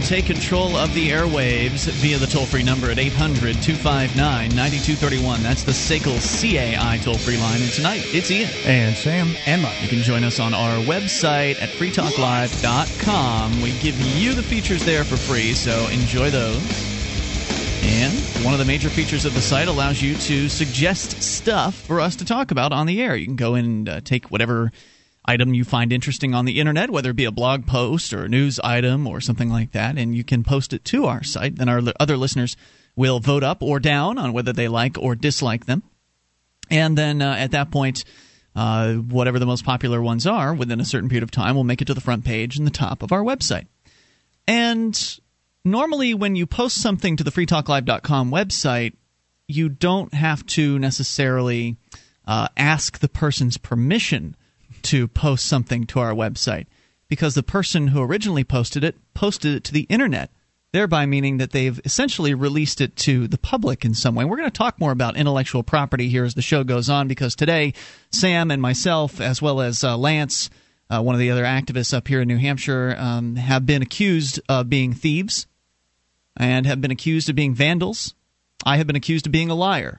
take control of the airwaves via the toll-free number at 800-259-9231. That's the SACL CAI toll-free line. And tonight, it's Ian. And Sam. And Mike. You can join us on our website at freetalklive.com. We give you the features there for free, so enjoy those. And one of the major features of the site allows you to suggest stuff for us to talk about on the air. You can go in and take whatever item you find interesting on the internet, whether it be a blog post or a news item or something like that, and you can post it to our site. Then our other listeners will vote up or down on whether they like or dislike them. And then at that point, whatever the most popular ones are, within a certain period of time, we'll make it to the front page and the top of our website. And normally, when you post something to the freetalklive.com website, you don't have to necessarily ask the person's permission to post something to our website, because the person who originally posted it to the internet, thereby meaning that they've essentially released it to the public in some way. We're going to talk more about intellectual property here as the show goes on, because today Sam and myself, as well as Lance, one of the other activists up here in New Hampshire, have been accused of being thieves and have been accused of being vandals. I have been accused of being a liar.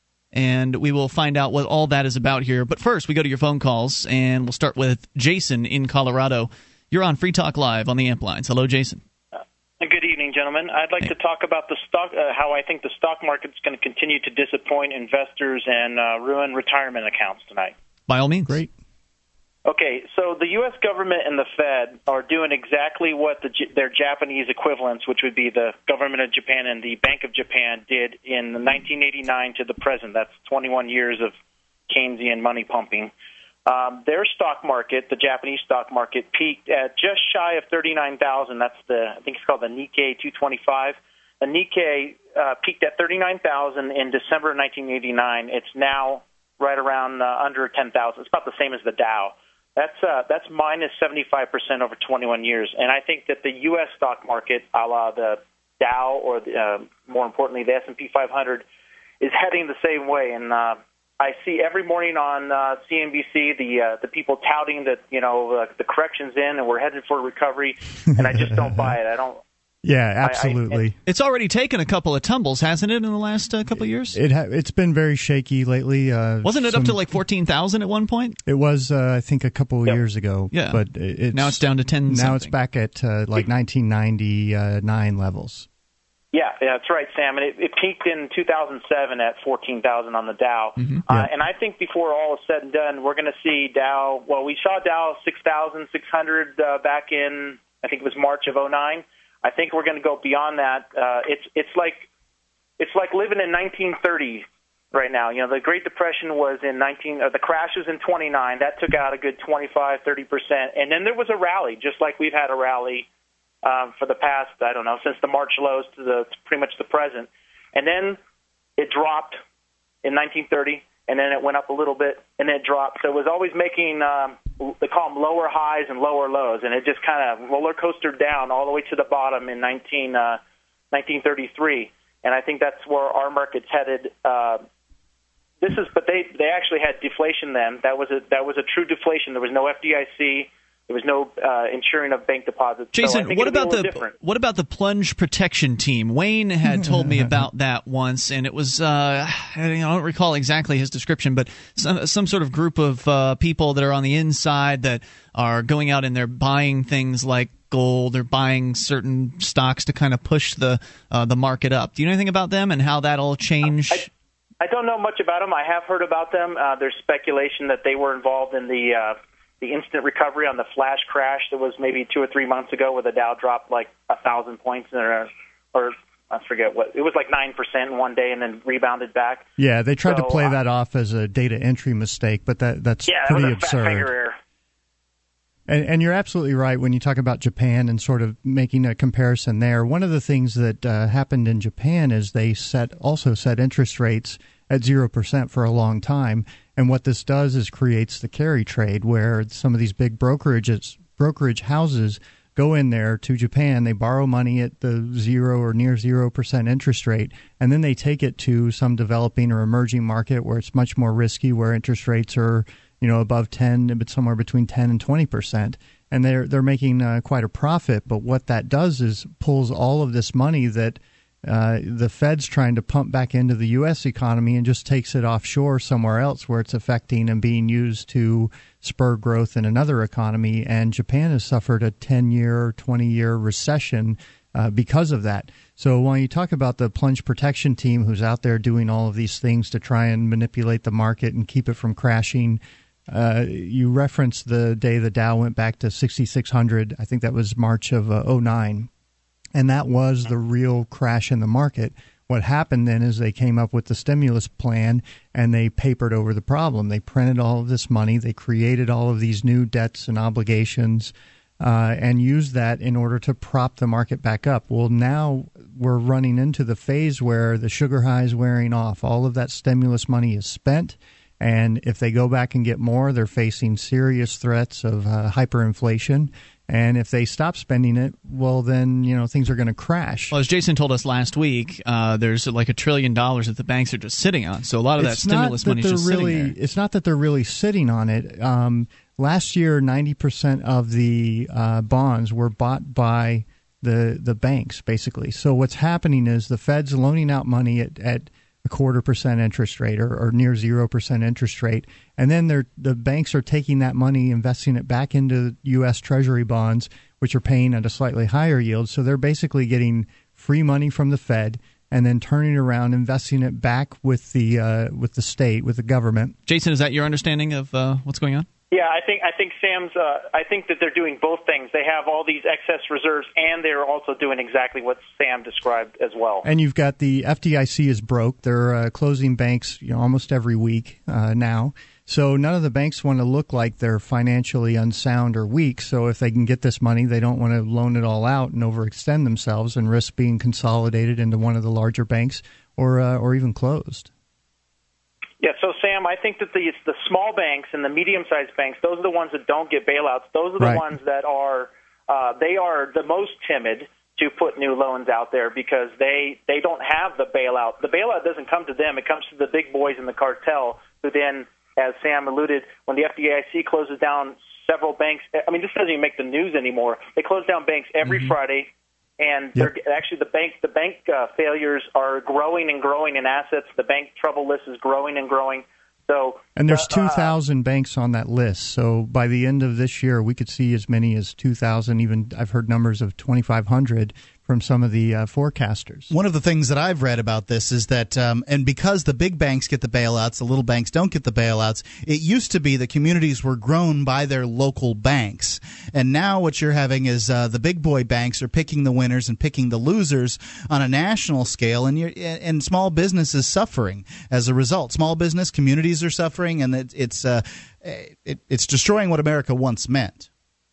And we will find out what all that is about here. But first, we go to your phone calls, and we'll start with Jason in Colorado. You're on Free Talk Live on the Amp Lines. Hello, Jason. Good evening, gentlemen. I'd like to talk about the stock, how I think the stock market is going to continue to disappoint investors and ruin retirement accounts tonight. By all means. Great. Okay, so the U.S. government and the Fed are doing exactly what their Japanese equivalents, which would be the government of Japan and the Bank of Japan, did in 1989 to the present. That's 21 years of Keynesian money pumping. Their stock market, the Japanese stock market, peaked at just shy of 39,000. That's I think it's called the Nikkei 225. The Nikkei peaked at 39,000 in December of 1989. It's now right around under 10,000. It's about the same as the Dow. That's minus 75% over 21 years. And I think that the U.S. stock market, a la the Dow or more importantly the S&P 500, is heading the same way. And I see every morning on CNBC the people touting that the correction's in and we're headed for a recovery, and I just don't buy it. I don't. Yeah, absolutely. It's already taken a couple of tumbles, hasn't it, in the last couple of years? It's been very shaky lately. Wasn't it up to like 14,000 at one point? It was, I think, a couple of years ago. Yeah. But now it's down to 10. Now it's back at like 1999 levels. Yeah, that's right, Sam. And it peaked in 2007 at 14,000 on the Dow. Mm-hmm. And I think before all is said and done, we're going to see Dow. Well, we saw Dow 6,600 back in, I think it was March of 2009. I think we're going to go beyond that. It's like living in 1930 right now. The Great Depression was in the crash was in 29. That took out a good 25-30%, and then there was a rally, just like we've had a rally for the past, I don't know, since the March lows to pretty much the present. And then it dropped in 1930, and then it went up a little bit, and then it dropped. So it was always making they call them lower highs and lower lows, and it just kind of roller coastered down all the way to the bottom in 1933. And I think that's where our market's headed. But they actually had deflation then. That was a true deflation. There was no FDIC. There was no insuring of bank deposits. Jason, so what about the plunge protection team? Wayne had told me about that once, and it was I don't recall exactly his description, but some sort of group of people that are on the inside that are going out and they're buying things like gold. They're buying certain stocks to kind of push the market up. Do you know anything about them and how that'll change? I don't know much about them. I have heard about them. There's speculation that they were involved in the instant recovery on the flash crash that was maybe 2 or 3 months ago, where the Dow dropped like 1,000 points, or I forget what it was, like 9% in one day, and then rebounded back. Yeah, they tried to play that off as a data entry mistake, but that's pretty absurd. Fat finger error. And you're absolutely right when you talk about Japan and sort of making a comparison there. One of the things that happened in Japan is they also set interest rates at 0% for a long time. And what this does is creates the carry trade, where some of these big brokerage houses go in there to Japan, they borrow money at the 0 or near 0% interest rate, and then they take it to some developing or emerging market where it's much more risky, where interest rates are above 10, but somewhere between 10 and 20%. and they're making quite a profit. But what that does is pulls all of this money that the Fed's trying to pump back into the U.S. economy and just takes it offshore somewhere else where it's affecting and being used to spur growth in another economy. And Japan has suffered a 10-year, 20-year recession because of that. So when you talk about the plunge protection team who's out there doing all of these things to try and manipulate the market and keep it from crashing, you referenced the day the Dow went back to 6,600. I think that was March of 2009. And that was the real crash in the market. What happened then is they came up with the stimulus plan and they papered over the problem. They printed all of this money. They created all of these new debts and obligations and used that in order to prop the market back up. Well, now we're running into the phase where the sugar high is wearing off. All of that stimulus money is spent. And if they go back and get more, they're facing serious threats of hyperinflation. And if they stop spending it, well, then, things are going to crash. Well, as Jason told us last week, there's like $1 trillion that the banks are just sitting on. So a lot of that stimulus money is just sitting there. It's not that they're really sitting on it. Last year, 90% of the bonds were bought by the banks, basically. So what's happening is the Fed's loaning out money at 0.25% interest rate or near 0% interest rate. And then the banks are taking that money, investing it back into U.S. Treasury bonds, which are paying at a slightly higher yield. So they're basically getting free money from the Fed and then turning around, investing it back with the state, with the government. Jason, is that your understanding of what's going on? Yeah, I think Sam's. I think that they're doing both things. They have all these excess reserves, and they're also doing exactly what Sam described as well. And you've got the FDIC is broke. They're closing banks, almost every week now. So none of the banks want to look like they're financially unsound or weak. So if they can get this money, they don't want to loan it all out and overextend themselves and risk being consolidated into one of the larger banks or even closed. Yeah, so Sam, I think that the small banks and the medium-sized banks, those are the ones that don't get bailouts. Those are the ones that are they are the most timid to put new loans out there because they don't have the bailout. The bailout doesn't come to them. It comes to the big boys in the cartel who then, as Sam alluded, when the FDIC closes down several banks, I mean, this doesn't even make the news anymore. They close down banks every Friday. And actually, the bank failures are growing and growing in assets. The bank trouble list is growing and growing. So, and there's 2,000 banks on that list. So by the end of this year, we could see as many as 2,000. Even I've heard numbers of 2,500 from some of the forecasters. One of the things that I've read about this is that, and because the big banks get the bailouts, the little banks don't get the bailouts, it used to be that communities were grown by their local banks. And now what you're having is the big boy banks are picking the winners and picking the losers on a national scale, and small business is suffering as a result. Small business communities are suffering, and it's destroying what America once meant.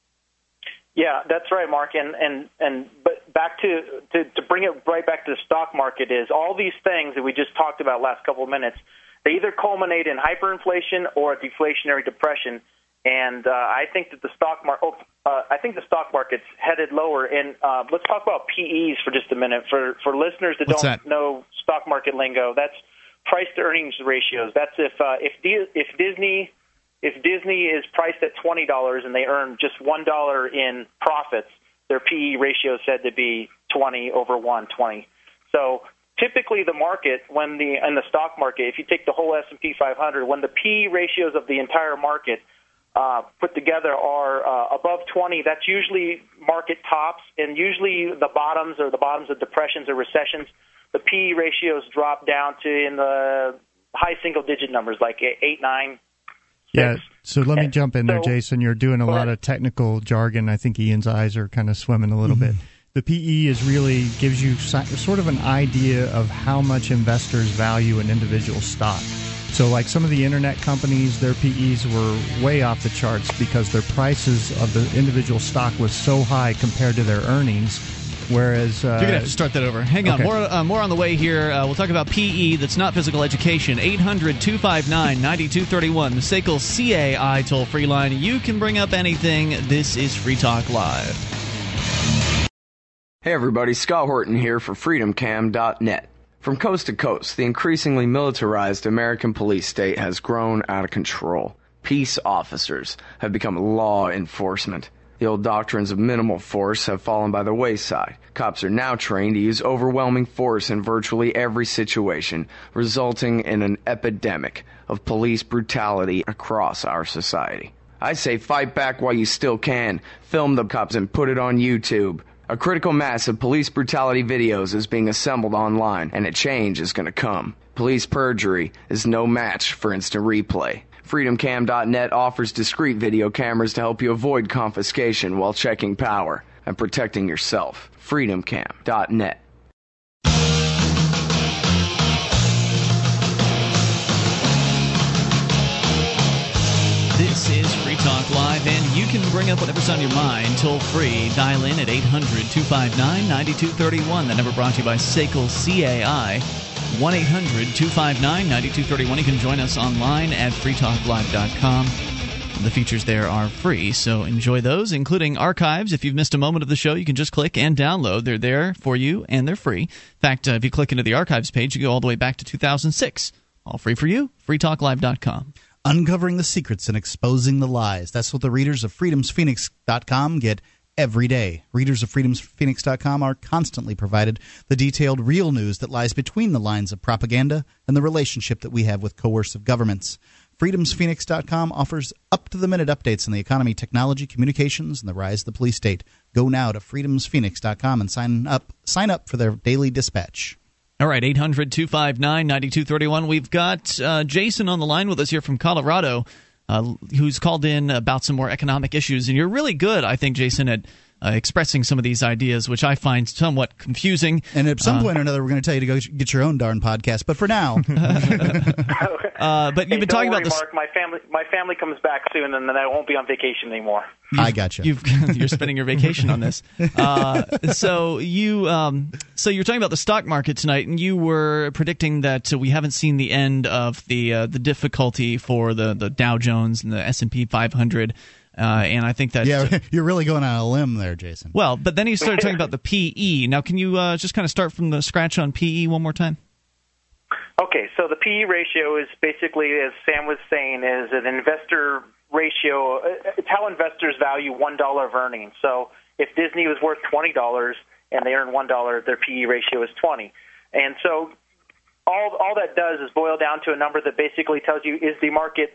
Yeah, that's right, Mark. But back to bring it right back to the stock market is all these things that we just talked about last couple of minutes. They either culminate in hyperinflation or a deflationary depression. And I think that the stock market's headed lower. And let's talk about PEs for just a minute for listeners that don't know stock market lingo. That's price to earnings ratios. That's if Disney is priced at $20 and they earn just $1 in profits, their PE ratio is said to be 20 over 120. So typically the market, in the stock market, if you take the whole S&P 500, when the PE ratios of the entire market put together are above 20, that's usually market tops, and usually the bottoms of depressions or recessions, the PE ratios drop down to in the high single-digit numbers, like 8, 9. Yeah, so let me jump in there, Jason. You're doing a lot of technical jargon. I think Ian's eyes are kind of swimming a little bit. The PE gives you sort of an idea of how much investors value an individual stock. So like some of the internet companies, their PEs were way off the charts because their prices of the individual stock was so high compared to their earnings. Whereas you're gonna have to start that over. Hang on, more on the way here. We'll talk about PE that's not physical education. 800-259-9231, the SACL CAI toll-free line. You can bring up anything. This is Free Talk Live. Hey everybody, Scott Horton here for FreedomCam.net. From coast to coast, the increasingly militarized American police state has grown out of control. Peace officers have become law enforcement. The old doctrines of minimal force have fallen by the wayside. Cops are now trained to use overwhelming force in virtually every situation, resulting in an epidemic of police brutality across our society. I say fight back while you still can. Film the cops and put it on YouTube. A critical mass of police brutality videos is being assembled online, and a change is going to come. Police perjury is no match for instant replay. FreedomCam.net offers discrete video cameras to help you avoid confiscation while checking power and protecting yourself. FreedomCam.net. This is Free Talk Live, and you can bring up whatever's on your mind toll free. Dial in at 800-259-9231. That number brought to you by SACL CAI. 1-800-259-9231. You can join us online at freetalklive.com. The features there are free, so enjoy those, including archives. If you've missed a moment of the show, you can just click and download. They're there for you, and they're free. In fact, if you click into the archives page, you go all the way back to 2006. All free for you, freetalklive.com. Uncovering the secrets and exposing the lies. That's what the readers of freedomsphoenix.com get every day. Readers of freedomsphoenix.com are constantly provided the detailed real news that lies between the lines of propaganda and the relationship that we have with coercive governments. freedomsphoenix.com offers up-to-the-minute updates on the economy, technology, communications, and the rise of the police state. Go now to freedomsphoenix.com and sign up for their daily dispatch. All right, 800-259-9231. We've got Jason on the line with us here from Colorado, who's called in about some more economic issues. And you're really good, I think, Jason, at expressing some of these ideas, which I find somewhat confusing. And at some point or another, we're going to tell you to go get your own darn podcast. But for now, but you've been talking about this. Mark, my family comes back soon, and then I won't be on vacation anymore. I got you. You're spending your vacation on this. So you're talking about the stock market tonight, and you were predicting that we haven't seen the end of the difficulty for the Dow Jones and the S&P 500. And I think that you're really going on a limb there, Jason. Well, but then he started talking about the PE. Now, can you just kind of start from the scratch on PE one more time? Okay, so the PE ratio is basically, as Sam was saying, is an investor ratio. It's how investors value $1 of earnings. So if Disney was worth $20 and they earn $1, their PE ratio is 20. And so all that does is boil down to a number that basically tells you, is the market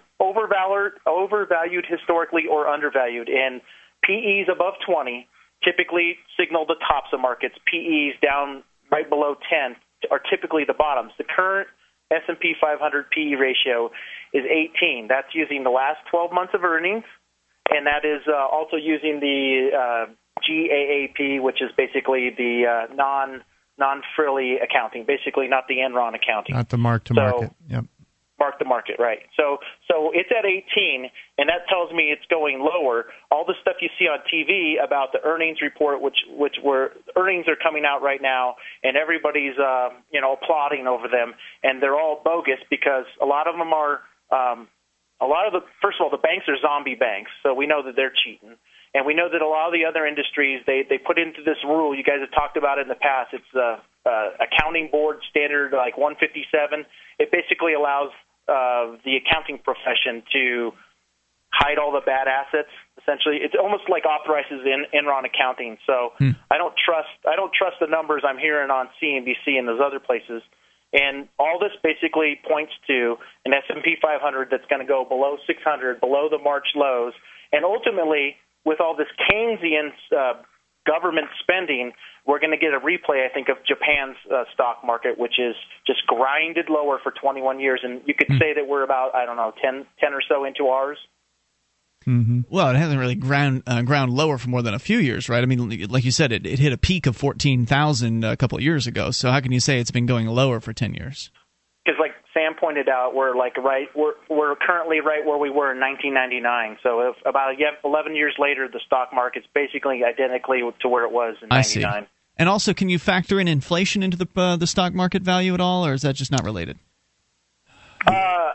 overvalued historically or undervalued? And PEs above 20 typically signal the tops of markets. PEs down right below 10 are typically the bottoms. The current S&P 500 PE ratio is 18. That's using the last 12 months of earnings, and that is also using the GAAP, which is basically the non-frilly accounting, basically not the Enron accounting. Not the mark-to-market. Yep. Mark-to-market, right. So it's at 18, and that tells me it's going lower. All the stuff you see on TV about the earnings report, which earnings are coming out right now, and everybody's applauding over them, and they're all bogus because a lot of them are first of all, the banks are zombie banks, so we know that they're cheating. And we know that a lot of the other industries, they put into this rule, you guys have talked about it in the past, it's the accounting board standard like 157. It basically allows the accounting profession to hide all the bad assets, essentially. It almost like authorizes Enron accounting. So I don't trust the numbers I'm hearing on CNBC and those other places. And all this basically points to an S&P 500 that's going to go below 600, below the March lows, and ultimately, with all this Keynesian government spending, we're going to get a replay, I think, of Japan's stock market, which is just grinded lower for 21 years. And you could say that we're about, 10 or so into ours. Mm-hmm. Well, it hasn't really ground lower for more than a few years, right? I mean, like you said, it hit a peak of 14,000 a couple of years ago. So how can you say it's been going lower for 10 years? Because like Sam pointed out, we're currently right where we were in 1999. So about 11 years later, the stock market's basically identically to where it was in 1999. I see. And also, can you factor in inflation into the stock market value at all, or is that just not related? Right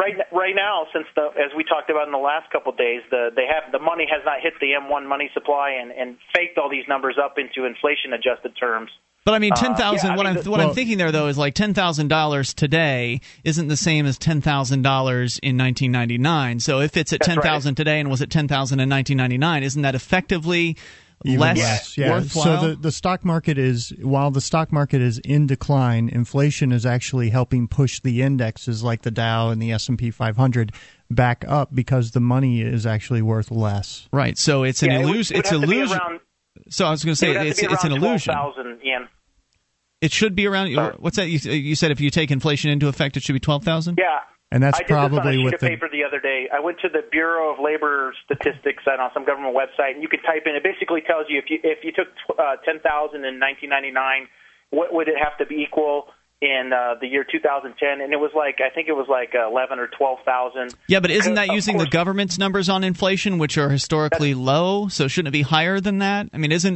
right now, since as we talked about in the last couple of days, the money has not hit the M1 money supply and faked all these numbers up into inflation-adjusted terms. But I mean, 10,000. I'm thinking there though is like $10,000 today isn't the same as $10,000 in 1999. So if it's at 10,000 today and was at 10,000 in 1999, isn't that effectively less worthwhile? So the stock market while the stock market is in decline, inflation is actually helping push the indexes like the Dow and the S&P 500 back up because the money is actually worth less. Right. So it's an illusion. It's illusion. So I was going to say it's an illusion. 12,000 yen. It should be around. What's that? You said if you take inflation into effect, it should be 12,000. Yeah, and that's probably I did this on a sheet of paper the other day. I went to the Bureau of Labor Statistics on some government website, and you could type in. It basically tells you if you took 10,000 in 1999, what would it have to be equal in the year 2010? And it was I think it was 11 or 12,000. Yeah, but isn't that using the government's numbers on inflation, which are historically low? So shouldn't it be higher than that? I mean, yes.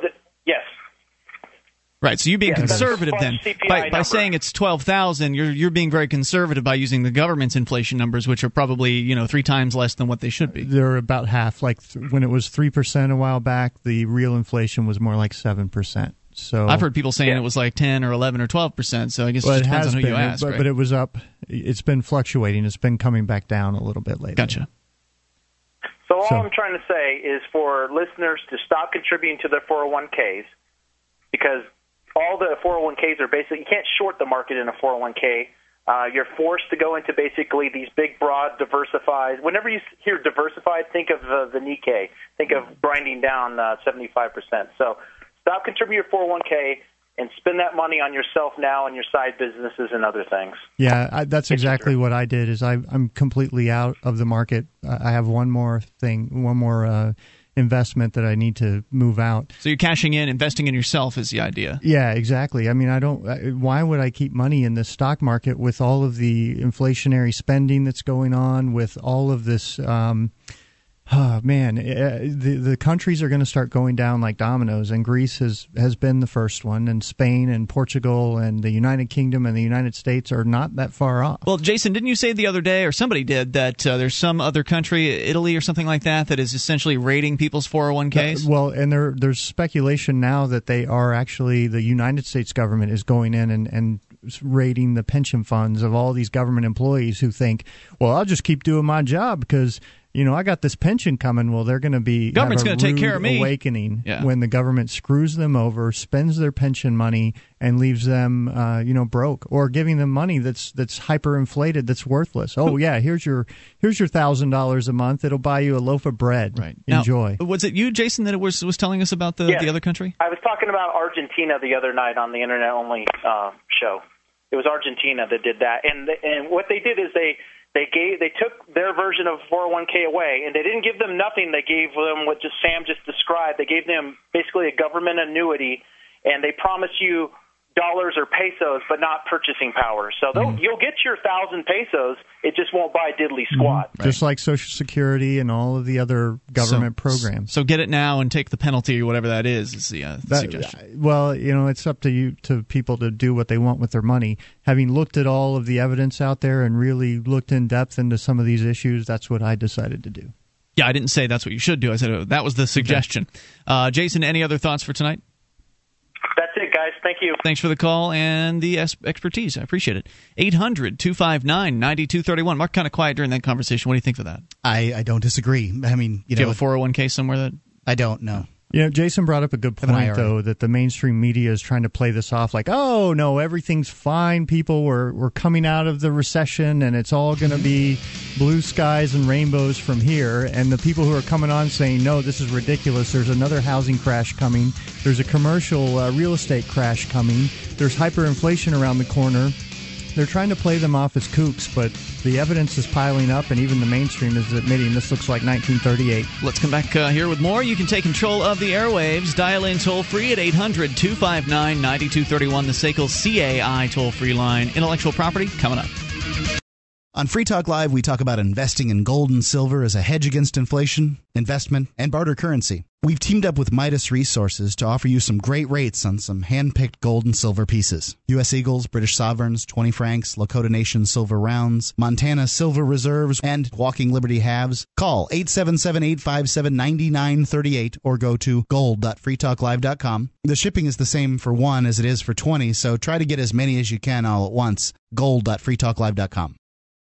Right, so you're being conservative then. By saying it's 12,000, you're being very conservative by using the government's inflation numbers, which are probably 3 times less than what they should be. They're about half. When it was 3% a while back, the real inflation was more like 7%. So I've heard people saying it was like 10 or 11 or 12%. So I guess it just depends on who you ask. But it was up. It's been fluctuating. It's been coming back down a little bit lately. Gotcha. So all I'm trying to say is for listeners to stop contributing to their 401ks, because all the 401ks are basically, you can't short the market in a 401k. You're forced to go into basically these big, broad, diversified. Whenever you hear diversified, think of the Nikkei. Think of grinding down 75%. So stop contributing your 401k and spend that money on yourself now and your side businesses and other things. Yeah, that's exactly what I did. Is I'm completely out of the market. I have one more investment that I need to move out. So you're cashing in, investing in yourself is the idea. Yeah, exactly. I mean, why would I keep money in the stock market with all of the inflationary spending that's going on, with all of this the countries are going to start going down like dominoes, and Greece has been the first one, and Spain and Portugal and the United Kingdom and the United States are not that far off. Well, Jason, didn't you say the other day, or somebody did, that there's some other country, Italy or something like that is essentially raiding people's 401ks? Well, and there's speculation now that they are actually, the United States government is going in and raiding the pension funds of all these government employees who think, well, I'll just keep doing my job because I got this pension coming. Well, they're going to be government's going to take care of me. Awakening when the government screws them over, spends their pension money, and leaves them, broke, or giving them money that's hyperinflated, that's worthless. Oh yeah, here's your $1,000 a month. It'll buy you a loaf of bread. Right. Enjoy. Now, was it you, Jason, that was telling us about the other country? I was talking about Argentina the other night on the internet only show. It was Argentina that did that, and what they did is they took their version of 401k away, and they didn't give them nothing. They gave them what Sam just described. They gave them basically a government annuity, and they promise you dollars or pesos, but not purchasing power. So you'll get your 1,000 pesos. It just won't buy diddly squat. Right. Just like Social Security and all of the other government programs. So get it now and take the penalty or whatever that is the suggestion. Well, it's up to people to do what they want with their money. Having looked at all of the evidence out there and really looked in depth into some of these issues, that's what I decided to do. Yeah, I didn't say that's what you should do. I said that was the suggestion. Okay. Jason, any other thoughts for tonight? That's it, guys. Thank you. Thanks for the call and the expertise. I appreciate it. 800-259-9231. Mark, kind of quiet during that conversation. What do you think of that? I don't disagree. I mean, do you have a 401k somewhere that? I don't know. Jason brought up a good point, though, that the mainstream media is trying to play this off like, oh, no, everything's fine. People, we're coming out of the recession, and it's all going to be blue skies and rainbows from here. And the people who are coming on saying, no, this is ridiculous. There's another housing crash coming. There's a commercial real estate crash coming. There's hyperinflation around the corner. They're trying to play them off as kooks, but the evidence is piling up, and even the mainstream is admitting this looks like 1938. Let's come back here with more. You can take control of the airwaves. Dial in toll-free at 800-259-9231, the SACL CAI toll-free line. Intellectual property coming up. On Free Talk Live, we talk about investing in gold and silver as a hedge against inflation, investment, and barter currency. We've teamed up with Midas Resources to offer you some great rates on some hand-picked gold and silver pieces. U.S. Eagles, British Sovereigns, 20 francs, Lakota Nation silver rounds, Montana silver reserves, and Walking Liberty halves. Call 877-857-9938 or go to gold.freetalklive.com. The shipping is the same for 1 as it is for 20, so try to get as many as you can all at once. Gold.freetalklive.com.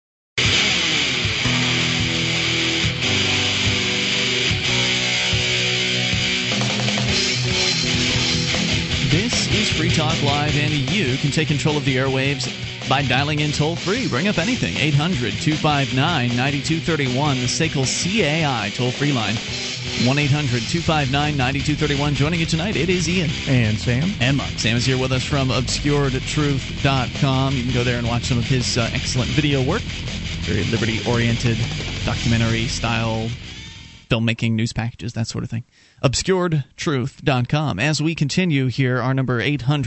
This is Free Talk Live, and you can take control of the airwaves by dialing in toll-free. Bring up anything. 800-259-9231, the SACL CAI toll-free line. 1-800-259-9231. Joining you tonight, it is Ian. And Sam. And Mark. Sam is here with us from obscuredtruth.com. You can go there and watch some of his excellent video work. Very liberty-oriented, documentary-style filmmaking, news packages, that sort of thing. obscuredtruth.com. As we continue here, our number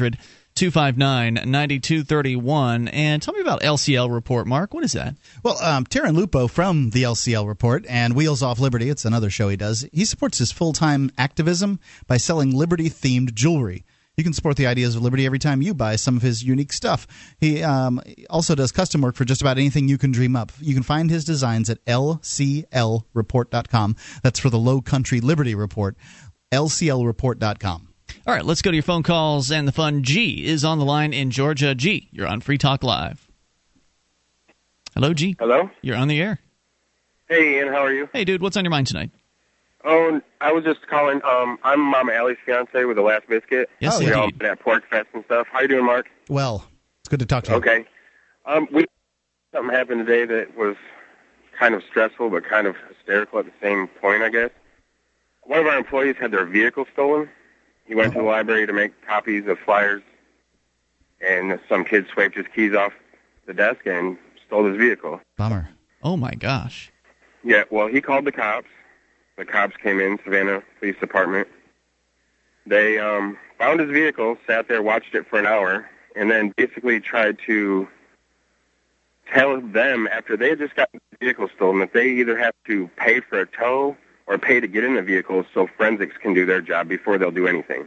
800-259-9231. And tell me about LCL Report, Mark. What is that? Well, Taryn Lupo from the LCL Report and Wheels Off Liberty, it's another show he does, he supports his full-time activism by selling Liberty-themed jewelry. You can support the ideas of Liberty every time you buy some of his unique stuff. He also does custom work for just about anything you can dream up. You can find his designs at lclreport.com. That's for the Low Country Liberty Report, lclreport.com. All right, let's go to your phone calls and the fun. G is on the line in Georgia. G, you're on Free Talk Live. Hello, G. Hello? You're on the air. Hey, Ian, how are you? Hey, dude, what's on your mind tonight? Oh, I was just calling. I'm Mama Allie's fiance with the Last Biscuit. Yes, we all been at Pork Fest and stuff. How you doing, Mark? Well, it's good to talk to you. Okay. Something happened today that was kind of stressful but kind of hysterical at the same point, I guess. One of our employees had their vehicle stolen. He went to the library to make copies of flyers, and some kid swiped his keys off the desk and stole his vehicle. Bummer. Oh, my gosh. Yeah, well, he called the cops. The cops came in, Savannah Police Department. They found his vehicle, sat there, watched it for an hour, and then basically tried to tell them, after they had just got the vehicle stolen, that they either have to pay for a tow or pay to get in the vehicle so forensics can do their job before they'll do anything.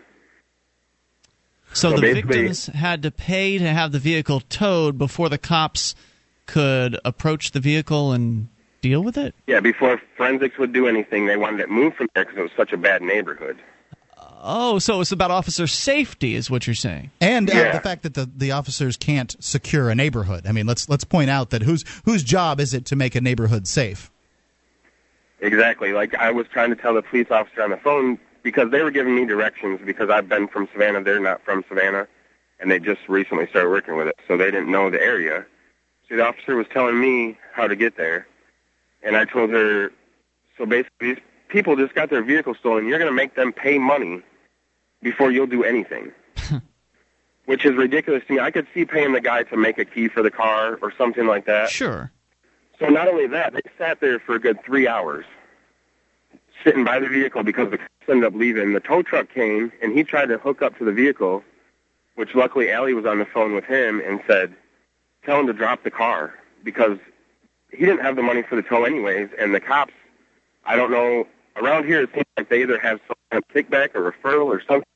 So the victims had to pay to have the vehicle towed before the cops could approach the vehicle and deal with it? Yeah, before forensics would do anything, they wanted it moved from there because it was such a bad neighborhood. Oh, so it's about officer safety is what you're saying. And the fact that the officers can't secure a neighborhood. I mean, let's point out that whose job is it to make a neighborhood safe? Exactly. Like I was trying to tell the police officer on the phone because they were giving me directions because I've been from Savannah. They're not from Savannah, and they just recently started working with it, so they didn't know the area. So the officer was telling me how to get there. And I told her, so basically these people just got their vehicle stolen. You're going to make them pay money before you'll do anything, which is ridiculous to me. I could see paying the guy to make a key for the car or something like that. Sure. So not only that, they sat there for a good 3 hours sitting by the vehicle because the cops ended up leaving. The tow truck came, and he tried to hook up to the vehicle, which luckily Allie was on the phone with him and said, tell him to drop the car because he didn't have the money for the tow anyways, and the cops, I don't know, around here it seems like they either have some kind of kickback or referral or something.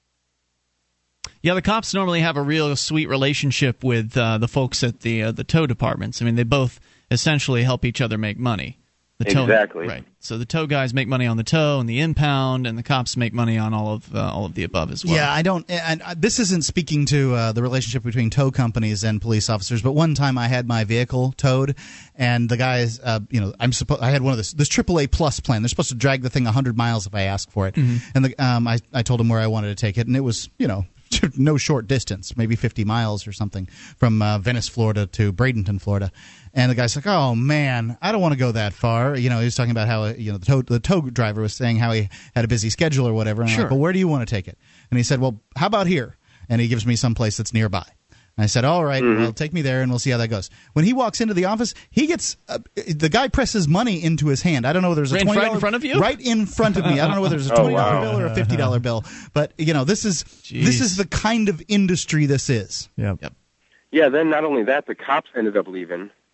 Yeah, the cops normally have a real sweet relationship with the folks at the tow departments. I mean, they both essentially help each other make money. Exactly. Right. So the tow guys make money on the tow and the impound, and the cops make money on all of the above as well. Yeah, I don't. And this isn't speaking to the relationship between tow companies and police officers. But one time I had my vehicle towed, and the guys, I had one of this AAA Plus plan. They're supposed to drag the thing 100 miles if I ask for it. Mm-hmm. And I told them where I wanted to take it, and it was no short distance, maybe 50 miles or something from Venice, Florida to Bradenton, Florida. And the guy's like, "Oh man, I don't want to go that far." He was talking about how the tow driver was saying how he had a busy schedule or whatever. And I'm like, "Well, where do you want to take it?" And he said, "Well, how about here?" And he gives me some place that's nearby. And I said, "All right, well, take me there, and we'll see how that goes." When he walks into the office, he gets the guy presses money into his hand. I don't know whether there's a $20 right in front of you, right in front of me. I don't know whether there's a $20 bill or a $50 bill, but this is the kind of industry this is. Yep. Yeah. Then not only that, the cops ended up leaving,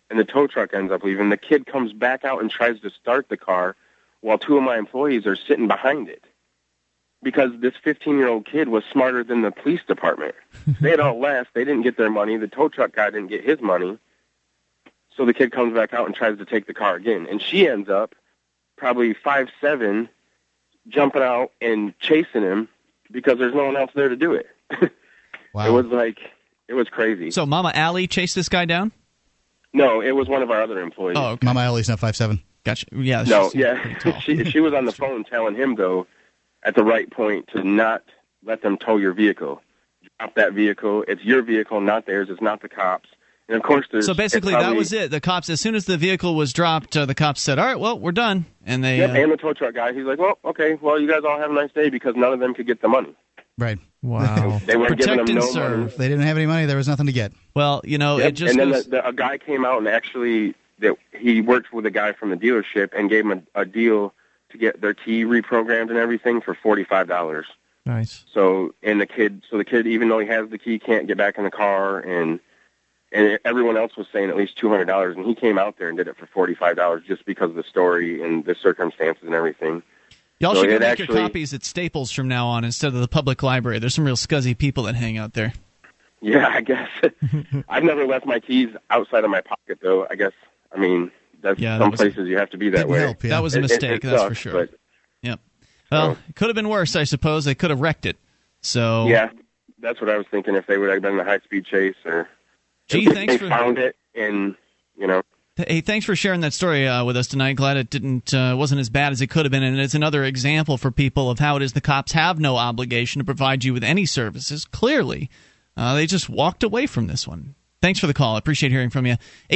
and the tow truck ends up leaving. The kid comes back out and tries to start the car while two of my employees are sitting behind it. Because this 15-year-old kid was smarter than the police department. They had all left. They didn't get their money. The tow truck guy didn't get his money. So the kid comes back out and tries to take the car again. And she ends up, probably 5'7", jumping out and chasing him because there's no one else there to do it. Wow. It was crazy. So Mama Allie chased this guy down? No, it was one of our other employees. Oh, okay. Mama Allie's not 5'7". Gotcha. Yeah. No, yeah. She was on the phone telling him, though, at the right point to not let them tow your vehicle. Drop that vehicle. It's your vehicle, not theirs. It's not the cops. And, of course, so basically that was it. The cops, as soon as the vehicle was dropped, the cops said, all right, well, we're done. And they and the tow truck guy, he's like, well, okay, well, you guys all have a nice day because none of them could get the money. Right. Wow. They weren't giving them no serve. money. They didn't have any money. There was nothing to get. Well, it just and goes... then a guy came out and actually he worked with a guy from the dealership and gave him a deal to get their key reprogrammed and everything for $45. Nice. So the kid, even though he has the key, can't get back in the car, and everyone else was saying at least $200, and he came out there and did it for $45 just because of the story and the circumstances and everything. Y'all should go make your copies at Staples from now on instead of the public library. There's some real scuzzy people that hang out there. Yeah, I guess. I've never left my keys outside of my pocket, though. I guess, some places you have to be that way. Help, yeah. That was a mistake, that's for sure. But, yep. Well, it could have been worse, I suppose. They could have wrecked it. So yeah, that's what I was thinking, if they would have been in a high-speed chase. Or thanks for... found it, and, Hey, thanks for sharing that story with us tonight. Glad it wasn't as bad as it could have been, and it's another example for people of how it is the cops have no obligation to provide you with any services. Clearly, they just walked away from this one. Thanks for the call. I appreciate hearing from you.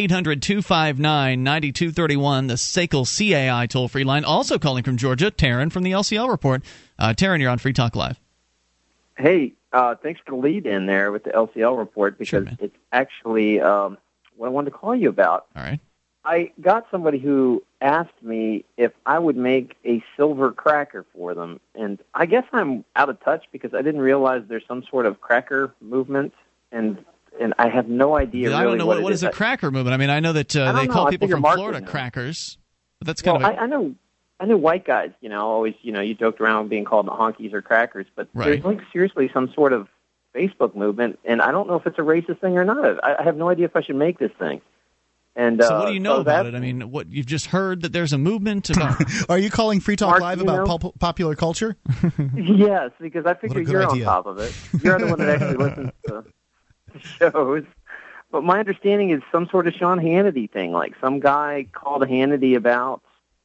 800-259-9231, the SACL CAI toll-free line. Also calling from Georgia, Taryn from the LCL Report. Taryn, you're on Free Talk Live. Hey, thanks for the lead in there with the LCL Report, because it's actually what I wanted to call you about. All right. I got somebody who asked me if I would make a silver cracker for them, and I guess I'm out of touch because I didn't realize there's some sort of cracker movement, and I have no idea. I don't know what is a cracker movement. I mean, I know that they call people from Florida crackers, but that's kind of. I know white guys. Always you joked around being called honkies or crackers, but there's seriously some sort of Facebook movement, and I don't know if it's a racist thing or not. I have no idea if I should make this thing. And so what do you know about it? I mean, what you've just heard that there's a movement about? Are you calling Free Talk Live about popular culture? Yes, because I figure you're on top of it. You're the one that actually listens to shows. But my understanding is some sort of Sean Hannity thing. Like some guy called Hannity about,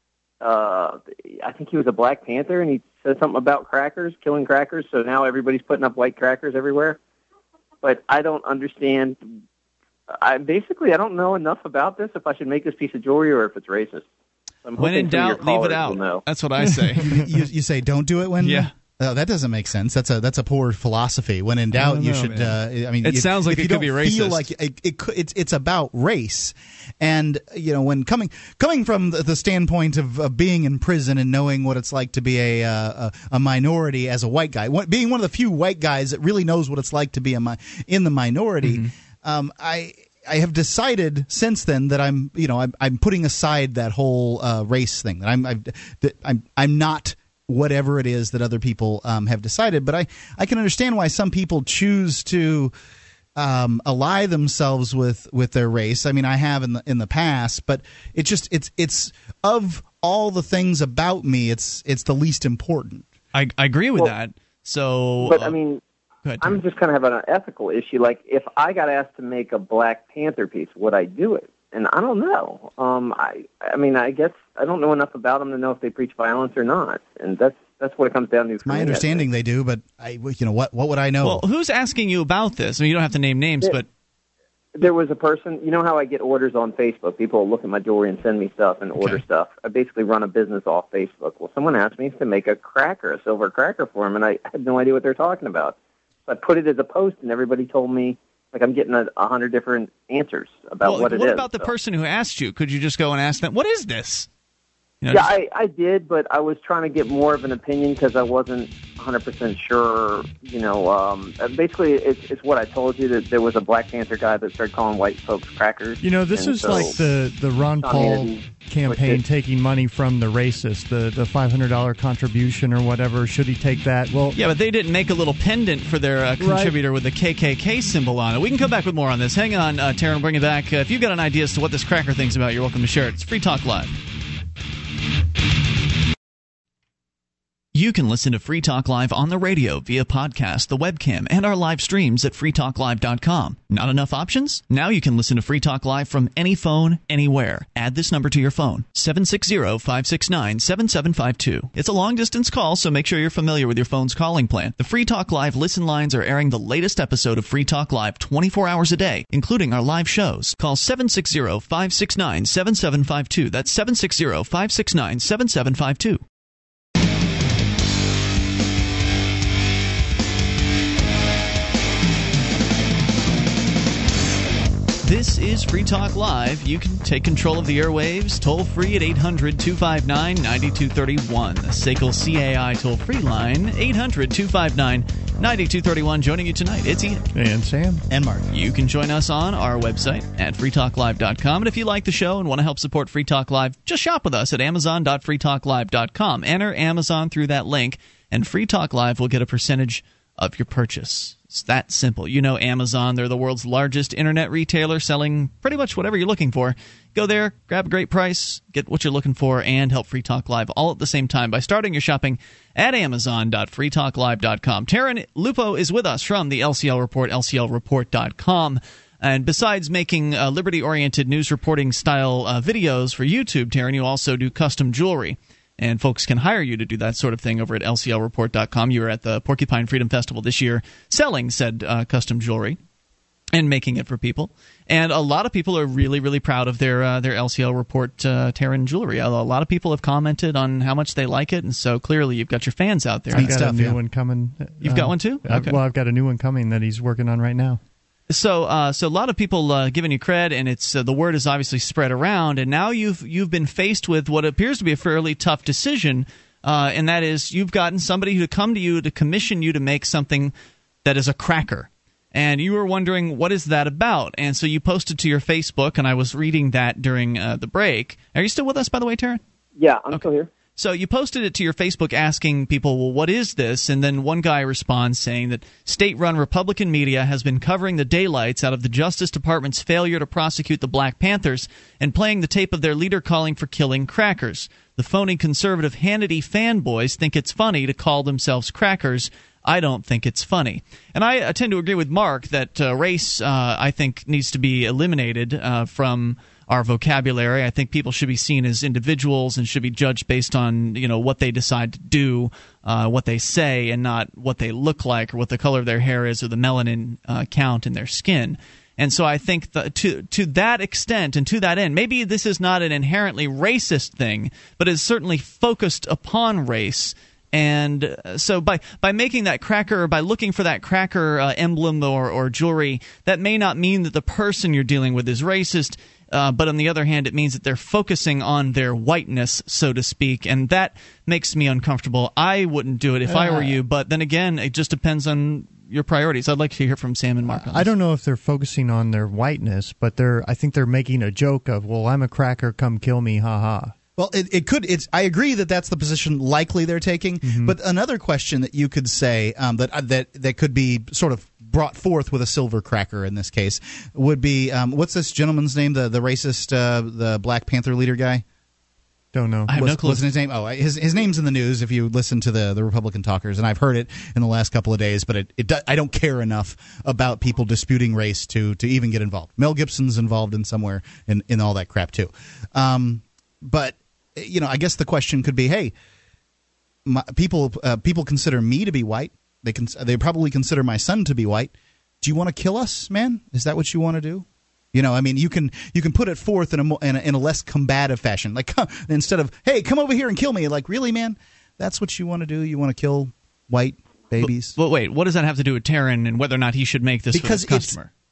I think he was a Black Panther, and he said something about crackers, killing crackers. So now everybody's putting up white crackers everywhere. But I don't understand. I don't know enough about this, if I should make this piece of jewelry or if it's racist. When in doubt, leave it out. That's what I say. You say don't do it when? Yeah. Oh, that doesn't make sense. That's a poor philosophy. When in doubt, you should. It sounds like it could be racist. Feel like it's about race, and when coming from the standpoint of being in prison and knowing what it's like to be a minority as a white guy, being one of the few white guys that really knows what it's like to be in the minority. Mm-hmm. I have decided since then that I'm putting aside that whole race thing. That I'm not whatever it is that other people have decided. But I can understand why some people choose to ally themselves with their race. I mean, I have in the past, but it's of all the things about me, it's the least important. I agree with that. So, but I mean. I'm just kind of having an ethical issue. Like, if I got asked to make a Black Panther piece, would I do it? And I don't know. I mean, I guess I don't know enough about them to know if they preach violence or not. And that's what it comes down to. My understanding they do, but what would I know? Well, who's asking you about this? I mean, you don't have to name names, but there was a person. You know how I get orders on Facebook? People look at my jewelry and send me stuff and order stuff. I basically run a business off Facebook. Well, someone asked me to make a silver cracker for them, and I had no idea what they're talking about. I put it as a post, and everybody told me, like, I'm getting 100 different answers about what it is. What about the person who asked you? Could you just go and ask them, what is this? I did, but I was trying to get more of an opinion because I wasn't 100% sure. Basically, it's what I told you, that there was a Black Panther guy that started calling white folks crackers. This is like the Ron Paul campaign taking money from the racist, the $500 contribution or whatever. Should he take that? Well, yeah, but they didn't make a little pendant for their contributor with the KKK symbol on it. We can come back with more on this. Hang on, Taryn, bring it back. If you've got an idea as to what this cracker thinks about, you're welcome to share it. It's Free Talk Live. You can listen to Free Talk Live on the radio, via podcast, the webcam, and our live streams at freetalklive.com. Not enough options? Now you can listen to Free Talk Live from any phone, anywhere. Add this number to your phone, 760-569-7752. It's a long-distance call, so make sure you're familiar with your phone's calling plan. The Free Talk Live listen lines are airing the latest episode of Free Talk Live 24 hours a day, including our live shows. Call 760-569-7752. That's 760-569-7752. This is Free Talk Live. You can take control of the airwaves toll-free at 800-259-9231. The SACL CAI toll-free line, 800-259-9231. Joining you tonight, it's Ian. And Sam. And Mark. You can join us on our website at freetalklive.com. And if you like the show and want to help support Free Talk Live, just shop with us at amazon.freetalklive.com. Enter Amazon through that link, and Free Talk Live will get a percentage of your purchase. It's that simple. You know Amazon. They're the world's largest internet retailer, selling pretty much whatever you're looking for. Go there, grab a great price, get what you're looking for, and help Free Talk Live all at the same time by starting your shopping at amazon.freetalklive.com. Taryn Lupo is with us from the LCL Report, lclreport.com. And besides making liberty-oriented news reporting style videos for YouTube, Taryn, you also do custom jewelry. And folks can hire you to do that sort of thing over at lclreport.com. You were at the Porcupine Freedom Festival this year selling said custom jewelry and making it for people. And a lot of people are really, really proud of their LCL Report Taryn jewelry. A lot of people have commented on how much they like it, and so clearly you've got your fans out there. I've got a new one coming. You've got one too? Okay. Well, I've got a new one coming that he's working on right now. So a lot of people giving you cred, and it's the word is obviously spread around. And now you've been faced with what appears to be a fairly tough decision, and that is you've gotten somebody to come to you to commission you to make something that is a cracker, and you were wondering what is that about. And so you posted to your Facebook, and I was reading that during the break. Are you still with us, by the way, Taryn? Yeah, I'm still here. So you posted it to your Facebook asking people, well, what is this? And then one guy responds saying that state-run Republican media has been covering the daylights out of the Justice Department's failure to prosecute the Black Panthers and playing the tape of their leader calling for killing crackers. The phony conservative Hannity fanboys think it's funny to call themselves crackers. I don't think it's funny. And I tend to agree with Mark that race, I think, needs to be eliminated from our vocabulary. I think people should be seen as individuals and should be judged based on what they decide to do, what they say, and not what they look like or what the color of their hair is or the melanin count in their skin. And so I think to that extent and to that end, maybe this is not an inherently racist thing, but is certainly focused upon race. And so by making that cracker, or by looking for that cracker emblem or jewelry, that may not mean that the person you're dealing with is racist. But on the other hand, it means that they're focusing on their whiteness, so to speak, and that makes me uncomfortable. I wouldn't do it if I were you, but then again, it just depends on your priorities. I'd like to hear from Sam and Mark on this. I don't know if they're focusing on their whiteness, but I think they're making a joke of, well, I'm a cracker, come kill me, ha-ha. Well, it could. I agree that that's the position likely they're taking. Mm-hmm. But another question that you could say that could be sort of brought forth with a silver cracker in this case would be what's this gentleman's name? The racist, the Black Panther leader guy. Don't know. I have no clue. What's his name? Oh, his name's in the news if you listen to the Republican talkers, and I've heard it in the last couple of days. But I don't care enough about people disputing race to even get involved. Mel Gibson's involved in somewhere in all that crap too. But I guess the question could be, hey, people consider me to be white. They probably consider my son to be white. Do you want to kill us, man? Is that what you want to do? I mean, you can put it forth in a less combative fashion, like instead of, hey, come over here and kill me. Like, really, man? That's what you want to do? You want to kill white babies? But wait, what does that have to do with Taryn and whether or not he should make this for his customer?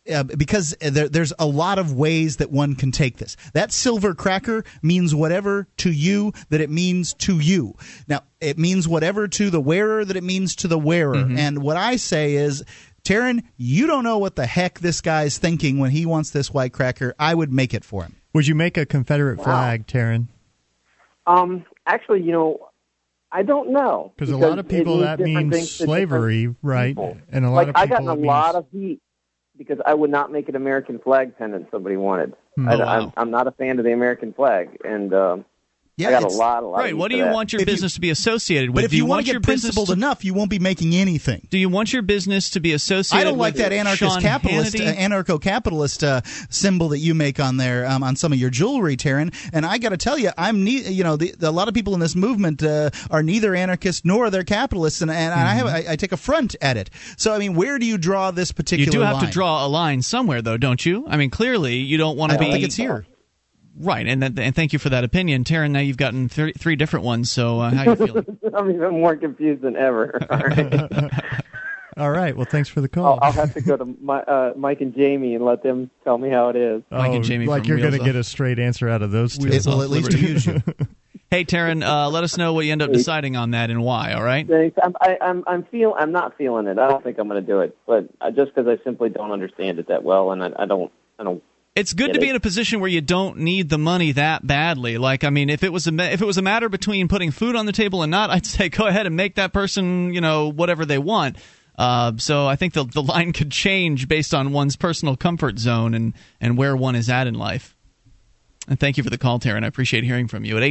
because there's a lot of ways that one can take this. That silver cracker means whatever to you that it means to you. Now, it means whatever to the wearer that it means to the wearer. Mm-hmm. And what I say is, Taryn, you don't know what the heck this guy's thinking when he wants this white cracker. I would make it for him. Would you make a Confederate flag, Taryn? Actually, I don't know. Because a lot of people, that means slavery, right? And a lot of people, I got in a lot of heat because I would not make an American flag pendant somebody wanted. I'm not a fan of the American flag, and I got a lot right. What do you want your business to be associated with? But if you want to get principled enough, you won't be making anything. Do you want your business to be associated with? I don't like that anarcho-capitalist symbol that you make on there on some of your jewelry, Taryn. And I got to tell you, a lot of people in this movement are neither anarchists nor they're capitalists, and I take affront at it. So I mean, where do you draw this particular line? You do have to draw a line somewhere, though, don't you? I mean, clearly you don't want to be. I don't think it's here. Right, and thank you for that opinion. Taryn, now you've gotten three different ones, so how are you feeling? I'm even more confused than ever. All right. All right, well, thanks for the call. I'll have to go to Mike and Jamie and let them tell me how it is. Mike and Jamie, like you're going to get a straight answer out of those two. It will at least amuse you. Hey, Taryn, let us know what you end up deciding on that and why, all right? Thanks. I'm not feeling it. I don't think I'm going to do it, but just because I simply don't understand it that well, and I don't It's good to be in a position where you don't need the money that badly. Like, I mean, if it was a matter between putting food on the table and not, I'd say go ahead and make that person, whatever they want. So I think the line could change based on one's personal comfort zone and where one is at in life. And thank you for the call, Taryn. I appreciate hearing from you. At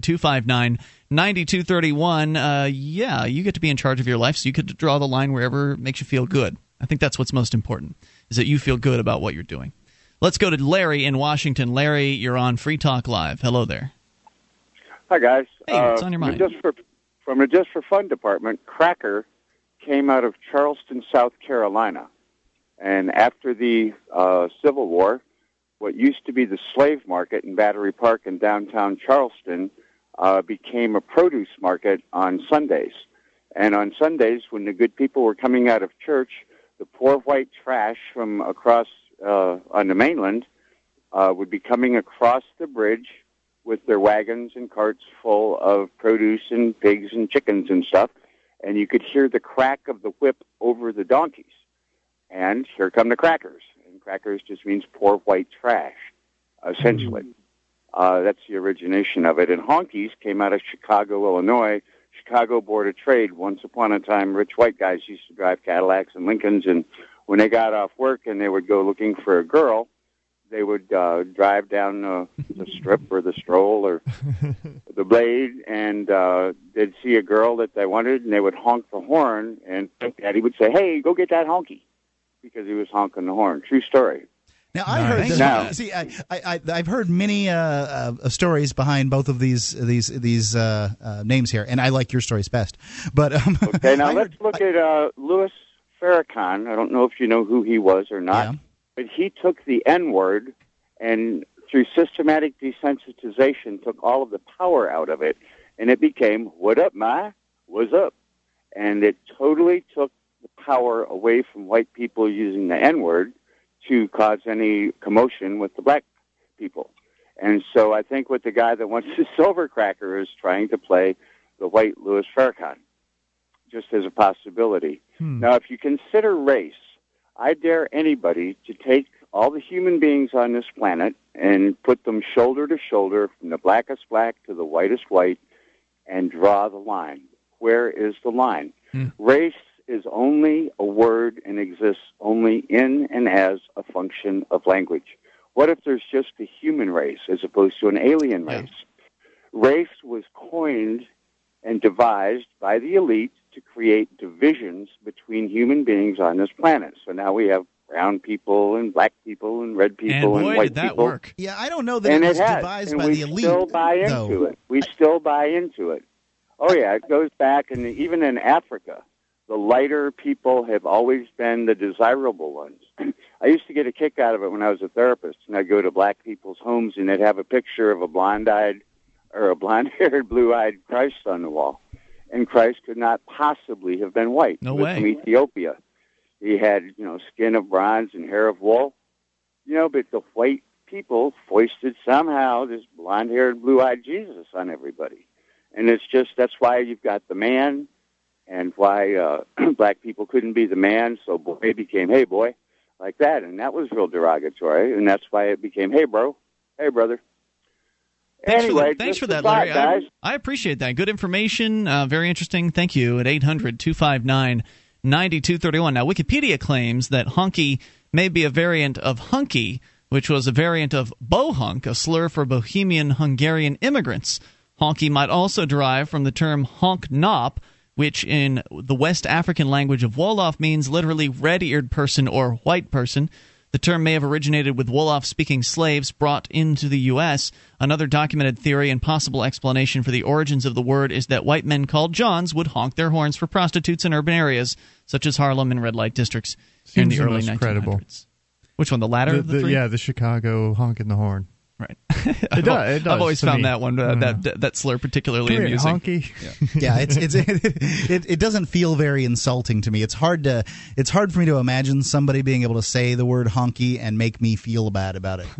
800-259-9231, you get to be in charge of your life, so you could draw the line wherever it makes you feel good. I think that's what's most important, is that you feel good about what you're doing. Let's go to Larry in Washington. Larry, you're on Free Talk Live. Hello there. Hi, guys. Hey, what's on your mind? From the Just for Fun department, Cracker came out of Charleston, South Carolina. And after the Civil War, what used to be the slave market in Battery Park in downtown Charleston became a produce market on Sundays. And on Sundays, when the good people were coming out of church, the poor white trash from across on the mainland would be coming across the bridge with their wagons and carts full of produce and pigs and chickens and stuff, and you could hear the crack of the whip over the donkeys. And here come the crackers. And crackers just means poor white trash, essentially. That's the origination of it. And honkies came out of Chicago, Illinois. Chicago Board of Trade. Once upon a time, rich white guys used to drive Cadillacs and Lincolns, and when they got off work and they would go looking for a girl, they would drive down the strip or the stroll or the blade, and they'd see a girl that they wanted, and they would honk the horn, and Daddy would say, "Hey, go get that honky," because he was honking the horn. True story. Now I heard this. I've heard many stories behind both of these names here, and I like your stories best. But okay, now let's look at Louis Farrakhan. I don't know if you know who he was or not, but he took the N-word and through systematic desensitization took all of the power out of it, and it became, "What up, ma? What's up?" And it totally took the power away from white people using the N-word to cause any commotion with the black people. And so I think what the guy that wants the silver cracker is trying to play the white Louis Farrakhan, just as a possibility. Now, if you consider race, I dare anybody to take all the human beings on this planet and put them shoulder to shoulder from the blackest black to the whitest white and draw the line. Where is the line? Race is only a word and exists only in and as a function of language. What if there's just a human race as opposed to an alien race? Race was coined and devised by the elite to create divisions between human beings on this planet. So now we have brown people and black people and red people and white did that people. Work. Yeah, I don't know that it was devised by the elite. We still buy into it. We still buy into it. Oh, yeah, it goes back, and even in Africa, the lighter people have always been the desirable ones. I used to get a kick out of it when I was a therapist, and I'd go to black people's homes, and they'd have a picture of a blonde-eyed or a blonde-haired, blue-eyed Christ on the wall. And Christ could not possibly have been white. No way. From Ethiopia. He had, skin of bronze and hair of wool. But the white people foisted somehow this blonde-haired, blue-eyed Jesus on everybody. And that's why you've got the man, and why black people couldn't be the man, so boy became hey boy, like that. And that was real derogatory, and that's why it became hey bro, hey brother. Thanks for that, Larry. Guys. I appreciate that. Good information, very interesting. Thank you. At 800-259-9231. Now, Wikipedia claims that honky may be a variant of hunky, which was a variant of bohunk, a slur for Bohemian Hungarian immigrants. Honky might also derive from the term honk nop, which in the West African language of Wolof means literally red-eared person or white person. The term may have originated with Wolof-speaking slaves brought into the U.S. Another documented theory and possible explanation for the origins of the word is that white men called Johns would honk their horns for prostitutes in urban areas, such as Harlem and red light districts in the early 1900s. Credible. Which one, the latter of the three? Yeah, the Chicago honking the horn. Right. It does. I've always found that one, that slur particularly amusing. Honky. Yeah, it doesn't feel very insulting to me. It's hard for me to imagine somebody being able to say the word honky and make me feel bad about it.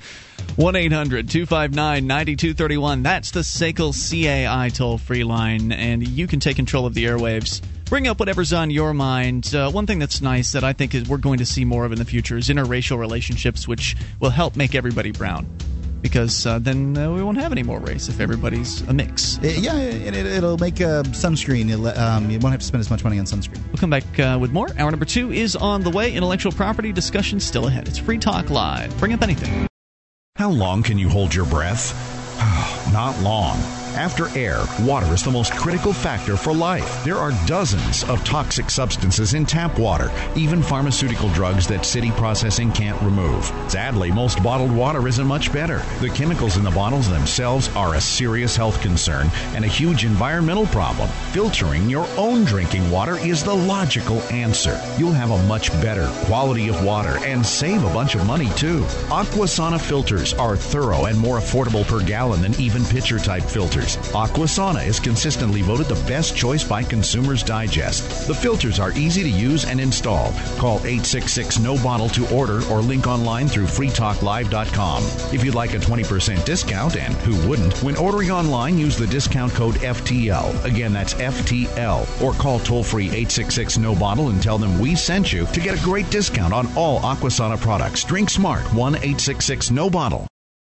1-800-259-9231. That's the SACL CAI toll-free line, and you can take control of the airwaves. Bring up whatever's on your mind. One thing that's nice that I think we're going to see more of in the future is interracial relationships, which will help make everybody brown. Because then we won't have any more race if everybody's a mix. It'll make sunscreen. You won't have to spend as much money on sunscreen. We'll come back with more. Hour number 2 is on the way. Intellectual property discussion still ahead. It's Free Talk Live. Bring up anything. How long can you hold your breath? Not long. After air, water is the most critical factor for life. There are dozens of toxic substances in tap water, even pharmaceutical drugs that city processing can't remove. Sadly, most bottled water isn't much better. The chemicals in the bottles themselves are a serious health concern and a huge environmental problem. Filtering your own drinking water is the logical answer. You'll have a much better quality of water and save a bunch of money, too. Aquasana filters are thorough and more affordable per gallon than even pitcher-type filters. Aquasana is consistently voted the best choice by Consumers Digest. The filters are easy to use and install. Call 866-NO-BOTTLE to order or link online through freetalklive.com. If you'd like a 20% discount, and who wouldn't, when ordering online, use the discount code FTL. Again, that's FTL. Or call toll-free 866-NO-BOTTLE and tell them we sent you to get a great discount on all Aquasana products. Drink smart. 1-866-NO-BOTTLE.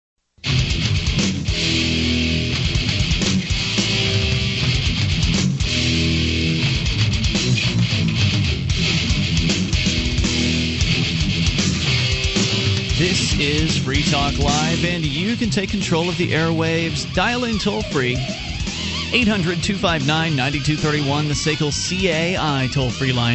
This is Free Talk Live, and you can take control of the airwaves. Dial in toll-free, 800-259-9231, the SACL CAI toll-free line,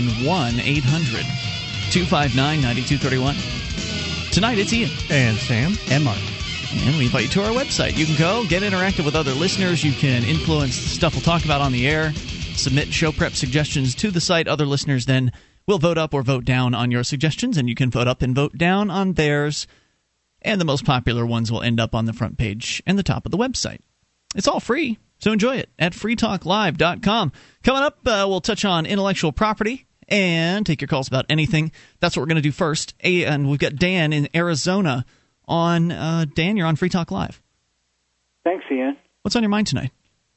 1-800-259-9231. Tonight, it's Ian. And Sam. And Mark. And we invite you to our website. You can go, get interactive with other listeners. You can influence the stuff we'll talk about on the air. Submit show prep suggestions to the site. Other listeners then will vote up or vote down on your suggestions, and you can vote up and vote down on theirs. And the most popular ones will end up on the front page and the top of the website. It's all free, so enjoy it at freetalklive.com. Coming up, we'll touch on intellectual property and take your calls about anything. That's what we're going to do first. And we've got Dan in Arizona on. Dan, you're on Free Talk Live. Thanks, Ian. What's on your mind tonight?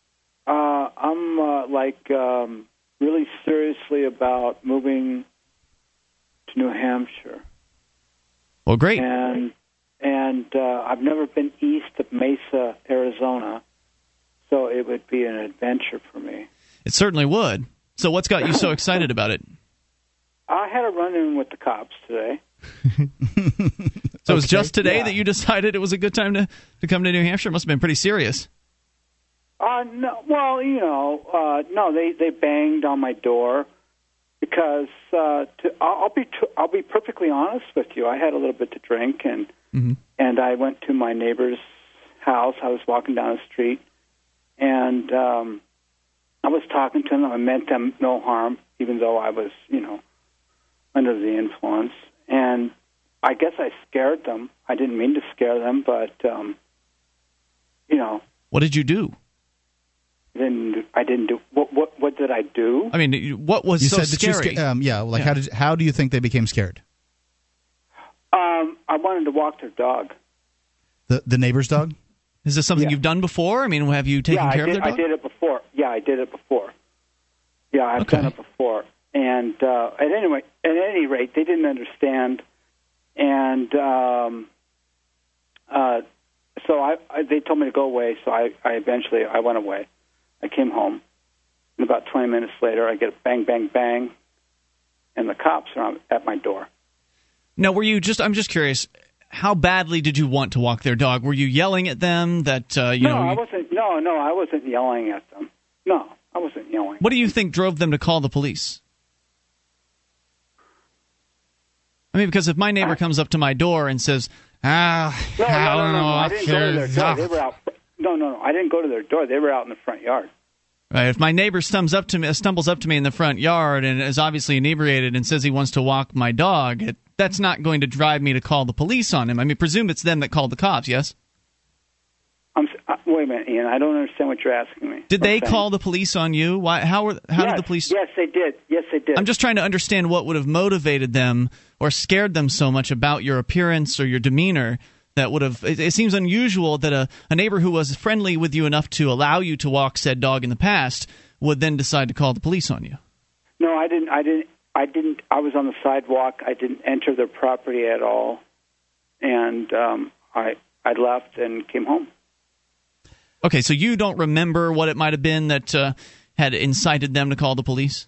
I'm really seriously about moving to New Hampshire. Well, great. And I've never been east of Mesa, Arizona, so it would be an adventure for me. It certainly would. So what's got you so excited about it? I had a run-in with the cops today. So it was just today that you decided it was a good time to come to New Hampshire? It must have been pretty serious. No, well, no, they banged on my door because I'll be perfectly honest with you. I had a little bit to drink and I went to my neighbor's house. I was walking down the street and I was talking to them. I meant them no harm, even though I was, under the influence. And I guess I scared them. I didn't mean to scare them, but What did you do? I didn't do what did I do? I mean, what was so scary? How do you think they became scared? I wanted to walk their dog. The neighbor's dog? Is this something you've done before? I mean, have you taken care of their dog? I did it before. Yeah, I did it before. Yeah, I've done it before. And at any rate, they didn't understand. And so they told me to go away. So I eventually went away. I came home. And about 20 minutes later, I get a bang, bang, bang, and the cops are at my door. Now, I'm just curious, how badly did you want to walk their dog? Were you yelling at them that, I wasn't. No, I wasn't yelling at them. No, I wasn't yelling. What do you think drove them to call the police? I mean, because if my neighbor comes up to my door and says, No, I didn't go to their door. They were out. No, I didn't go to their door. They were out in the front yard. Right. If my neighbor stumbles up to me in the front yard and is obviously inebriated and says he wants to walk my dog, that's not going to drive me to call the police on him. I mean, presume it's them that called the cops, yes? Wait a minute, Ian. I don't understand what you're asking me. Did they call the police on you? Why? How did the police? Yes, they did. Yes, they did. I'm just trying to understand what would have motivated them or scared them so much about your appearance or your demeanor that would have. It seems unusual that a neighbor who was friendly with you enough to allow you to walk said dog in the past would then decide to call the police on you. No, I didn't. I was on the sidewalk. I didn't enter their property at all, and I left and came home. Okay, so you don't remember what it might have been that had incited them to call the police?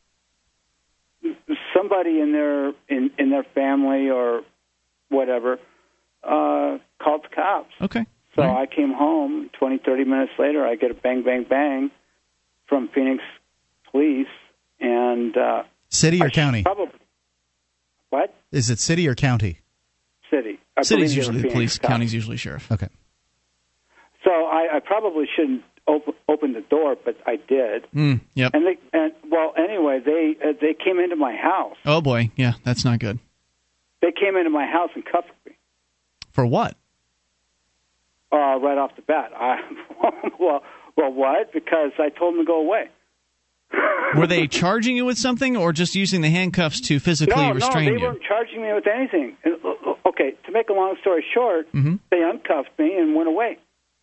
Somebody in their family or whatever called the cops. Okay. So I came home. 20, 30 minutes later, I get a bang, bang, bang from Phoenix police. And city or county? Probably. What? Is it city or county? City. City's usually the police. County's usually sheriff. Okay. So I probably shouldn't open the door, but I did. Yep. Anyway, they came into my house. Oh boy, yeah, that's not good. They came into my house and cuffed me. For what? Right off the bat. Well, what? Because I told them to go away. Were they charging you with something, or just using the handcuffs to physically restrain you? No, they weren't charging me with anything. Okay, to make a long story short, they uncuffed me and went away.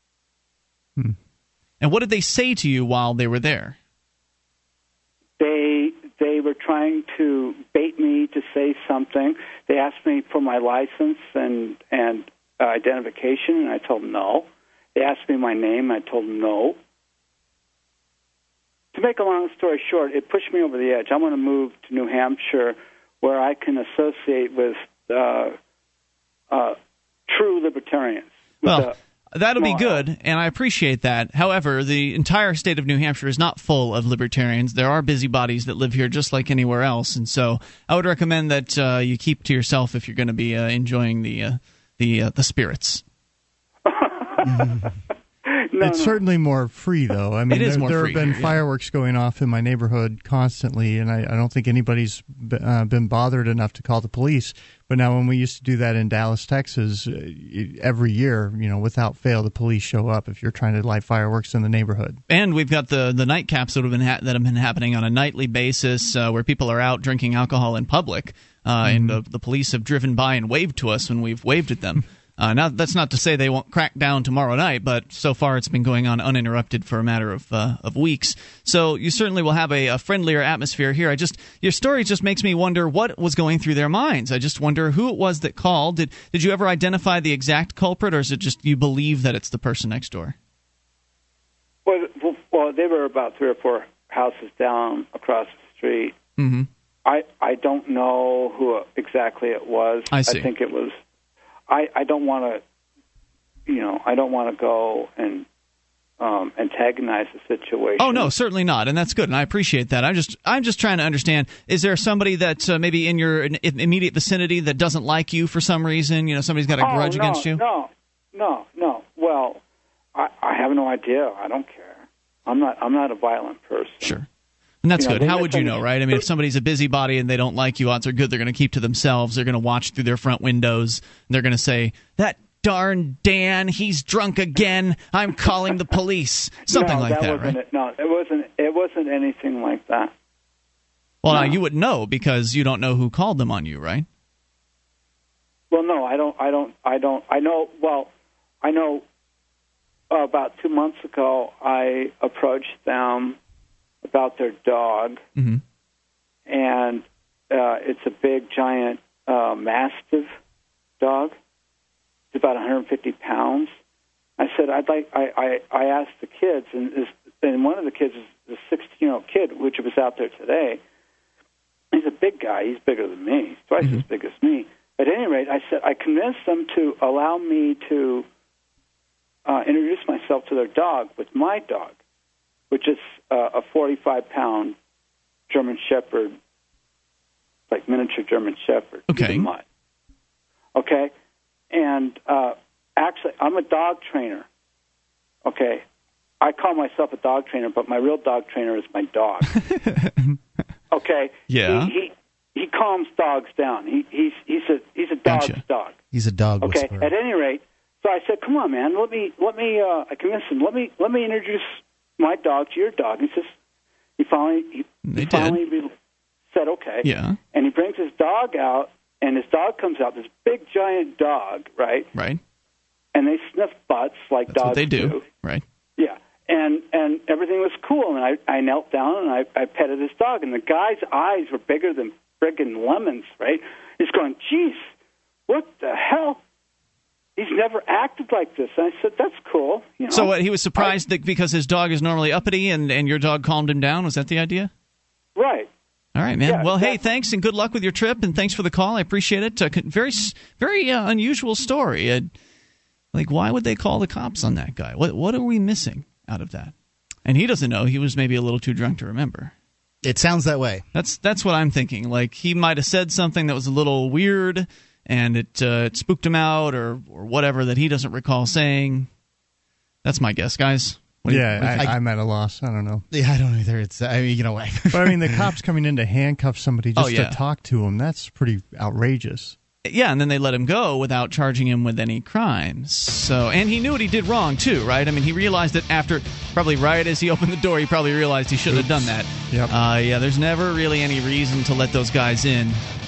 And what did they say to you while they were there? They were trying to bait me to say something. They asked me for my license and identification, and I told them no. They asked me my name, and I told them no. To make a long story short, it pushed me over the edge. I want to move to New Hampshire where I can associate with true libertarians. Well, that'll be good, and I appreciate that. However, the entire state of New Hampshire is not full of libertarians. There are busybodies that live here just like anywhere else, and so I would recommend that you keep to yourself if you're going to be enjoying the spirits. It's certainly more free, though. I mean, there have been fireworks going off in my neighborhood constantly, and I don't think anybody's been bothered enough to call the police. But now when we used to do that in Dallas, Texas, every year, without fail, the police show up if you're trying to light fireworks in the neighborhood. And we've got the nightcaps that have been happening on a nightly basis where people are out drinking alcohol in public, and the police have driven by and waved to us when we've waved at them. Now, that's not to say they won't crack down tomorrow night, but so far it's been going on uninterrupted for a matter of weeks. So you certainly will have a friendlier atmosphere here. Your story just makes me wonder what was going through their minds. I just wonder who it was that called. Did you ever identify the exact culprit, or is it just you believe that it's the person next door? Well, they were about 3 or 4 houses down across the street. Mm-hmm. I don't know who exactly it was. I see. I think it was. I don't want to go and antagonize the situation. Oh no, certainly not, and that's good, and I appreciate that. I'm just trying to understand: is there somebody that maybe in your immediate vicinity that doesn't like you for some reason? Somebody's got a grudge against you? No. Well, I have no idea. I don't care. I'm not a violent person. Sure. And that's good. How would you know, right? I mean, if somebody's a busybody and they don't like you, odds are good they're going to keep to themselves. They're going to watch through their front windows. And they're going to say, that darn Dan, he's drunk again. I'm calling the police. Something like that, wasn't right? It. No, it wasn't anything like that. Well, now you would know because you don't know who called them on you, right? Well, no, I don't. I know. Well, I know. About 2 months ago, I approached them about their dog, mm-hmm. and it's a big, giant Mastiff dog. It's about 150 pounds. I said, I asked the kids, and one of the kids is a 16-year-old kid, which was out there today. He's a big guy. He's bigger than me. He's twice mm-hmm. as big as me. At any rate, I said I convinced them to allow me to introduce myself to their dog with my dog, which is a 45-pound German Shepherd, like miniature German Shepherd. Okay. Mutt. Okay? And actually, I'm a dog trainer. Okay? I call myself a dog trainer, but my real dog trainer is my dog. Okay? Yeah. He calms dogs down. He's a dog's dog. He's a dog whisperer. Okay? At any rate, so I said, "Come on, man. I convinced him. Let me introduce my dog to your dog." He says, he finally said, "Okay." Yeah. And he brings his dog out, and his dog comes out. This big giant dog, right? Right. And they sniff butts like That's dogs what they do. Right. Yeah. And everything was cool, and I knelt down and I petted his dog, and the guy's eyes were bigger than friggin' lemons, right? He's going, "Geez, what the hell? He's never acted like this." And I said, "That's cool." You know? So what, he was surprised that because his dog is normally uppity and your dog calmed him down? Was that the idea? Right. All right, man. Yeah, well, hey, thanks and good luck with your trip, and thanks for the call. I appreciate it. Very unusual story. Like, why would they call the cops on that guy? What are we missing out of that? And he doesn't know. He was maybe a little too drunk to remember. It sounds that way. That's what I'm thinking. Like, he might have said something that was a little weird, and it spooked him out or whatever that he doesn't recall saying. That's my guess, guys. I'm at a loss. I don't know. Yeah, I don't either. But I mean, the cops coming in to handcuff somebody just to talk to him, that's pretty outrageous. Yeah, and then they let him go without charging him with any crimes. So, and he knew what he did wrong, too, right? I mean, he realized it after, probably right as he opened the door, he probably realized he shouldn't have done that. Yep. Yeah, there's never really any reason to let those guys in.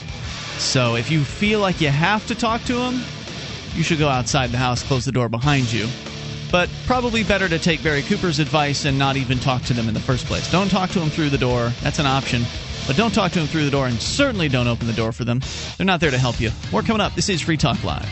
So if you feel like you have to talk to them, you should go outside the house, close the door behind you. But probably better to take Barry Cooper's advice and not even talk to them in the first place. Don't talk to them through the door. That's an option. But don't talk to them through the door, and certainly don't open the door for them. They're not there to help you. More coming up. This is Free Talk Live.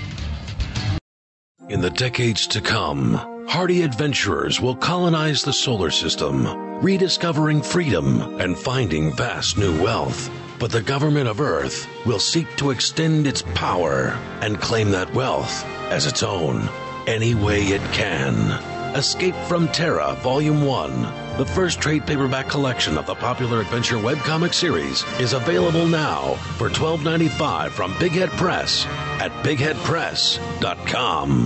In the decades to come, hardy adventurers will colonize the solar system, rediscovering freedom and finding vast new wealth. But the government of Earth will seek to extend its power and claim that wealth as its own any way it can. Escape from Terra, Volume 1, the first trade paperback collection of the popular adventure webcomic series, is available now for $12.95 from Big Head Press at bigheadpress.com.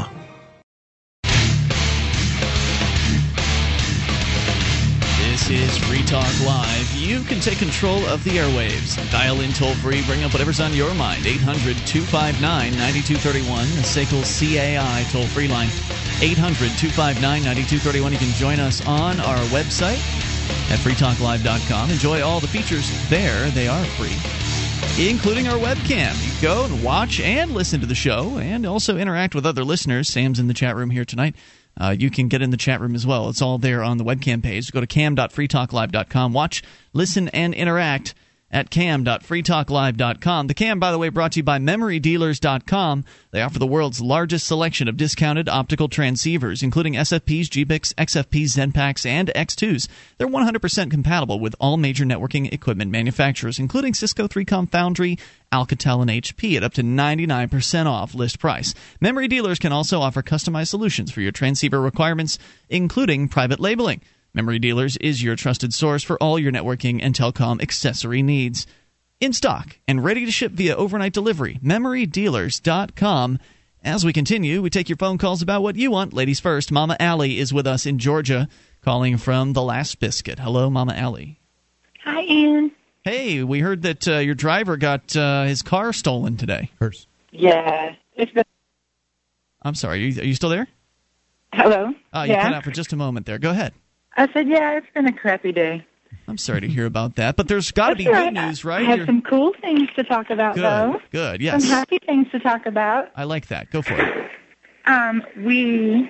This is Free Talk Live. You can take control of the airwaves. Dial in toll-free. Bring up whatever's on your mind. 800-259-9231. The SACL CAI toll-free line. 800-259-9231. You can join us on our website at freetalklive.com. Enjoy all the features there. They are free, including our webcam. You can go and watch and listen to the show and also interact with other listeners. Sam's in the chat room here tonight. You can get in the chat room as well. It's all there on the webcam page. Go to cam.freetalklive.com. Watch, listen, and interact at cam.freetalklive.com. The Cam, by the way, brought to you by MemoryDealers.com. They offer the world's largest selection of discounted optical transceivers, including SFPs, GBICs, XFPs, ZenPaks, and X2s. They're 100% compatible with all major networking equipment manufacturers, including Cisco, 3Com, Foundry, Alcatel, and HP at up to 99% off list price. Memory Dealers can also offer customized solutions for your transceiver requirements, including private labeling. Memory Dealers is your trusted source for all your networking and telecom accessory needs. In stock and ready to ship via overnight delivery, MemoryDealers.com. As we continue, we take your phone calls about what you want. Ladies first, Mama Allie is with us in Georgia, calling from the Last Biscuit. Hello, Mama Allie. Hi, Ian. Hey, we heard that your driver got his car stolen today. Hers. Yeah. I'm sorry. Are you still there? Hello? You cut out for just a moment there. Go ahead. I said, yeah, it's been a crappy day. I'm sorry to hear about that, but there's got to be good news, right? I have some cool things to talk about, though. Good, yes. Some happy things to talk about. I like that. Go for it. We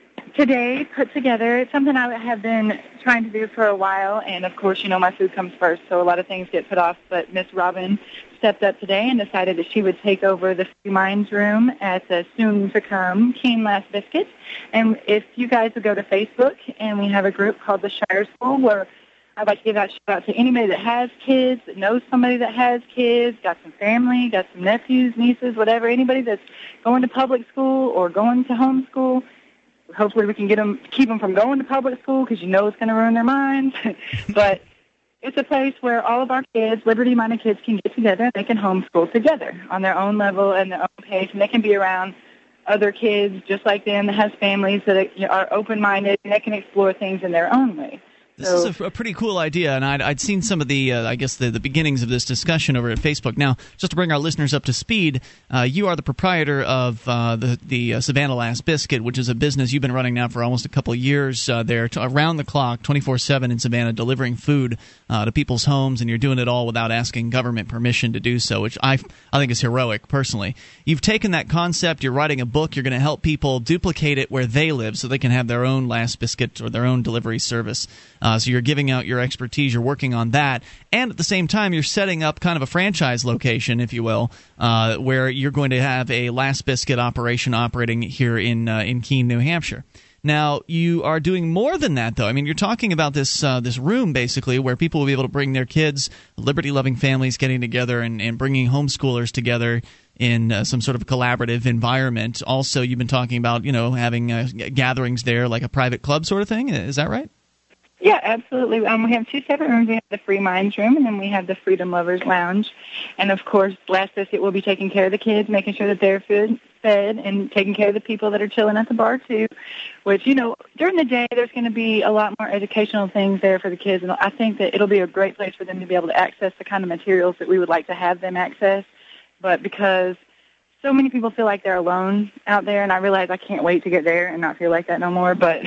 today put together something I have been trying to do for a while, and of course, my food comes first, so a lot of things get put off, but Miss Robin stepped up today and decided that she would take over the Free Minds room at the soon-to-come Keene Last Biscuit. And if you guys would go to Facebook, and we have a group called the Shire School, where I'd like to give out a shout-out to anybody that has kids, that knows somebody that has kids, got some family, got some nephews, nieces, whatever, anybody that's going to public school or going to homeschool. Hopefully we can keep them from going to public school because it's going to ruin their minds. But it's a place where all of our kids, liberty-minded kids, can get together and they can homeschool together on their own level and their own pace, and they can be around other kids just like them that has families that are open-minded and they can explore things in their own way. This is a pretty cool idea, and I'd seen some of the, the beginnings of this discussion over at Facebook. Now, just to bring our listeners up to speed, you are the proprietor of the Savannah Last Biscuit, which is a business you've been running now for almost a couple of years there, around the clock, 24/7 in Savannah, delivering food to people's homes, and you're doing it all without asking government permission to do so, which I think is heroic, personally. You've taken that concept, you're writing a book, you're going to help people duplicate it where they live so they can have their own Last Biscuit or their own delivery service. So you're giving out your expertise, you're working on that, and at the same time you're setting up kind of a franchise location, if you will, where you're going to have a Last Biscuit operation operating here in Keene, New Hampshire. Now, you are doing more than that, though. I mean, you're talking about this room, basically, where people will be able to bring their kids, liberty-loving families getting together and bringing homeschoolers together in some sort of collaborative environment. Also, you've been talking about, having gatherings there, like a private club sort of thing. Is that right? Yeah, absolutely. We have two separate rooms. We have the Free Minds room, and then we have the Freedom Lovers Lounge. And, of course, Last Biscuit will be taking care of the kids, making sure that they're fed, and taking care of the people that are chilling at the bar, too, which, during the day there's going to be a lot more educational things there for the kids. And I think that it'll be a great place for them to be able to access the kind of materials that we would like to have them access. But because so many people feel like they're alone out there, and I realize I can't wait to get there and not feel like that no more, but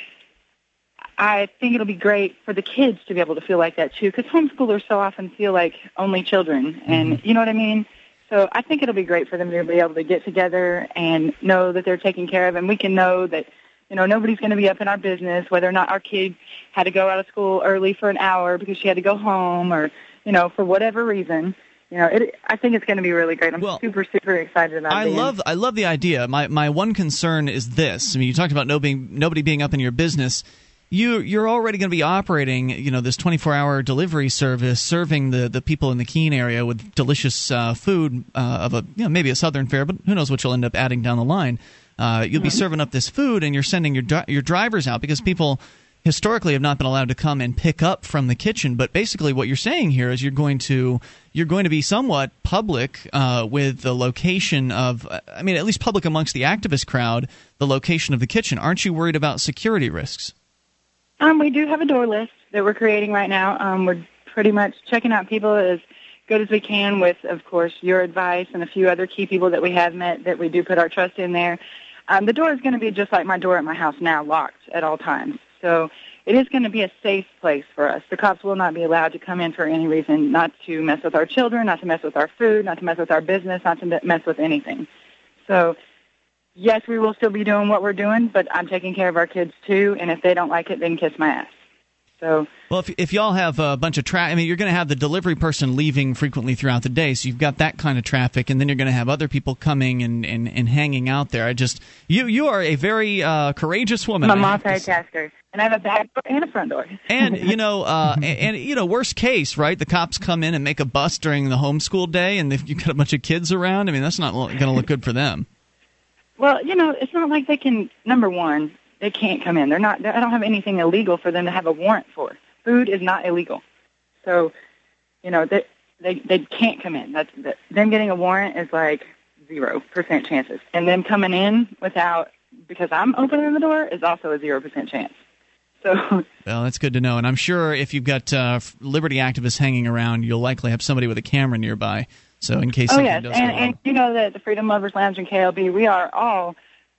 I think it'll be great for the kids to be able to feel like that, too, because homeschoolers so often feel like only children, and you know what I mean? So I think it'll be great for them to be able to get together and know that they're taken care of, and we can know that, nobody's going to be up in our business, whether or not our kid had to go out of school early for an hour because she had to go home or, for whatever reason. I think it's going to be really great. I'm super, super excited about it. I love the idea. My one concern is this. I mean, you talked about nobody being up in your business. You're already going to be operating, this 24-hour delivery service, serving the people in the Keene area with delicious food of maybe a southern fare, but who knows what you'll end up adding down the line. You'll be serving up this food, and you're sending your drivers out because people historically have not been allowed to come and pick up from the kitchen. But basically, what you're saying here is you're going to be somewhat public with the location of, at least public amongst the activist crowd, the location of the kitchen. Aren't you worried about security risks? We do have a door list that we're creating right now. We're pretty much checking out people as good as we can with, of course, your advice and a few other key people that we have met that we do put our trust in there. The door is going to be just like my door at my house now, locked at all times. So it is going to be a safe place for us. The cops will not be allowed to come in for any reason, not to mess with our children, not to mess with our food, not to mess with our business, not to mess with anything. So yes, we will still be doing what we're doing, but I'm taking care of our kids, too, and if they don't like it, they can kiss my ass. So, well, if y'all have a bunch of traffic, you're going to have the delivery person leaving frequently throughout the day, so you've got that kind of traffic, and then you're going to have other people coming and hanging out there. You are a very courageous woman. I'm a multitasker, and I have a back door and a front door. And worst case, right? The cops come in and make a bust during the homeschool day, and if you've got a bunch of kids around, that's not going to look good for them. Well, it's not like they can, number one, they can't come in. I don't have anything illegal for them to have a warrant for. Food is not illegal. So, they can't come in. Them getting a warrant is like 0% chances. And them coming in because I'm opening the door, is also a 0% chance. So, well, that's good to know. And I'm sure if you've got liberty activists hanging around, you'll likely have somebody with a camera nearby. So in case something does go wrong. And you know that the Freedom Lovers Lounge and KLB, we are all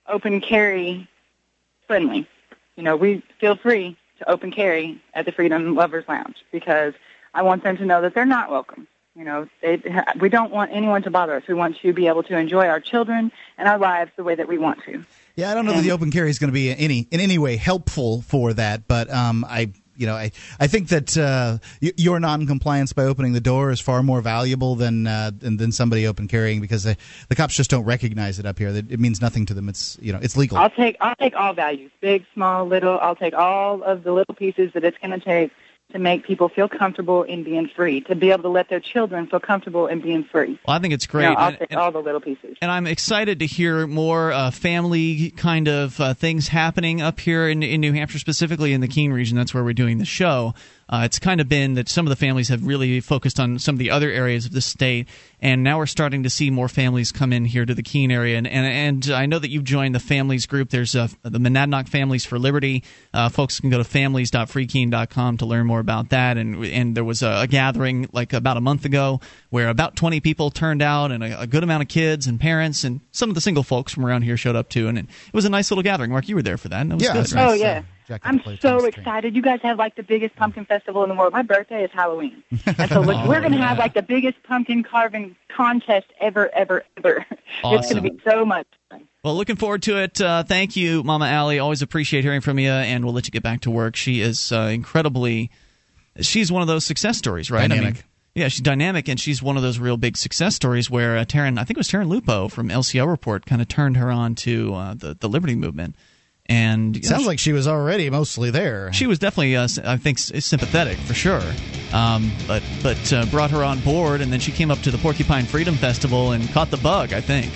open carry friendly. We feel free to open carry at the Freedom Lovers Lounge because I want them to know that they're not welcome. We don't want anyone to bother us. We want to be able to enjoy our children and our lives the way that we want to. Yeah, I don't know that the open carry is going to be in any way helpful for that, but I think that your non-compliance by opening the door is far more valuable than somebody open carrying because the cops just don't recognize it up here. It means nothing to them. It's legal. I'll take all values, big, small, little. I'll take all of the little pieces that it's going to take to make people feel comfortable in being free, to be able to let their children feel comfortable in being free. Well, I think it's great. I'll take all the little pieces. And I'm excited to hear more family kind of things happening up here in New Hampshire, specifically in the Keene region. That's where we're doing the show. It's kind of been that some of the families have really focused on some of the other areas of the state, and now we're starting to see more families come in here to the Keene area. And I know that you've joined the families group. There's the Monadnock Families for Liberty. Folks can go to families.freekeene.com to learn more about that. And there was a gathering like about a month ago where about 20 people turned out, and a good amount of kids and parents, and some of the single folks from around here showed up too. And it was a nice little gathering. Mark, you were there for that. And it was good. Oh, yeah. I'm so excited. You guys have like the biggest pumpkin festival in the world. My birthday is Halloween. And so we're going to have like the biggest pumpkin carving contest ever. Awesome. It's going to be so much fun. Well, looking forward to it. Thank you, Mama Allie. Always appreciate hearing from you, and we'll let you get back to work. She is she's one of those success stories, right? Dynamic. Yeah, she's dynamic, and she's one of those real big success stories where I think it was Taryn Lupo from LCO Report kind of turned her on to the Liberty Movement. And it sounds like she was already mostly there. She was definitely, I think, sympathetic for sure. But brought her on board, and then she came up to the Porcupine Freedom Festival and caught the bug, I think.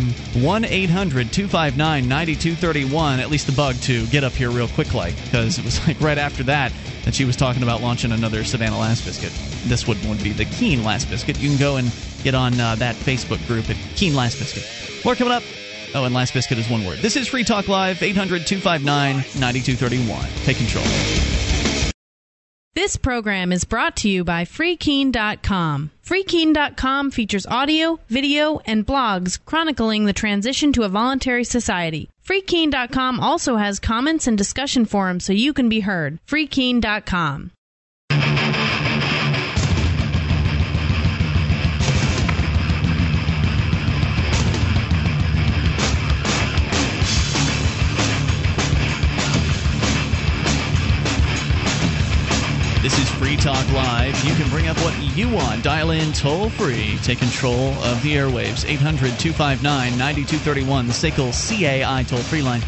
1-800-259-9231, at least the bug to get up here real quick, because it was like right after that she was talking about launching another Savannah Last Biscuit. This would be the Keene Last Biscuit. You can go and get on that Facebook group at Keene Last Biscuit. More coming up. Oh, and Last Biscuit is one word. This is Free Talk Live, 800-259-9231. Take control. This program is brought to you by FreeKeene.com. FreeKeene.com features audio, video, and blogs chronicling the transition to a voluntary society. FreeKeene.com also has comments and discussion forums so you can be heard. FreeKeene.com. This is Free Talk Live. You can bring up what you want. Dial in toll-free. Take control of the airwaves. 800-259-9231. The SACL CAI toll-free line.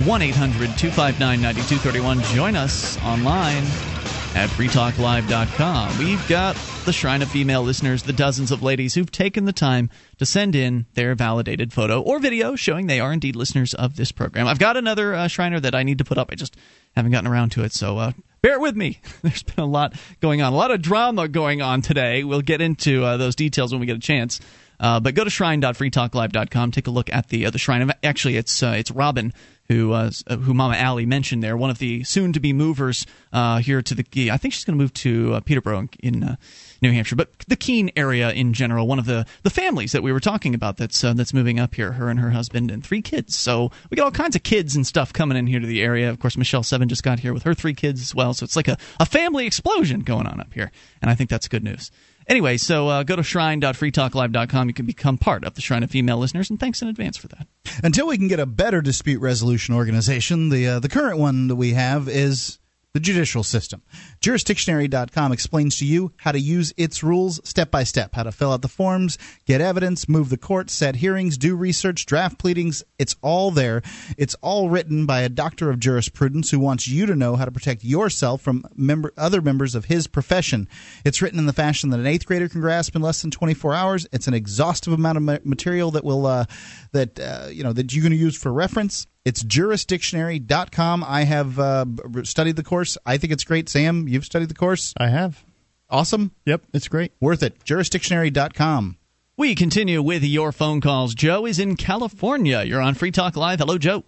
1-800-259-9231. Join us online at freetalklive.com. We've got the Shrine of Female Listeners, the dozens of ladies who've taken the time to send in their validated photo or video showing they are indeed listeners of this program. I've got another Shriner that I need to put up. I just haven't gotten around to it, so bear with me. There's been a lot going on, a lot of drama going on today. We'll get into those details when we get a chance. But go to shrine.freetalklive.com. Take a look at the shrine. Actually, it's Robin, who Mama Allie mentioned there, one of the soon-to-be movers here to the. I think she's going to move to Peterborough in New Hampshire, but the Keene area in general. One of the families that we were talking about that's moving up here. Her and her husband and 3 kids. So we got all kinds of kids and stuff coming in here to the area. Of course, Michelle Seven just got here with her 3 kids as well. So it's like a family explosion going on up here, and I think that's good news. Anyway, so go to shrine.freetalklive.com. You can become part of the Shrine of Female Listeners, and thanks in advance for that. Until we can get a better dispute resolution organization, the current one that we have is the judicial system. Jurisdictionary.com explains to you how to use its rules step by step, how to fill out the forms, get evidence, move the court, set hearings, do research, draft pleadings. It's all there. It's all written by a doctor of jurisprudence who wants you to know how to protect yourself from other members of his profession. It's written in the fashion that an 8th grader can grasp in less than 24 hours. It's an exhaustive amount of material that will that you're going to use for reference. It's jurisdictionary.com. I have studied the course. I think it's great. Sam, you've studied the course? I have. Awesome? Yep, it's great. Worth it. Jurisdictionary.com. We continue with your phone calls. Joe is in California. You're on Free Talk Live. Hello, Joe.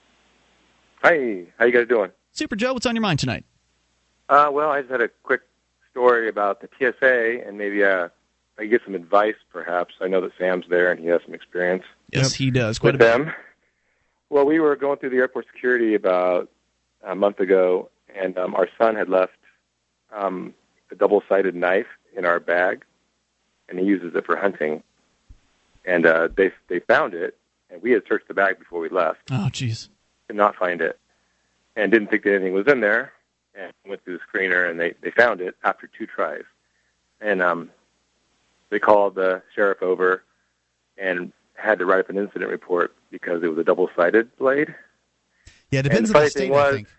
Hi. How you guys doing? Super, Joe. What's on your mind tonight? Well, I just had a quick story about the TSA, and maybe I get some advice, perhaps. I know that Sam's there, and he has some experience. Yes, he does. Quite with them. Well, we were going through the airport security about a month ago, and our son had left a double-sided knife in our bag, and he uses it for hunting. And they found it, and we had searched the bag before we left. Oh, jeez. Did not find it, and didn't think that anything was in there, and went through the screener, and they found it after 2 tries. And they called the sheriff over and had to write up an incident report because it was a double-sided blade. Yeah, it depends on the state, I think.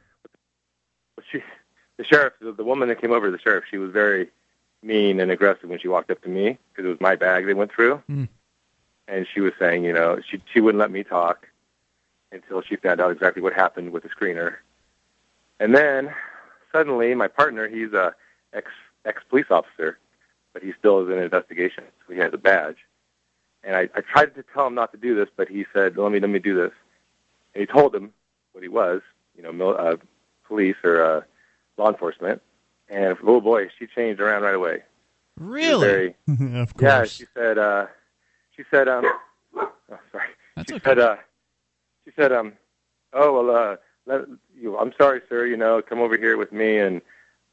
The sheriff, the woman that came over to the sheriff, she was very mean and aggressive when she walked up to me because it was my bag they went through. Mm. And she was saying, she wouldn't let me talk until she found out exactly what happened with the screener. And then suddenly my partner, he's a ex-police officer, but he still is in an investigation, so he has a badge. And I tried to tell him not to do this, but he said, let me do this. And he told him what he was, police or law enforcement. And oh boy, she changed around right away. Really? Of course. Yeah, she said, oh, sorry. That's she okay. said, oh, well, I'm sorry, sir, come over here with me. And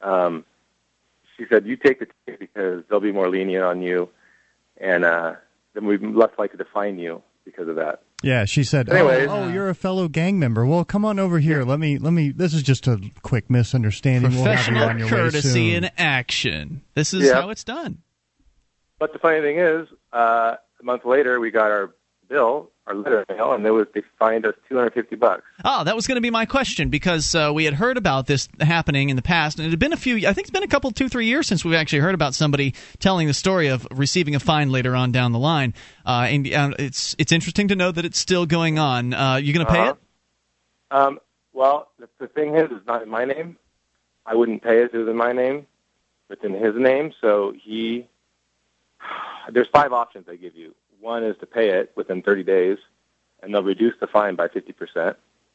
she said, you take the ticket because they'll be more lenient on you. And then we'd be less likely to fine you because of that. Yeah, she said, anyways, you're a fellow gang member. Well, come on over here. Let me, this is just a quick misunderstanding. Professional we'll have you on your courtesy way soon. in action. This is how it's done. But the funny thing is, a month later, we got our bill, our letter mail, and they fined us $250. Oh, that was going to be my question, because we had heard about this happening in the past, and it had been I think it's been a couple, 2-3 years since we've actually heard about somebody telling the story of receiving a fine later on down the line. And it's interesting to know that it's still going on. You going to pay it? Well, the thing is, it's not in my name. I wouldn't pay it if it was in my name. It's in his name, so there's 5 options they give you. One is to pay it within 30 days, and they'll reduce the fine by 50%.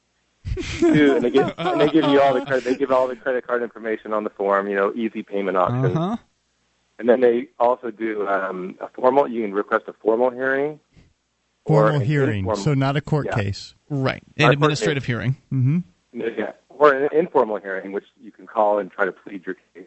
2, and they give you all the credit. They give all the credit card information on the form. Easy payment options. Uh-huh. And then they also do a formal. You can request a formal hearing. Formal hearing, so not a court case. Right, an administrative hearing. Mm-hmm. Yeah, or an informal hearing, which you can call and try to plead your case.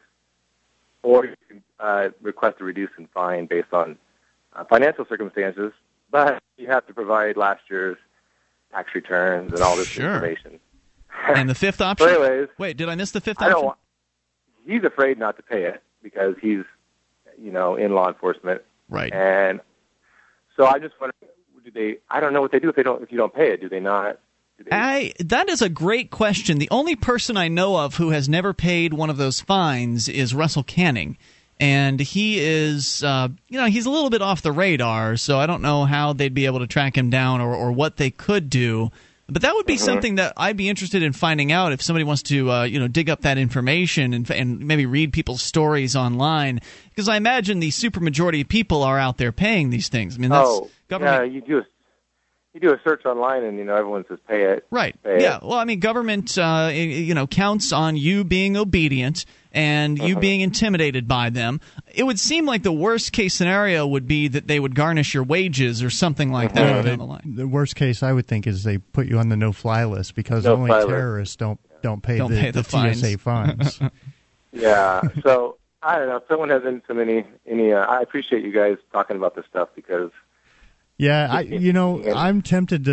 Or you can request a reduce in fine based on financial circumstances, but you have to provide last year's tax returns and all this information. And the 5th option? So anyways, wait, did I miss the 5th option? He's afraid not to pay it because he's, in law enforcement. Right. And so I just wonder, I don't know what they do if you don't pay it. Do they not? That is a great question. The only person I know of who has never paid one of those fines is Russell Canning. And he is, he's a little bit off the radar, so I don't know how they'd be able to track him down or what they could do. But that would be something that I'd be interested in finding out if somebody wants to, dig up that information and maybe read people's stories online. Because I imagine the supermajority of people are out there paying these things. I mean, that's government. Yeah, you do a search online, and everyone says pay it. Right. Pay yeah. It. Well, I mean, government, counts on you being obedient and you being intimidated by them. It would seem like the worst case scenario would be that they would garnish your wages or something like that down the line. The worst case, I would think, is they put you on the no-fly list because only terrorists don't pay the TSA fines. Yeah. So I don't know. If someone has any, I appreciate you guys talking about this stuff because. Yeah, I'm tempted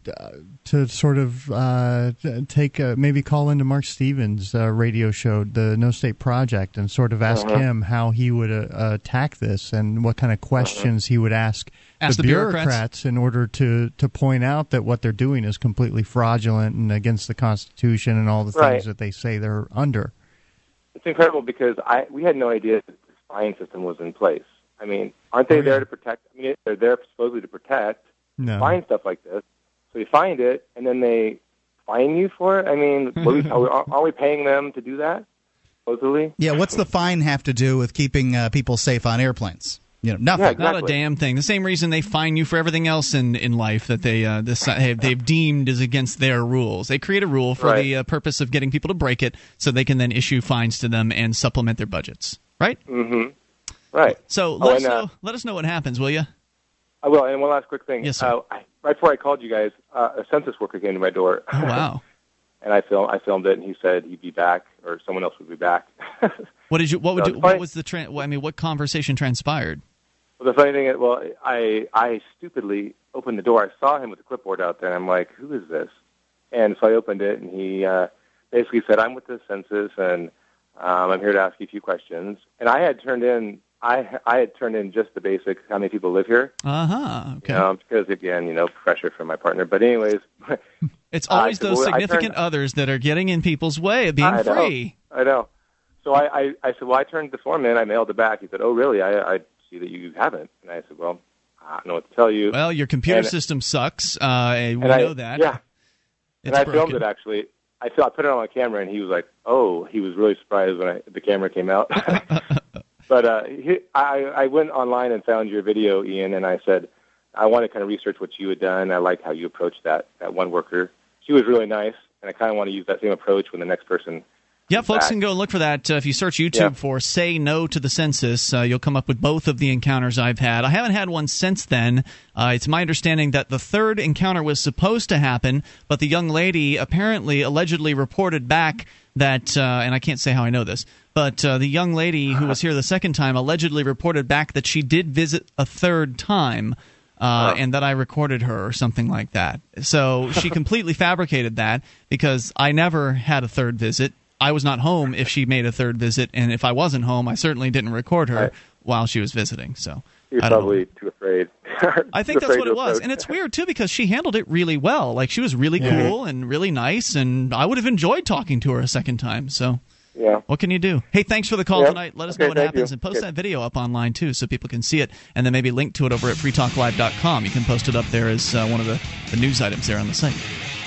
to sort of maybe call into Mark Stevens' radio show, the No State Project, and sort of ask him how he would attack this and what kind of questions he would ask the bureaucrats in order to point out that what they're doing is completely fraudulent and against the Constitution and all the things that they say they're under. It's incredible because we had no idea that the fine system was in place. I mean, aren't they there to protect? I mean, they're there supposedly to protect, find stuff like this. So you find it, and then they fine you for it? I mean, are we paying them to do that, supposedly? Yeah, what's the fine have to do with keeping people safe on airplanes? Nothing. Yeah, exactly. Not a damn thing. The same reason they fine you for everything else in life that they've deemed is against their rules. They create a rule for the purpose of getting people to break it so they can then issue fines to them and supplement their budgets. Right? Mm-hmm. Right. So let us know what happens, will you? I will. And one last quick thing. Yes, sir. Right before I called you guys, a census worker came to my door. Oh, wow. And I filmed it, and he said he'd be back, or someone else would be back. What conversation transpired? Well, the funny thing is, I stupidly opened the door. I saw him with a clipboard out there, and I'm like, who is this? And so I opened it, and he basically said, I'm with the census, and I'm here to ask you a few questions. And I had turned in just the basics, how many people live here. Okay. Because, again, pressure from my partner. But anyways. It's always those significant others that are getting in people's way of being free. I know. So I said, well, I turned the form in. I mailed it back. He said, oh, really? I see that you haven't. And I said, well, I don't know what to tell you. Well, your computer system sucks. We know that. Yeah. It's and I filmed it, actually. I put it on my camera, and he was like, oh, he was really surprised when the camera came out. But I went online and found your video, Ian, and I said, I want to kind of research what you had done. I like how you approached that one worker. She was really nice, and I kind of want to use that same approach when the next person. Yeah, folks can go and look for that. If you search YouTube for Say No to the Census, you'll come up with both of the encounters I've had. I haven't had one since then. It's my understanding that the third encounter was supposed to happen, but the young lady allegedly reported back that, and I can't say how I know this, but the young lady who was here the second time allegedly reported back that she did visit a third time. And that I recorded her or something like that. So she completely fabricated that because I never had a third visit. I was not home if she made a third visit, and if I wasn't home, I certainly didn't record her while she was visiting. So you're probably too afraid. I think that's what it was. And it's weird, too, because she handled it really well. Like, she was really cool and really nice, and I would have enjoyed talking to her a second time. So what can you do? Hey, thanks for the call tonight. Let us know what happens, and post that video up online, too, so people can see it, and then maybe link to it over at freetalklive.com. You can post it up there as one of the news items there on the site.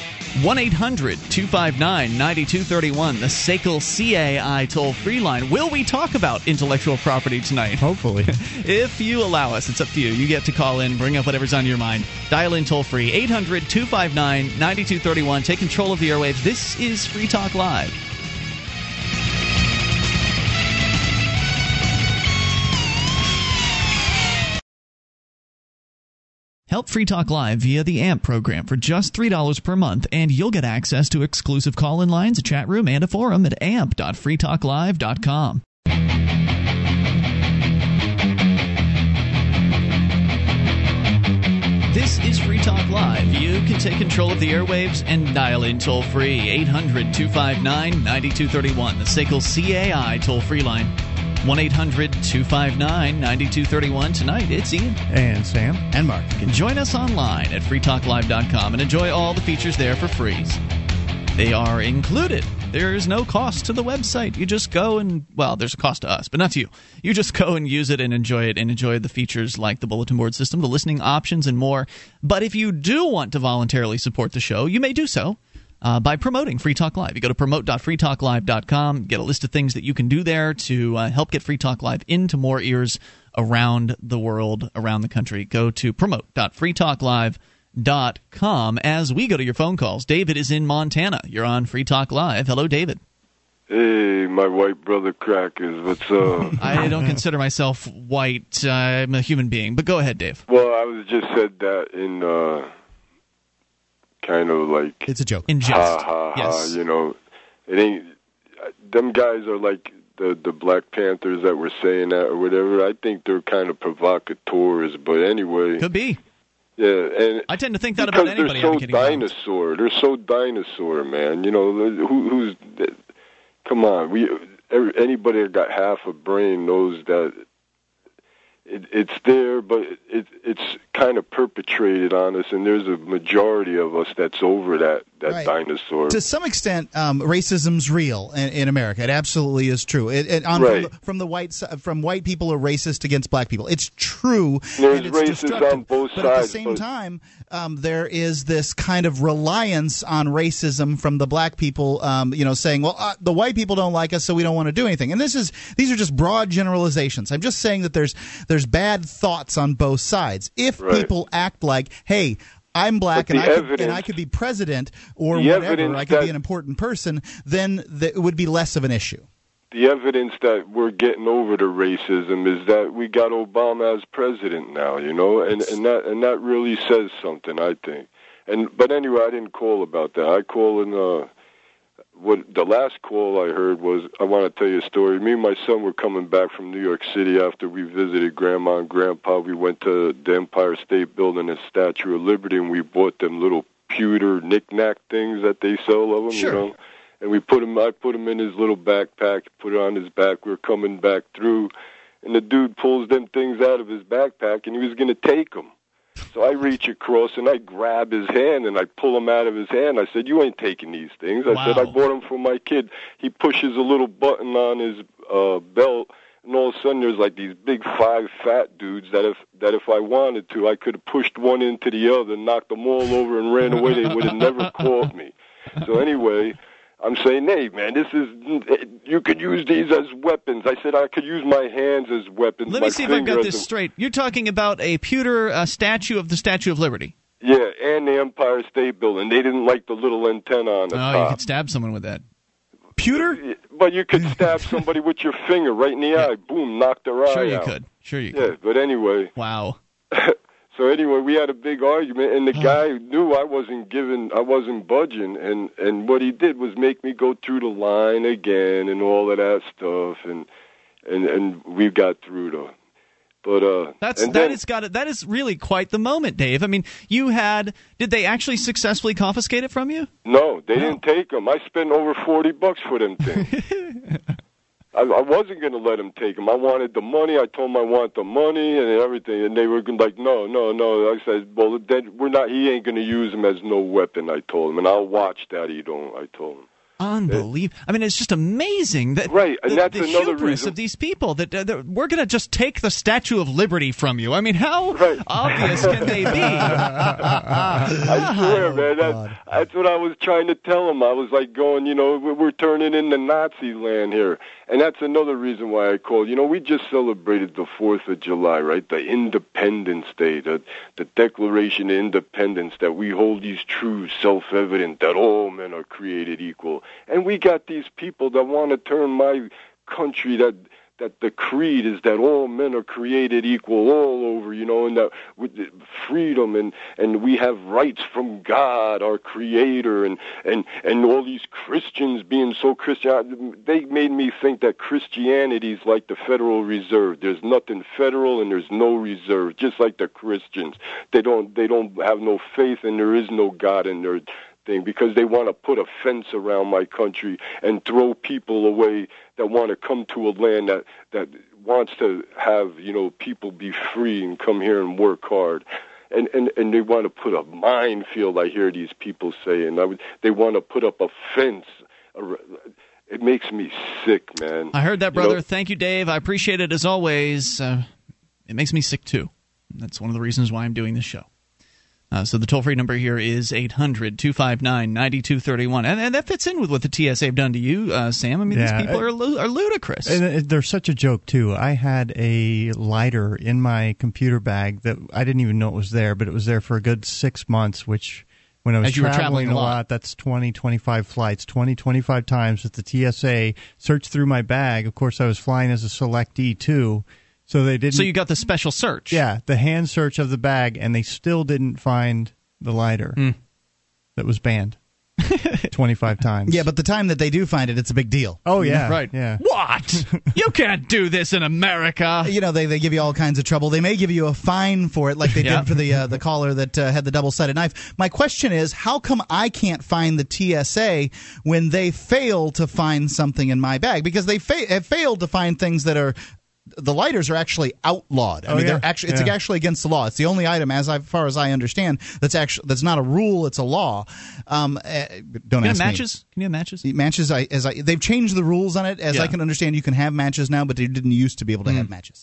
1-800-259-9231, the SACL CAI toll-free line. Will we talk about intellectual property tonight? Hopefully. If you allow us, it's up to you. You get to call in, bring up whatever's on your mind. Dial in toll-free, 800-259-9231. Take control of the airwaves. This is Free Talk Live. Help Free Talk Live via the AMP program for just $3 per month, and you'll get access to exclusive call-in lines, a chat room, and a forum at amp.freetalklive.com. This is Free Talk Live. You can take control of the airwaves and dial in toll-free, 800-259-9231, the SACL CAI toll-free line. 1-800-259-9231. Tonight, it's Ian. And Sam. And Mark. You can join us online at freetalklive.com and enjoy all the features there for free. They are included. There is no cost to the website. You just go and, well, there's a cost to us, but not to you. You just go and use it and enjoy the features like the bulletin board system, the listening options, and more. But if you do want to voluntarily support the show, you may do so by promoting Free Talk Live. You go to promote.freetalklive.com, get a list of things that you can do there to help get Free Talk Live into more ears around the world, around the country. Go to promote.freetalklive.com as we go to your phone calls. David is in Montana. You're on Free Talk Live. Hello, David. Hey, my white brother crackers, what's up? I don't consider myself white. I'm a human being, but go ahead, Dave. Well, I was just said that in kind of like... It's a joke. In jest. Ha, ha, yes. Ha, you know, it ain't... Them guys are like the Black Panthers that were saying that or whatever. I think they're kind of provocateurs, but anyway... Could be. Yeah, and I tend to think that about anybody. Because they're so dinosaur, man. You know, who's... Come on, anybody that got half a brain knows that it's there, but it's kind of perpetrated on us, and there's a majority of us that's over that right. Dinosaur. To some extent, racism's real in America. It absolutely is true. Right. From white people are racist against black people. It's true. There's and it's racism on both sides. But at the same time, there is this kind of reliance on racism from the black people, saying, well, the white people don't like us, so we don't want to do anything. And these are just broad generalizations. I'm just saying that there's bad thoughts on both sides. If people act like, hey, I'm black and I could be president or whatever, I could be an important person, then it would be less of an issue. the evidence that we're getting over the racism is that we got Obama as president now, and that really says something, I think. But anyway, I didn't call about that. I call in what the last call I heard was, I want to tell you a story. Me and my son were coming back from New York City after we visited Grandma and Grandpa. We went to the Empire State Building and Statue of Liberty, and we bought them little pewter knick-knack things that they sell of them, Sure. And I put him in his little backpack, put it on his back. We were coming back through, and the dude pulls them things out of his backpack, and he was going to take them. So I reach across, and I grab his hand, and I pull him out of his hand. I said, "You ain't taking these things." I said, "I bought them for my kid." He pushes a little button on his belt, and all of a sudden there's like these big 5 fat dudes that if I wanted to, I could have pushed one into the other, knocked them all over, and ran away. They would have never caught me. So anyway, I'm saying, "Hey, man, you could use these as weapons." I said I could use my hands as weapons. Let me see if I've got this straight. You're talking about a pewter statue of the Statue of Liberty. Yeah, and the Empire State Building. They didn't like the little antenna on the top. Oh, you could stab someone with that. Pewter? But you could stab somebody with your finger right in the eye. Boom, knock their eye out. Sure you could. Yeah, but anyway. Wow. So anyway, we had a big argument, and the guy knew I wasn't budging, and what he did was make me go through the line again and all of that stuff, and we got through though. But that is really quite the moment, Dave. I mean, did they actually successfully confiscate it from you? No, they didn't take them. I spent over $40 for them things. I wasn't going to let him take them. I wanted the money. I told him I want the money and everything, and they were like, no. I said, well, then he ain't going to use them as no weapon, I told him, and I'll watch that he don't, I told him. Unbelievable. I mean, it's just amazing that that's the another hubris reason of these people that we're going to just take the Statue of Liberty from you. I mean, how obvious can they be? I swear, man. That's what I was trying to tell him. I was like going, we're turning into Nazi land here. And that's another reason why I called. We just celebrated the 4th of July, right? The Independence Day, the Declaration of Independence, that we hold these truths self-evident, that all men are created equal. And we got these people that want to turn my country, that the creed is that all men are created equal all over, and that with freedom and we have rights from God, our Creator, and all these Christians being so Christian. They made me think that Christianity is like the Federal Reserve. There's nothing federal and there's no reserve, just like the Christians. They don't have no faith and there is no God in their thing, because they want to put a fence around my country and throw people away that want to come to a land that wants to have, people be free and come here and work hard. And they want to put a minefield, I hear these people say, and they want to put up a fence. It makes me sick, man. I heard that, brother. Thank you, Dave. I appreciate it as always. It makes me sick, too. That's one of the reasons why I'm doing this show. So the toll-free number here is 800-259-9231. And that fits in with what the TSA have done to you, Sam. I mean, these people are ludicrous. And they're such a joke, too. I had a lighter in my computer bag that I didn't even know it was there, but it was there for a good 6 months, which when I was traveling a lot, that's 20, 25 flights, 20, 25 times that the TSA searched through my bag. Of course, I was flying as a selectee, too. So they didn't. So you got the special search. Yeah, the hand search of the bag, and they still didn't find the lighter that was banned 25 times. Yeah, but the time that they do find it, it's a big deal. Oh, yeah. Right. Yeah. What? You can't do this in America. They give you all kinds of trouble. They may give you a fine for it, like they did for the caller that had the double-sided knife. My question is, how come I can't find the TSA when they fail to find something in my bag? Because they have failed to find things that are... The lighters are actually outlawed. They're actually it's actually against the law. It's the only item, as far as I understand, that's not a rule. It's a law. Don't ask me. Matches? Can you have matches? Matches. They've changed the rules on it. As I can understand, you can have matches now, but they didn't used to be able to have matches.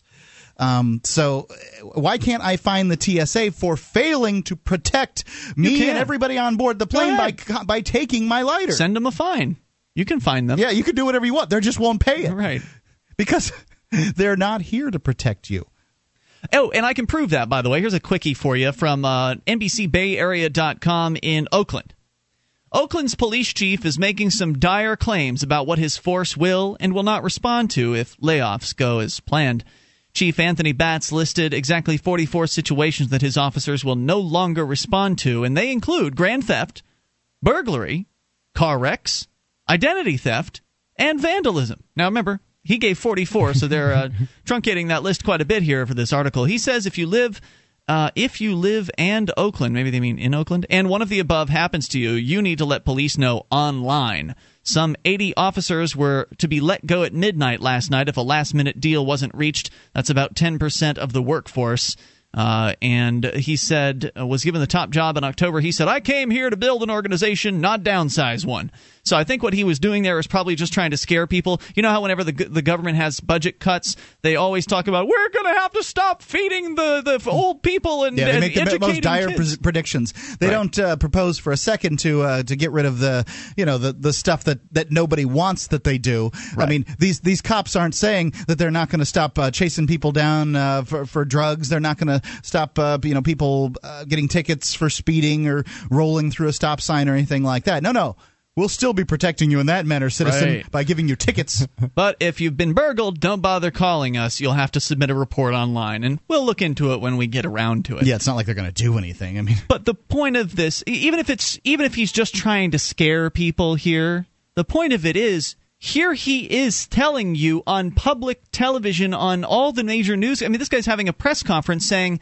So why can't I find the TSA for failing to protect me and everybody on board the plane by taking my lighter? Send them a fine. You can fine them. Yeah, you can do whatever you want. They just won't pay it. Right. Because they're not here to protect you. Oh, and I can prove that, by the way. Here's a quickie for you from NBCBayArea.com in Oakland. Oakland's police chief is making some dire claims about what his force will and will not respond to if layoffs go as planned. Chief Anthony Batts listed exactly 44 situations that his officers will no longer respond to, and they include grand theft, burglary, car wrecks, identity theft, and vandalism. Now remember, he gave 44, so they're truncating that list quite a bit here for this article. He says if you live and Oakland, maybe they mean in Oakland, and one of the above happens to you, you need to let police know online. Some 80 officers were to be let go at midnight last night if a last-minute deal wasn't reached. That's about 10% of the workforce. And he said, was given the top job in October. He said, I came here to build an organization, not downsize one. So I think what he was doing there is probably just trying to scare people. You know how whenever the government has budget cuts, they always talk about, we're going to have to stop feeding the old people and they make educating the most dire kids. predictions. They don't propose for a second to get rid of the stuff that nobody wants that they do. Right. I mean, these cops aren't saying that they're not going to stop chasing people down for drugs. They're not going to stop people getting tickets for speeding or rolling through a stop sign or anything like that. No. We'll still be protecting you in that manner, citizen, by giving you tickets. But if you've been burgled, don't bother calling us. You'll have to submit a report online, and we'll look into it when we get around to it. Yeah, it's not like they're going to do anything. I mean, but the point of this, even if he's just trying to scare people here, the point of it is, here he is telling you on public television, on all the major news. I mean, this guy's having a press conference saying,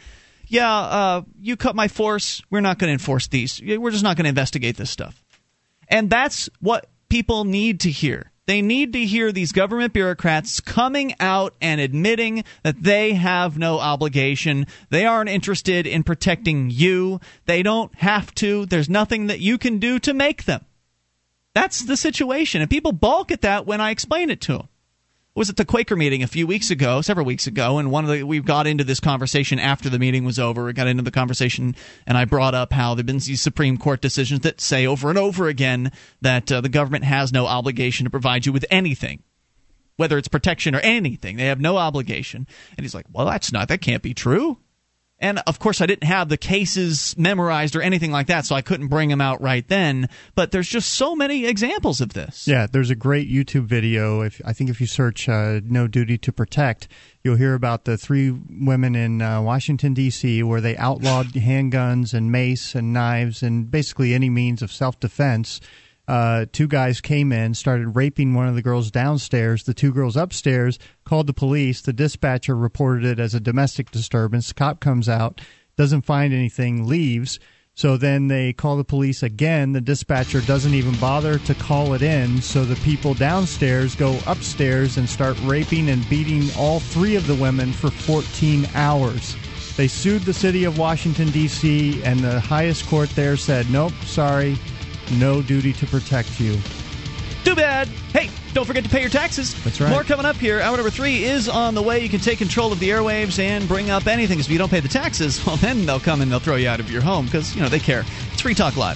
you cut my force. We're not going to enforce these. We're just not going to investigate this stuff. And that's what people need to hear. They need to hear these government bureaucrats coming out and admitting that they have no obligation. They aren't interested in protecting you. They don't have to. There's nothing that you can do to make them. That's the situation. And people balk at that when I explain it to them. I was at the Quaker meeting several weeks ago, and we got into this conversation after the meeting was over. We got into the conversation, and I brought up how there have been these Supreme Court decisions that say over and over again that the government has no obligation to provide you with anything, whether it's protection or anything. They have no obligation. And he's like, well, that can't be true. And, of course, I didn't have the cases memorized or anything like that, so I couldn't bring them out right then. But there's just so many examples of this. Yeah, there's a great YouTube video. I think if you search No Duty to Protect, you'll hear about the 3 women in Washington, D.C., where they outlawed handguns and mace and knives and basically any means of self-defense. 2 guys came in, started raping one of the girls downstairs. The 2 girls upstairs called the police. The dispatcher reported it as a domestic disturbance. The cop comes out, doesn't find anything, leaves. So then they call the police again. The dispatcher doesn't even bother to call it in. So the people downstairs go upstairs and start raping and beating all 3 of the women for 14 hours. They sued the city of Washington, D.C., and the highest court there said, nope, sorry. No duty to protect you. Too bad. Hey, don't forget to pay your taxes. That's right. More coming up here. Hour number 3 is on the way. You can take control of the airwaves and bring up anything. Because if you don't pay the taxes, well, then they'll come and they'll throw you out of your home because, they care. It's Free Talk Live.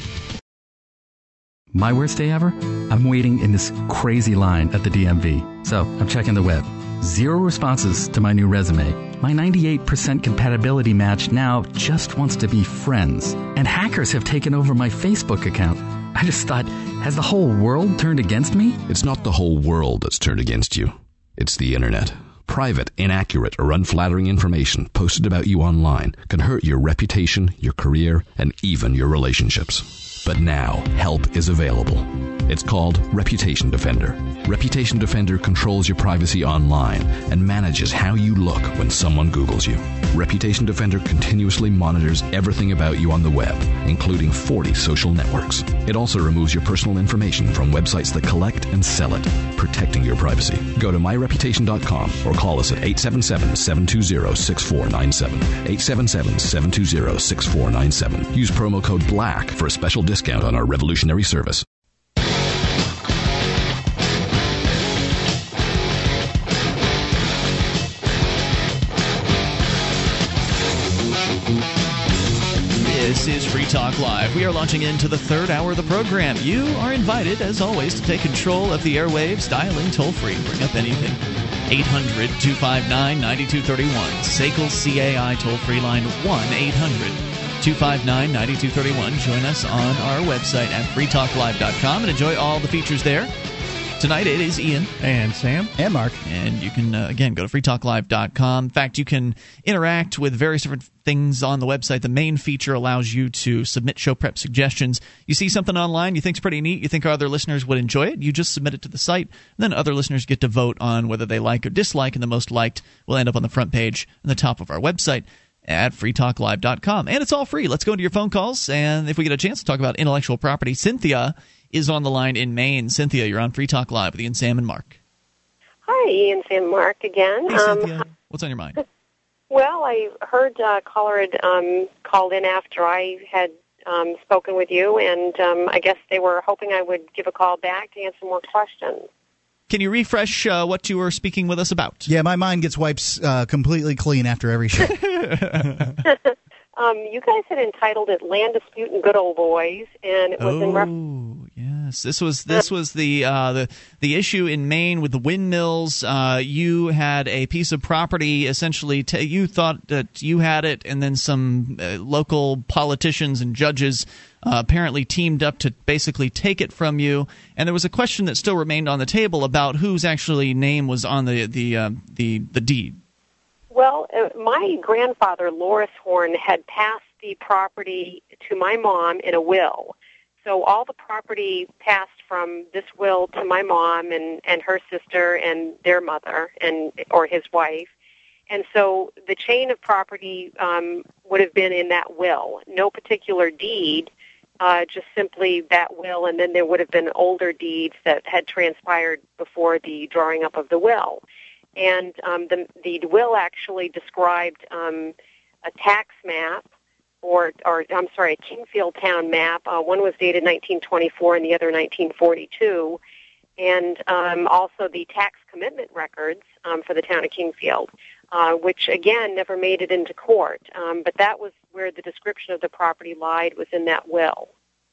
My worst day ever? I'm waiting in this crazy line at the DMV. So I'm checking the web. 0 responses to my new resume. My 98% compatibility match now just wants to be friends. And hackers have taken over my Facebook account. I just thought, has the whole world turned against me? It's not the whole world that's turned against you. It's the internet. Private, inaccurate, or unflattering information posted about you online can hurt your reputation, your career, and even your relationships. But now, help is available. It's called Reputation Defender. Reputation Defender controls your privacy online and manages how you look when someone Googles you. Reputation Defender continuously monitors everything about you on the web, including 40 social networks. It also removes your personal information from websites that collect and sell it, protecting your privacy. Go to myreputation.com or call us at 877-720-6497. 877-720-6497. Use promo code BLACK for a special discount on our revolutionary service. This is Free Talk Live. We are launching into the 3rd hour of the program. You are invited, as always, to take control of the airwaves, dialing toll-free. Bring up anything. 800-259-9231. SACL CAI toll-free line 1-800 259-9231. Join us on our website at freetalklive.com and enjoy all the features there. Tonight it is Ian. And Sam. And Mark. And you can, again, go to freetalklive.com. In fact, you can interact with various different things on the website. The main feature allows you to submit show prep suggestions. You see something online you think's pretty neat, you think our other listeners would enjoy it, you just submit it to the site, and then other listeners get to vote on whether they like or dislike, and the most liked will end up on the front page and the top of our website at freetalklive.com. And it's all free. Let's go into your phone calls, and if we get a chance to talk about intellectual property, Cynthia is on the line in Maine. Cynthia, you're on Free Talk Live with Ian, Sam, and Mark. Hi, Ian, Sam, and Mark again. Hey, Cynthia. What's on your mind? Well, I heard caller had called in after I had spoken with you, and I guess they were hoping I would give a call back to answer more questions. Can you refresh what you were speaking with us about? Yeah, my mind gets wiped completely clean after every show. You guys had entitled it "Land Dispute and Good Old Boys," and it was in reference. Yes, this was the issue in Maine with the windmills. You had a piece of property. Essentially, you thought that you had it, and then some local politicians and judges apparently teamed up to basically take it from you. And there was a question that still remained on the table about whose actually name was on the deed. Well, my grandfather, Loris Horn, had passed the property to my mom in a will. So all the property passed from this will to my mom and her sister and their mother or his wife. And so the chain of property would have been in that will. No particular deed, just simply that will, and then there would have been older deeds that had transpired before the drawing up of the will. And the will actually described a tax map, a Kingfield town map. One was dated 1924 and the other 1942, and also the tax commitment records for the town of Kingfield, which again never made it into court. But that was where the description of the property lied, within that will.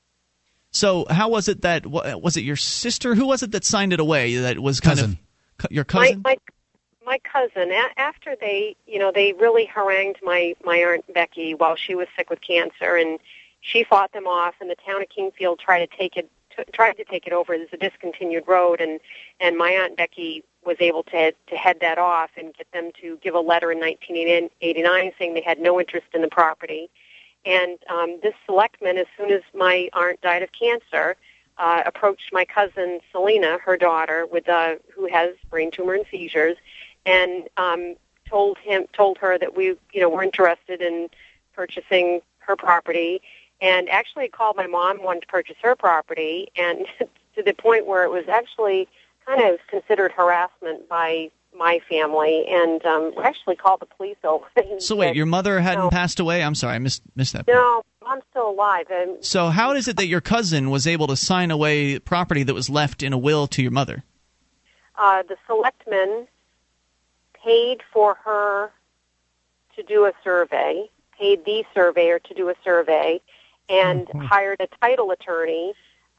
So how was it that was it your sister? Who was it that signed it away? That was kind of your cousin. My cousin, after they really harangued my Aunt Becky while she was sick with cancer, and she fought them off, and the town of Kingfield tried to take it over as a discontinued road, and my Aunt Becky was able to head that off and get them to give a letter in 1989 saying they had no interest in the property. And this selectman, as soon as my aunt died of cancer, approached my cousin Selena, her daughter, who has brain tumor and seizures, and told her that we were interested in purchasing her property, and actually called my mom, wanted to purchase her property, and to the point where it was actually kind of considered harassment by my family, and we actually called the police over. So wait, your mother hadn't passed away? I'm sorry, I missed that. No, I'm still alive. So how is it that your cousin was able to sign away property that was left in a will to your mother? The selectmen paid for her to do a survey, paid the surveyor to do a survey, and hired a title attorney,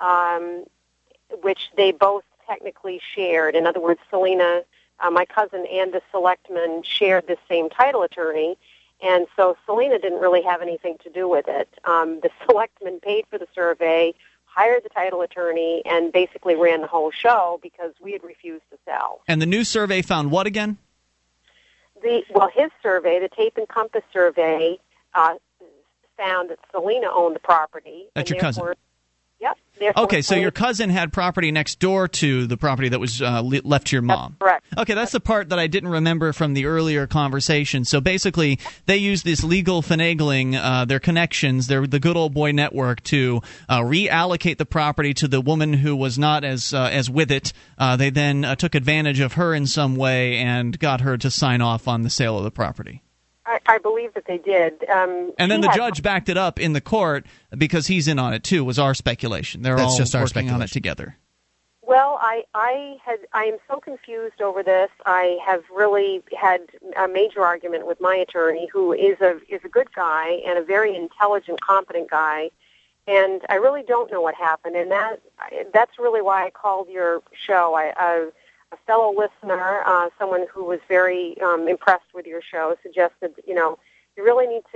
which they both technically shared. In other words, Selena, my cousin, and the selectman shared the same title attorney, and so Selena didn't really have anything to do with it. The selectman paid for the survey, hired the title attorney, and basically ran the whole show because we had refused to sell. And the new survey found what again? His survey, the Tape and Compass survey, found that Selena owned the property. That's your cousin? Yep. Okay, so your cousin had property next door to the property that was left to your mom. That's correct. Okay, that's the part that I didn't remember from the earlier conversation. So basically, they used this legal finagling, their connections, the good old boy network, to reallocate the property to the woman who was not as with it. They then took advantage of her in some way and got her to sign off on the sale of the property. I believe that they did. And then the judge backed it up in the court because he's in on it too, was our speculation. That's all just working on it together. Well, I am so confused over this. I have really had a major argument with my attorney, who is a good guy and a very intelligent, competent guy, and I really don't know what happened. And that's really why I called your show. A fellow listener, someone who was very impressed with your show, suggested, you really need to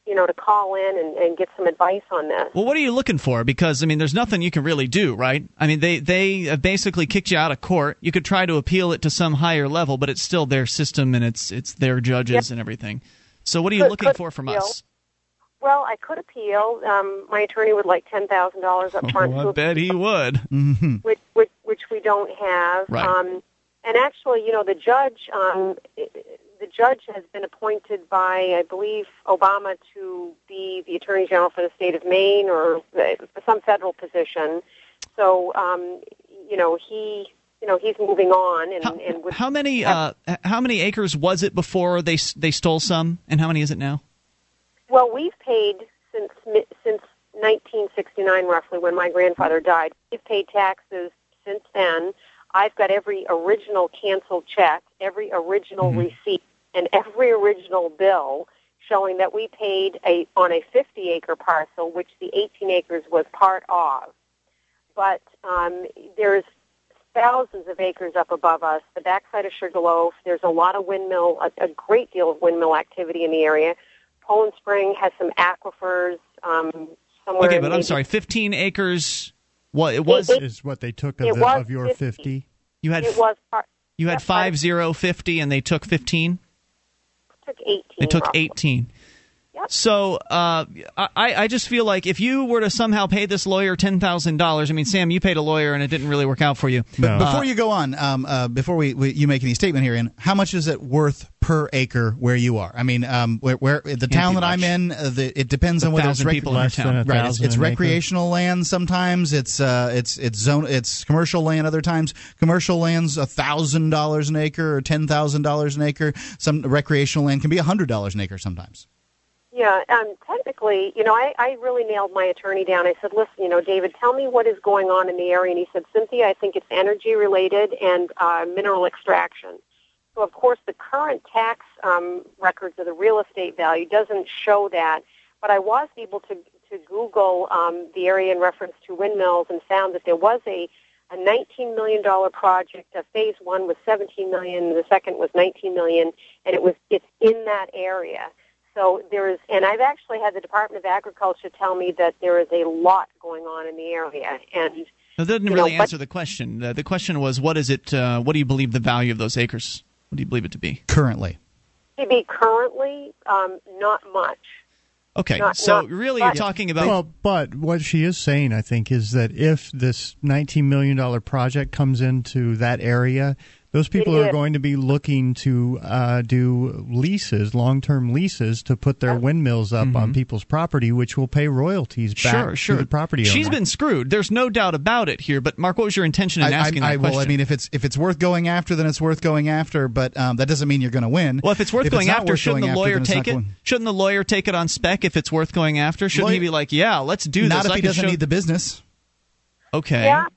to call in and get some advice on this. Well, what are you looking for? Because, I mean, there's nothing you can really do, right? I mean, they basically kicked you out of court. You could try to appeal it to some higher level, but it's still their system and it's their judges and everything. So what are you looking for from us? Well, I could appeal. My attorney would like $10,000 up front. I bet he would. Which we don't have. Right. And actually, the judge has been appointed by, I believe, Obama to be the Attorney General for the state of Maine or some federal position. So, he's moving on. How many acres was it before they stole some, and how many is it now? Well, we've paid since 1969, roughly, when my grandfather died. We've paid taxes since then. I've got every original canceled check, every original receipt, and every original bill showing that we paid on a 50-acre parcel, which the 18 acres was part of. But there's thousands of acres up above us, the backside of Sugarloaf. There's a lot of a great deal of windmill activity in the area. Poland Spring has some aquifers somewhere. Okay, but I'm sorry, 15 acres. What is what they took of your 50? You had 50, and they took 15. Took 18. They took roughly. 18. Yep. So I just feel like if you were to somehow pay this lawyer $10,000, I mean, Sam, you paid a lawyer and it didn't really work out for you. No. Before you go on, before you make any statement here, Ian, how much is it worth per acre where you are? I mean, where the town that I'm in, it depends on whether it's it's recreational land. Sometimes it's commercial land. Other times, commercial land's $1,000 an acre or $10,000 an acre. Some recreational land can be $100 an acre sometimes. Yeah, technically, I really nailed my attorney down. I said, listen, David, tell me what is going on in the area. And he said, Cynthia, I think it's energy-related and mineral extraction. So, of course, the current tax records of the real estate value doesn't show that. But I was able to Google the area in reference to windmills and found that there was a $19 million project. Phase one was $17 million, the second was $19 million, and it's in that area. So and I've actually had the Department of Agriculture tell me that there is a lot going on in the area. And that didn't really answer the question. The question was, what is it? What do you believe the value of those acres? What do you believe it to be currently? Currently, not much. Okay, you're talking about... Well, but what she is saying, I think, is that if this $19 million project comes into that area, those people are going to be looking to do leases, long-term leases, to put their windmills up on people's property, which will pay royalties back to the property owner. She's been screwed. There's no doubt about it here. But, Mark, what was your intention in asking that question? Well, I mean, if it's worth going after, then it's worth going after, but that doesn't mean you're going to win. Well, if it's worth going after, shouldn't the lawyer take it? Shouldn't the lawyer take it on spec if it's worth going after? Shouldn't he be like, yeah, let's do this? Not if he doesn't need the business. Okay. Yeah,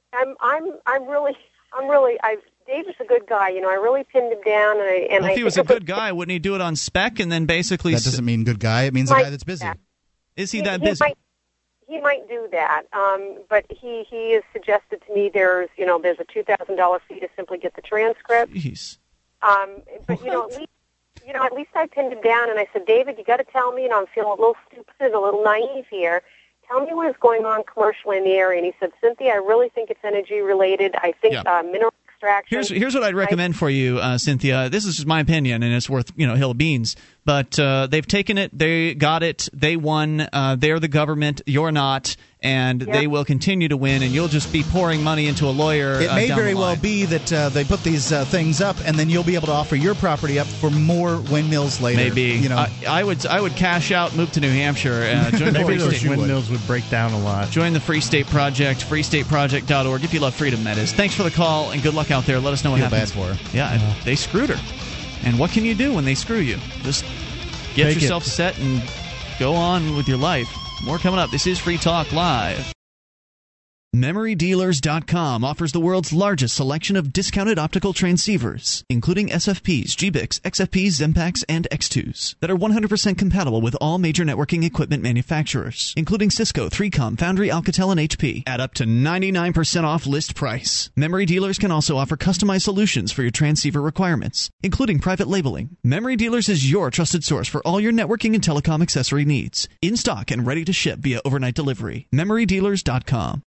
David's a good guy. I really pinned him down. And if he was a good guy, wouldn't he do it on spec and then basically... That doesn't mean good guy. It means a guy that's busy. Is he that busy? He might do that. But he has suggested to me there's a $2,000 fee to simply get the transcript. Jeez. But at least I pinned him down and I said, David, you got to tell me. I'm feeling a little stupid, a little naive here. Tell me what is going on commercially in the area. And he said, Cynthia, I really think it's energy related. I think mineral extraction. Here's what I'd recommend for you, Cynthia. This is just my opinion, and it's worth hill of beans. But they've taken it, they got it, they won. They're the government, you're not, and they will continue to win. And you'll just be pouring money into a lawyer. It may very well be that they put these things up, and then you'll be able to offer your property up for more windmills later. Maybe I would cash out, move to New Hampshire. Join Maybe those windmills would break down a lot. Join the Free State Project, freestateproject.org. If you love freedom, that is. Thanks for the call, and good luck out there. Let us know what happens. Bad for her. Yeah, they screwed her. And what can you do when they screw you? Just get yourself set and go on with your life. More coming up. This is Free Talk Live. MemoryDealers.com offers the world's largest selection of discounted optical transceivers, including SFPs, GBICs, XFPs, Xempax, and X2s that are 100% compatible with all major networking equipment manufacturers, including Cisco, 3Com, Foundry, Alcatel, and HP, at up to 99% off list price. Memory Dealers can also offer customized solutions for your transceiver requirements, including private labeling. Memory Dealers is your trusted source for all your networking and telecom accessory needs, in stock and ready to ship via overnight delivery. MemoryDealers.com.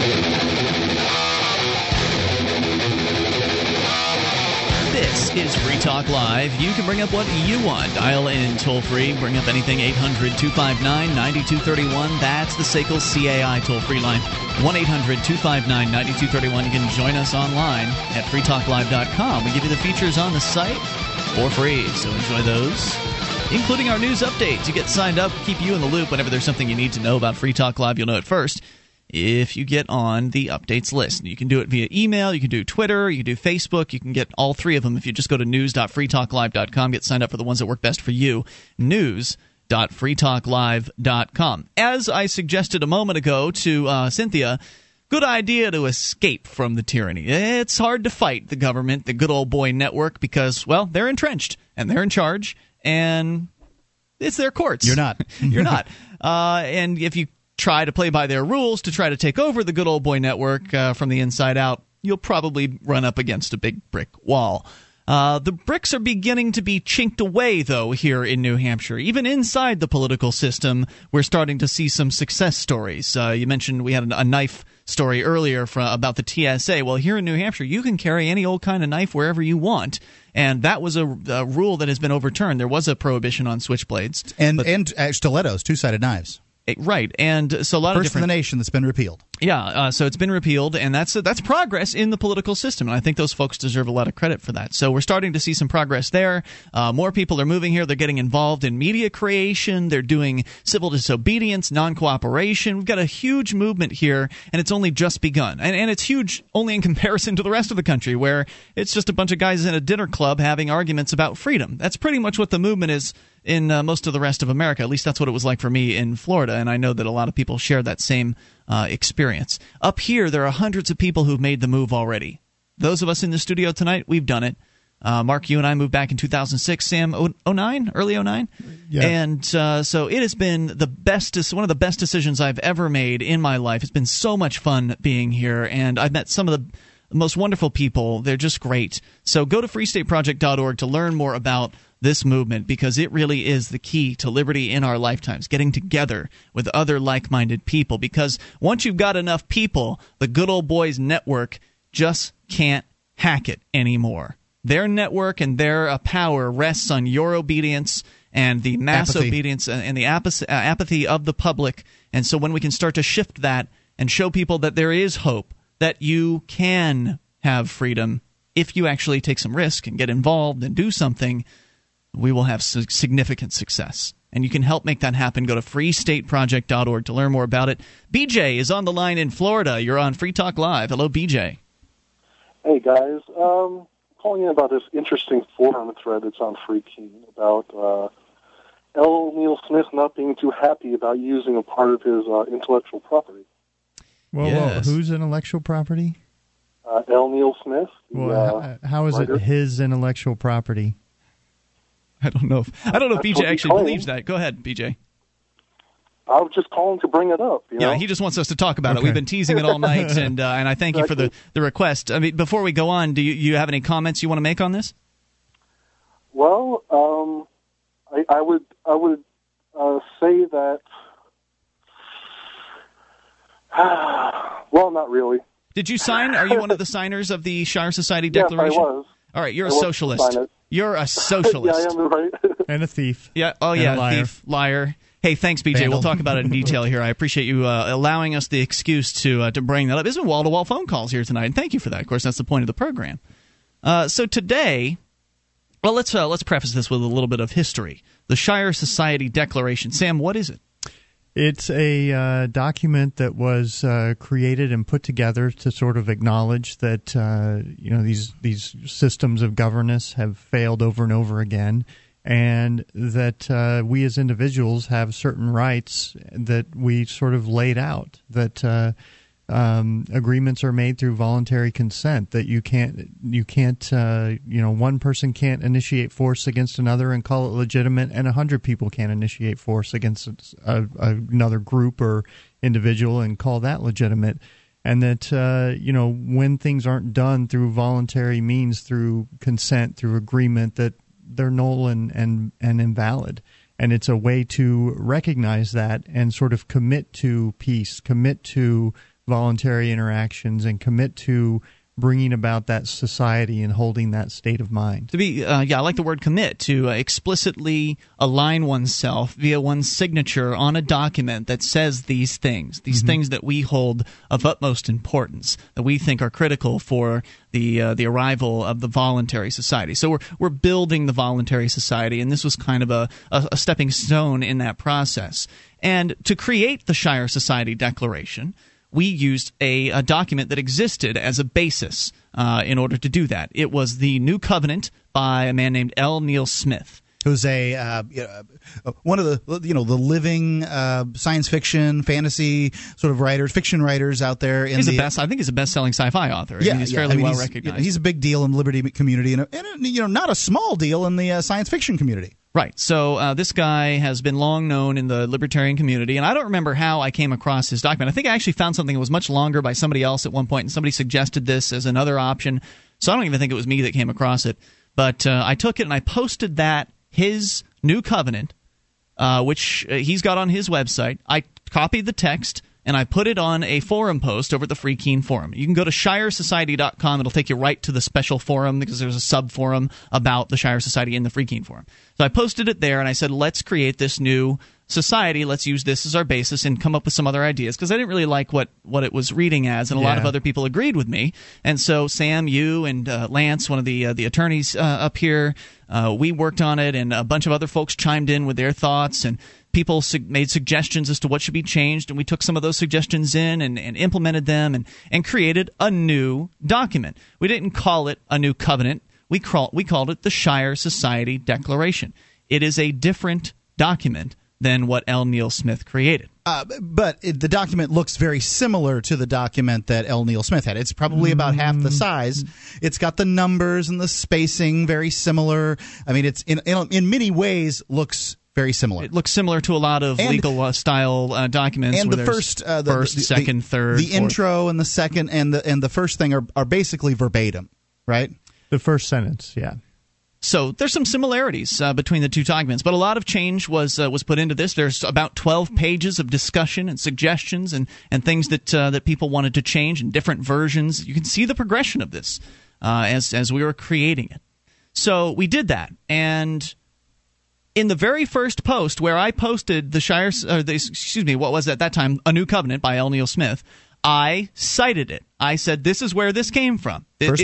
This is Free Talk Live. You can bring up what you want. Dial in toll-free. Bring up anything, 800-259-9231. That's the SACL CAI toll-free line. 1-800-259-9231. You can join us online at freetalklive.com. We give you the features on the site for free, so enjoy those, including our news updates. You get signed up, keep you in the loop. Whenever there's something you need to know about Free Talk Live, you'll know it first if you get on the updates list. You can do it via email, you can do Twitter, you can do Facebook, you can get all three of them if you just go to news.freetalklive.com, get signed up for the ones that work best for you, news.freetalklive.com. As I suggested a moment ago to Cynthia, good idea to escape from the tyranny. It's hard to fight the government, the good old boy network, because, well, they're entrenched, and they're in charge, and it's their courts. You're not. You're not. And if you try to play by their rules to try to take over the good old boy network from the inside out, you'll probably run up against a big brick wall. The bricks are beginning to be chinked away, though, here in New Hampshire. Even inside the political system, we're starting to see some success stories. You mentioned we had a knife story earlier about the TSA. Well, here in New Hampshire, you can carry any old kind of knife wherever you want. And that was a rule that has been overturned. There was a prohibition on switchblades. And stilettos, two-sided knives. Right, and so a lot of different... First in the nation that's been repealed. Yeah, so it's been repealed, and that's progress in the political system, and I think those folks deserve a lot of credit for that. So we're starting to see some progress there. More people are moving here. They're getting involved in media creation. They're doing civil disobedience, non-cooperation. We've got a huge movement here, and it's only just begun. And it's huge only in comparison to the rest of the country, where it's just a bunch of guys in a dinner club having arguments about freedom. That's pretty much what the movement is in most of the rest of America. At least that's what it was like for me in Florida, and I know that a lot of people share that same experience. Up here, there are hundreds of people who've made the move already. Those of us in the studio tonight, we've done it. Mark, you and I moved back in 2006. Sam, 09, early 09? Yeah. And so it has been one of the best decisions I've ever made in my life. It's been so much fun being here, and I've met some of the most wonderful people. They're just great. So go to freestateproject.org to learn more about this movement, because it really is the key to liberty in our lifetimes, getting together with other like-minded people. Because once you've got enough people, the good old boys network just can't hack it anymore. Their network and their power rests on your obedience and the mass obedience and the apathy of the public. And so when we can start to shift that and show people that there is hope, that you can have freedom if you actually take some risk and get involved and do something, we will have significant success. And you can help make that happen. Go to freestateproject.org to learn more about it. BJ is on the line in Florida. You're on Free Talk Live. Hello, BJ. Hey, guys. Calling in about this interesting forum thread that's on Free Keen about L. Neil Smith not being too happy about using a part of his intellectual property. Well, whose intellectual property? L. Neil Smith. How is writer. It his intellectual property? I don't know if BJ actually believes that. Go ahead, BJ. I was just calling to bring it up. You know? Yeah, he just wants us to talk about it. We've been teasing it all night, and I thank you for the request. I mean, before we go on, do you have any comments you want to make on this? Well, I would say that. Well, not really. Did you sign? Are you one of the signers of the Shire Society Declaration? Yes, I was. All right, you're a socialist. You're a socialist. Yeah, I am, right. And a thief. Yeah. Oh, yeah. Liar. Thief, liar. Hey, thanks, BJ. We'll talk about it in detail here. I appreciate you allowing us the excuse to bring that up. There's been wall-to-wall phone calls here tonight, and thank you for that. Of course, that's the point of the program. So today, well, let's preface this with a little bit of history. The Shire Society Declaration. Sam, what is it? It's a document that was created and put together to sort of acknowledge that these systems of governance have failed over and over again, and that we as individuals have certain rights that we sort of laid out. That agreements are made through voluntary consent, that you can't one person can't initiate force against another and call it legitimate, and 100 people can't initiate force against another group or individual and call that legitimate. And that when things aren't done through voluntary means, through consent, through agreement, that they're null and invalid. And it's a way to recognize that and sort of commit to peace, commit to voluntary interactions, and commit to bringing about that society and holding that state of mind. To be, I like the word commit, to explicitly align oneself via one's signature on a document that says these things that we hold of utmost importance, that we think are critical for the arrival of the voluntary society. So we're building the voluntary society, and this was kind of a stepping stone in that process. And to create the Shire Society Declaration, we used a document that existed as a basis in order to do that. It was the New Covenant by a man named L. Neil Smith, who's one of the the living science fiction, fantasy sort of writers, fiction writers out there. I think he's a best-selling sci-fi author. He's fairly well recognized. He's a big deal in the liberty community, and not a small deal in the science fiction community. Right. So this guy has been long known in the libertarian community, and I don't remember how I came across his document. I think I actually found something that was much longer by somebody else at one point, and somebody suggested this as another option. So I don't even think it was me that came across it. But I took it and I posted his New Covenant, which he's got on his website. I copied the text and I put it on a forum post over at the Free Keene Forum. You can go to ShireSociety.com. It'll take you right to the special forum because there's a sub-forum about the Shire Society in the Free Keene Forum. So I posted it there and I said, let's create this new society. Let's use this as our basis and come up with some other ideas, because I didn't really like what it was reading as, and a lot of other people agreed with me. And so Sam, you, and Lance, one of the attorneys up here, we worked on it, and a bunch of other folks chimed in with their thoughts, and people made suggestions as to what should be changed, and we took some of those suggestions in and implemented them and created a new document. We didn't call it a New Covenant. We called it the Shire Society Declaration. It is a different document than what L. Neil Smith created. But the document looks very similar to the document that L. Neil Smith had. It's probably about half the size. It's got the numbers and the spacing very similar. I mean, it's in many ways looks very similar. It looks similar to a lot of legal style documents. And the first, second, third, the fourth. Intro and the second and the first thing are basically verbatim, right? The first sentence, yeah. So there's some similarities between the two documents, but a lot of change was put into this. There's about 12 pages of discussion and suggestions and things that people wanted to change, and different versions. You can see the progression of this as we were creating it. So we did that, and in the very first post where I posted what was at that time A New Covenant by L. Neil Smith, I cited it. I said, this is where this came from. When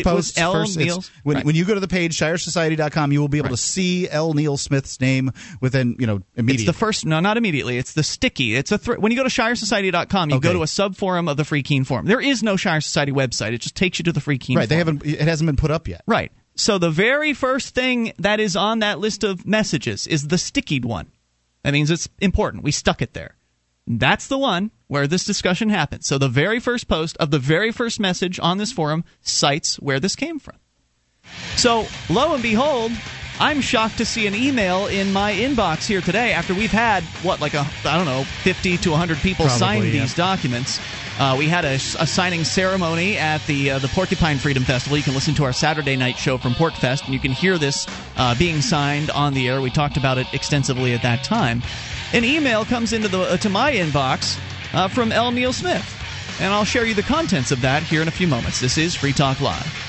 you go to the page, ShireSociety.com, you will be able to see L. Neil Smith's name within, immediately. It's the first, no, not immediately. It's the sticky. It's when you go to ShireSociety.com, you go to a sub-forum of the Free Keene Forum. There is no Shire Society website. It just takes you to the Free Keene Forum. It hasn't been put up yet. Right. So the very first thing that is on that list of messages is the stickied one. That means it's important. We stuck it there. That's the one where this discussion happened. So the very first post of the very first message on this forum cites where this came from. So lo and behold, I'm shocked to see an email in my inbox here today after we've had, 50 to 100 people sign these documents. We had a signing ceremony at the Porcupine Freedom Festival. You can listen to our Saturday night show from PorcFest, and you can hear this being signed on the air. We talked about it extensively at that time. An email comes into to my inbox from L. Neil Smith, and I'll share you the contents of that here in a few moments. This is Free Talk Live.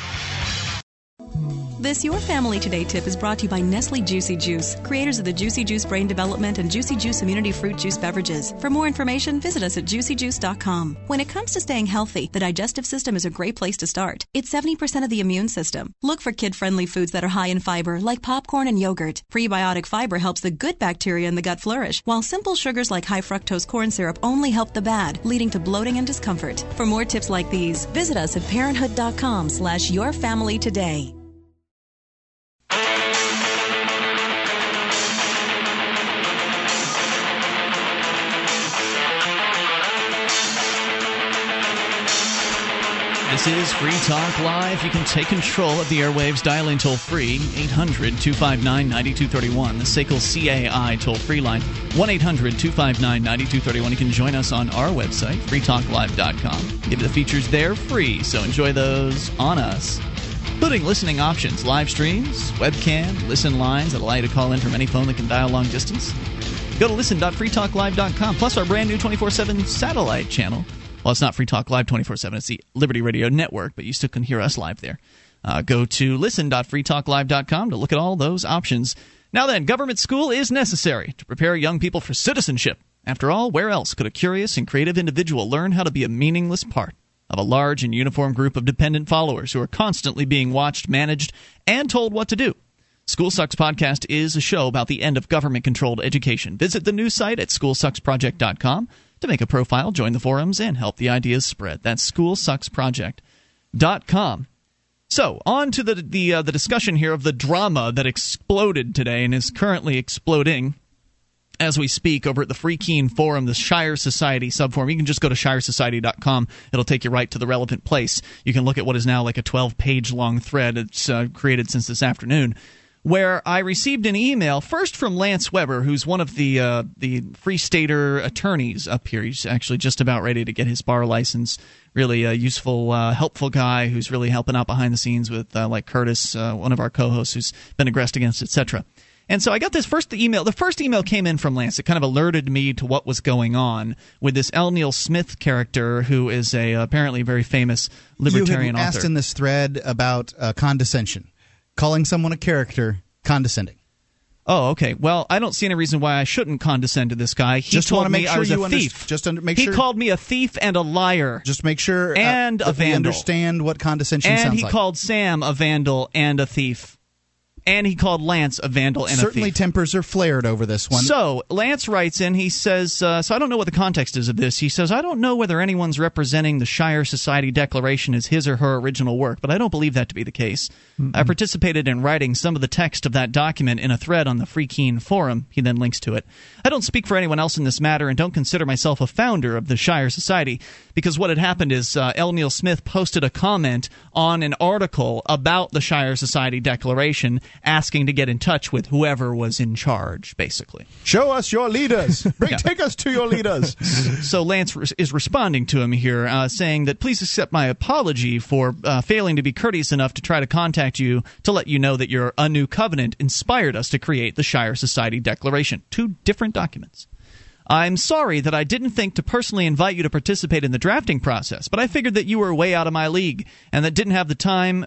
This Your Family Today tip is brought to you by Nestle Juicy Juice, creators of the Juicy Juice Brain Development and Juicy Juice Immunity Fruit Juice beverages. For more information, visit us at juicyjuice.com. When it comes to staying healthy, the digestive system is a great place to start. It's 70% of the immune system. Look for kid-friendly foods that are high in fiber, like popcorn and yogurt. Prebiotic fiber helps the good bacteria in the gut flourish, while simple sugars like high fructose corn syrup only help the bad, leading to bloating and discomfort. For more tips like these, visit us at parenthood.com/yourfamilytoday. This is Free Talk Live. You can take control of the airwaves. Dial in toll-free, 800-259-9231. The SACL CAI toll-free line, 1-800-259-9231. You can join us on our website, freetalklive.com. Give you the features there free, so enjoy those on us, including listening options, live streams, webcam, listen lines that allow you to call in from any phone that can dial long distance. Go to listen.freetalklive.com, plus our brand new 24/7 satellite channel. Well, it's not Free Talk Live 24/7. It's the Liberty Radio Network, but you still can hear us live there. Go to listen.freetalklive.com to look at all those options. Now then, government school is necessary to prepare young people for citizenship. After all, where else could a curious and creative individual learn how to be a meaningless part of a large and uniform group of dependent followers who are constantly being watched, managed, and told what to do? School Sucks Podcast is a show about the end of government-controlled education. Visit the news site at schoolsucksproject.com to make a profile, join the forums, and help the ideas spread. That's schoolsucksproject.com. So, on to the discussion here of the drama that exploded today and is currently exploding as we speak over at the Free Keene Forum, the Shire Society subforum. You can just go to shiresociety.com. It'll take you right to the relevant place. You can look at what is now like a 12-page long thread. It's created since this afternoon, where I received an email first from Lance Weber, who's one of the Free Stater attorneys up here. He's actually just about ready to get his bar license. Really a useful, helpful guy who's really helping out behind the scenes with like Curtis, one of our co-hosts who's been aggressed against, etc. And so I got this first email. The first email came in from Lance. It kind of alerted me to what was going on with this L. Neil Smith character, who is a apparently very famous libertarian author. You had asked in this thread about condescension. Calling someone a character condescending. Oh, okay. Well, I don't see any reason why I shouldn't condescend to this guy. He just told me I was a thief. He called me a thief and a liar. Just make sure and a vandal. Understand what condescension sounds like. And he called Sam a vandal and a thief. And he called Lance a vandal and a thief. Certainly tempers are flared over this one. So, Lance writes in, he says, so I don't know what the context is of this. He says, I don't know whether anyone's representing the Shire Society Declaration as his or her original work, but I don't believe that to be the case. I participated in writing some of the text of that document in a thread on the Free Keene Forum. He then links to it. I don't speak for anyone else in this matter and don't consider myself a founder of the Shire Society, because what had happened is L. Neil Smith posted a comment on an article about the Shire Society Declaration asking to get in touch with whoever was in charge, basically. Show us your leaders. Take us to your leaders. So Lance is responding to him here, saying that please accept my apology for failing to be courteous enough to try to contact you to let you know that your A New Covenant inspired us to create the Shire Society Declaration. 2 different documents. I'm sorry that I didn't think to personally invite you to participate in the drafting process, but I figured that you were way out of my league and that didn't have the time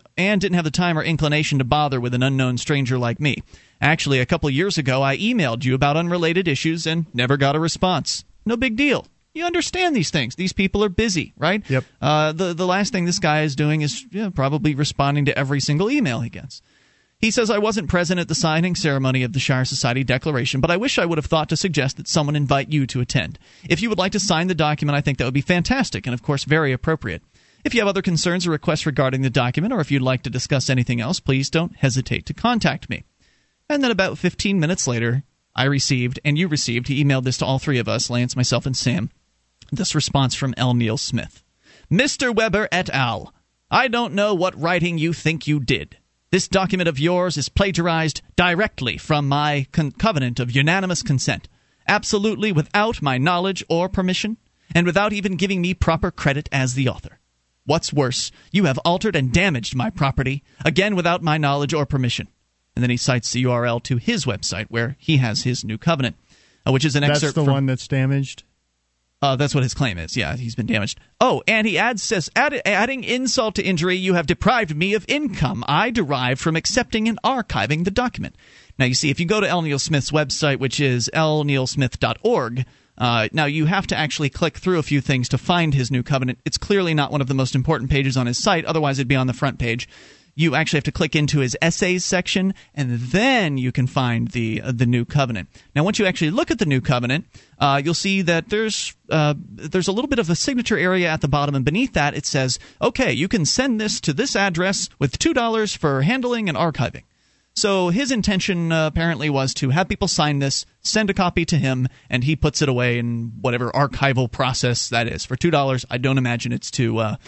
or inclination to bother with an unknown stranger like me. Actually, a couple of years ago, I emailed you about unrelated issues and never got a response. No big deal. You understand these things. These people are busy, right? Yep. The last thing this guy is doing is probably responding to every single email he gets. He says, I wasn't present at the signing ceremony of the Shire Society Declaration, but I wish I would have thought to suggest that someone invite you to attend. If you would like to sign the document, I think that would be fantastic and, of course, very appropriate. If you have other concerns or requests regarding the document, or if you'd like to discuss anything else, please don't hesitate to contact me. And then about 15 minutes later, I received, and you received, he emailed this to all 3 of us, Lance, myself, and Sam, this response from L. Neil Smith. Mr. Weber et al., I don't know what writing you think you did. This document of yours is plagiarized directly from my covenant of unanimous consent, absolutely without my knowledge or permission, and without even giving me proper credit as the author. What's worse, you have altered and damaged my property, again without my knowledge or permission. And then he cites the URL to his website where he has his new covenant, which is an excerpt from... That's the one that's damaged? That's what his claim is. Yeah, he's been damaged. Oh, and he says, adding insult to injury, you have deprived me of income I derived from accepting and archiving the document. Now, you see, if you go to L. Neil Smith's website, which is lneilsmith.org, now you have to actually click through a few things to find his new covenant. It's clearly not one of the most important pages on his site. Otherwise, it'd be on the front page. You actually have to click into his essays section, and then you can find the new covenant. Now, once you actually look at the new covenant, you'll see that there's a little bit of a signature area at the bottom, and beneath that it says, okay, you can send this to this address with $2 for handling and archiving. So his intention apparently was to have people sign this, send a copy to him, and he puts it away in whatever archival process that is. For $2, I don't imagine it's to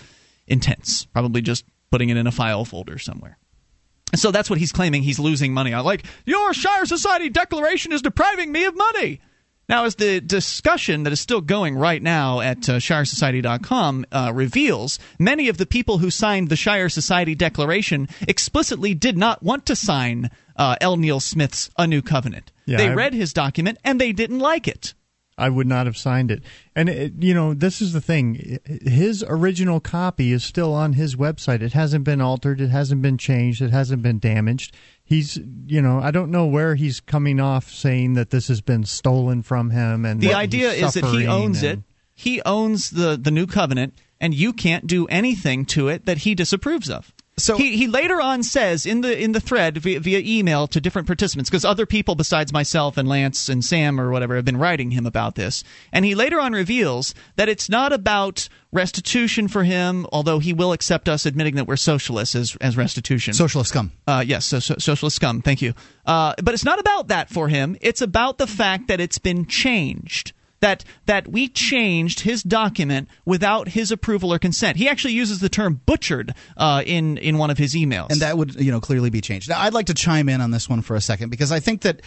intents. Probably just putting it in a file folder somewhere. And so that's what he's claiming he's losing money on. Like, your Shire Society declaration is depriving me of money. Now, as the discussion that is still going right now at ShireSociety.com reveals, many of the people who signed the Shire Society Declaration explicitly did not want to sign L. Neil Smith's A New Covenant. Yeah, they read his document, and they didn't like it. I would not have signed it. And, this is the thing. His original copy is still on his website. It hasn't been altered. It hasn't been changed. It hasn't been damaged. He's, I don't know where he's coming off saying that this has been stolen from him. And the idea is that he owns it. He owns the New Covenant, and you can't do anything to it that he disapproves of. So he later on says in the thread via email to different participants, because other people besides myself and Lance and Sam or whatever have been writing him about this, and he later on reveals that it's not about restitution for him, although he will accept us admitting that we're socialists as restitution. Socialist scum. Yes, socialist scum. Thank you. But it's not about that for him. It's about the fact that it's been changed. That we changed his document without his approval or consent. He actually uses the term butchered in one of his emails. And that would clearly be changed. Now, I'd like to chime in on this one for a second, because I think that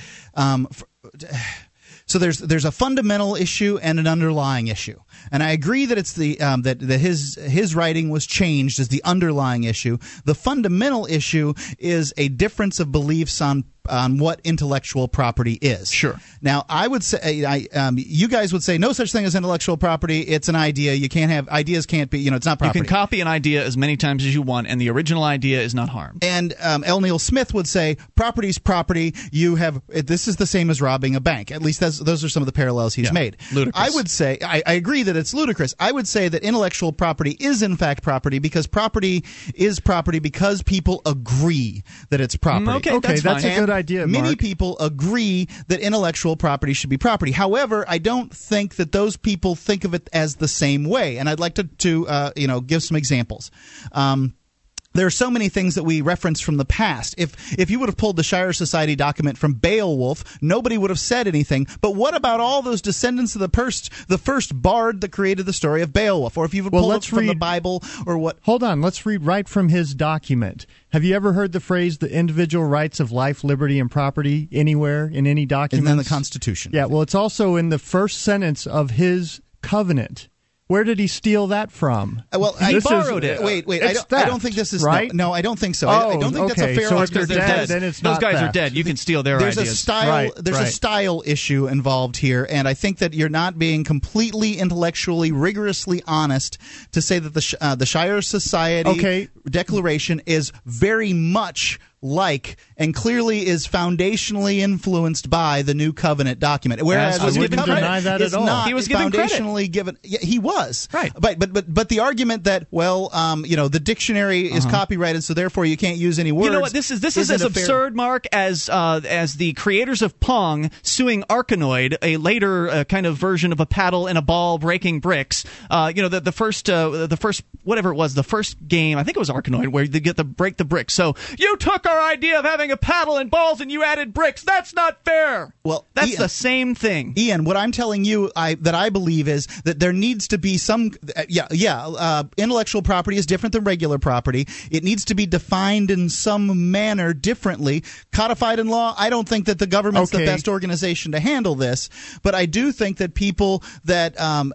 so there's a fundamental issue and an underlying issue. And I agree that it's the that his writing was changed as the underlying issue. The fundamental issue is a difference of beliefs on what intellectual property is. Sure. Now, I would say, you guys would say no such thing as intellectual property. It's an idea. You can't have ideas. Can't be. It's not property. You can copy an idea as many times as you want, and the original idea is not harmed. And L. Neil Smith would say property's property. This is the same as robbing a bank. At least those are some of the parallels he's made. Ludicrous. I would say I agree that it's ludicrous. I would say that intellectual property is in fact property, because property is property because people agree that it's property. Okay, that's a good idea, Mark. Many people agree that intellectual property should be property. However, I don't think that those people think of it as the same way, and I'd like to give some examples. There are so many things that we reference from the past. If you would have pulled the Shire Society document from Beowulf, nobody would have said anything. But what about all those descendants of the first bard that created the story of Beowulf? Or if you would pull it from the Bible or what? Hold on. Let's read right from his document. Have you ever heard the phrase, the individual rights of life, liberty, and property anywhere in any document? And then the Constitution. Yeah, well, it's also in the first sentence of his covenant. Where did he steal that from? Well, he borrowed it. Wait. I don't think this is right. No, I don't think so. I don't think that's a fair argument. Then it's Those not guys theft. are dead. You can steal their ideas. There's a style issue involved here, and I think that you're not being completely intellectually, rigorously honest to say that the Shire Society Declaration is very much like and clearly is foundationally influenced by the New Covenant document. Whereas I wouldn't deny that at all. Not he was given foundationally given. Yeah, he was right. But the argument that the dictionary is copyrighted, so therefore you can't use any words. You know what? This is as absurd, Mark, as the creators of Pong suing Arkanoid, a later kind of version of a paddle and a ball breaking bricks. The first whatever it was, the first game, I think it was Arkanoid, where you get to break the bricks. So you took our idea of having a paddle and balls and you added bricks. That's not fair. Well, that's Ian, the same thing. Ian, what I'm telling you that I believe is that there needs to be some intellectual property is different than regular property. It needs to be defined in some manner differently. Codified in law, I don't think that the government's the best organization to handle this, but I do think that people that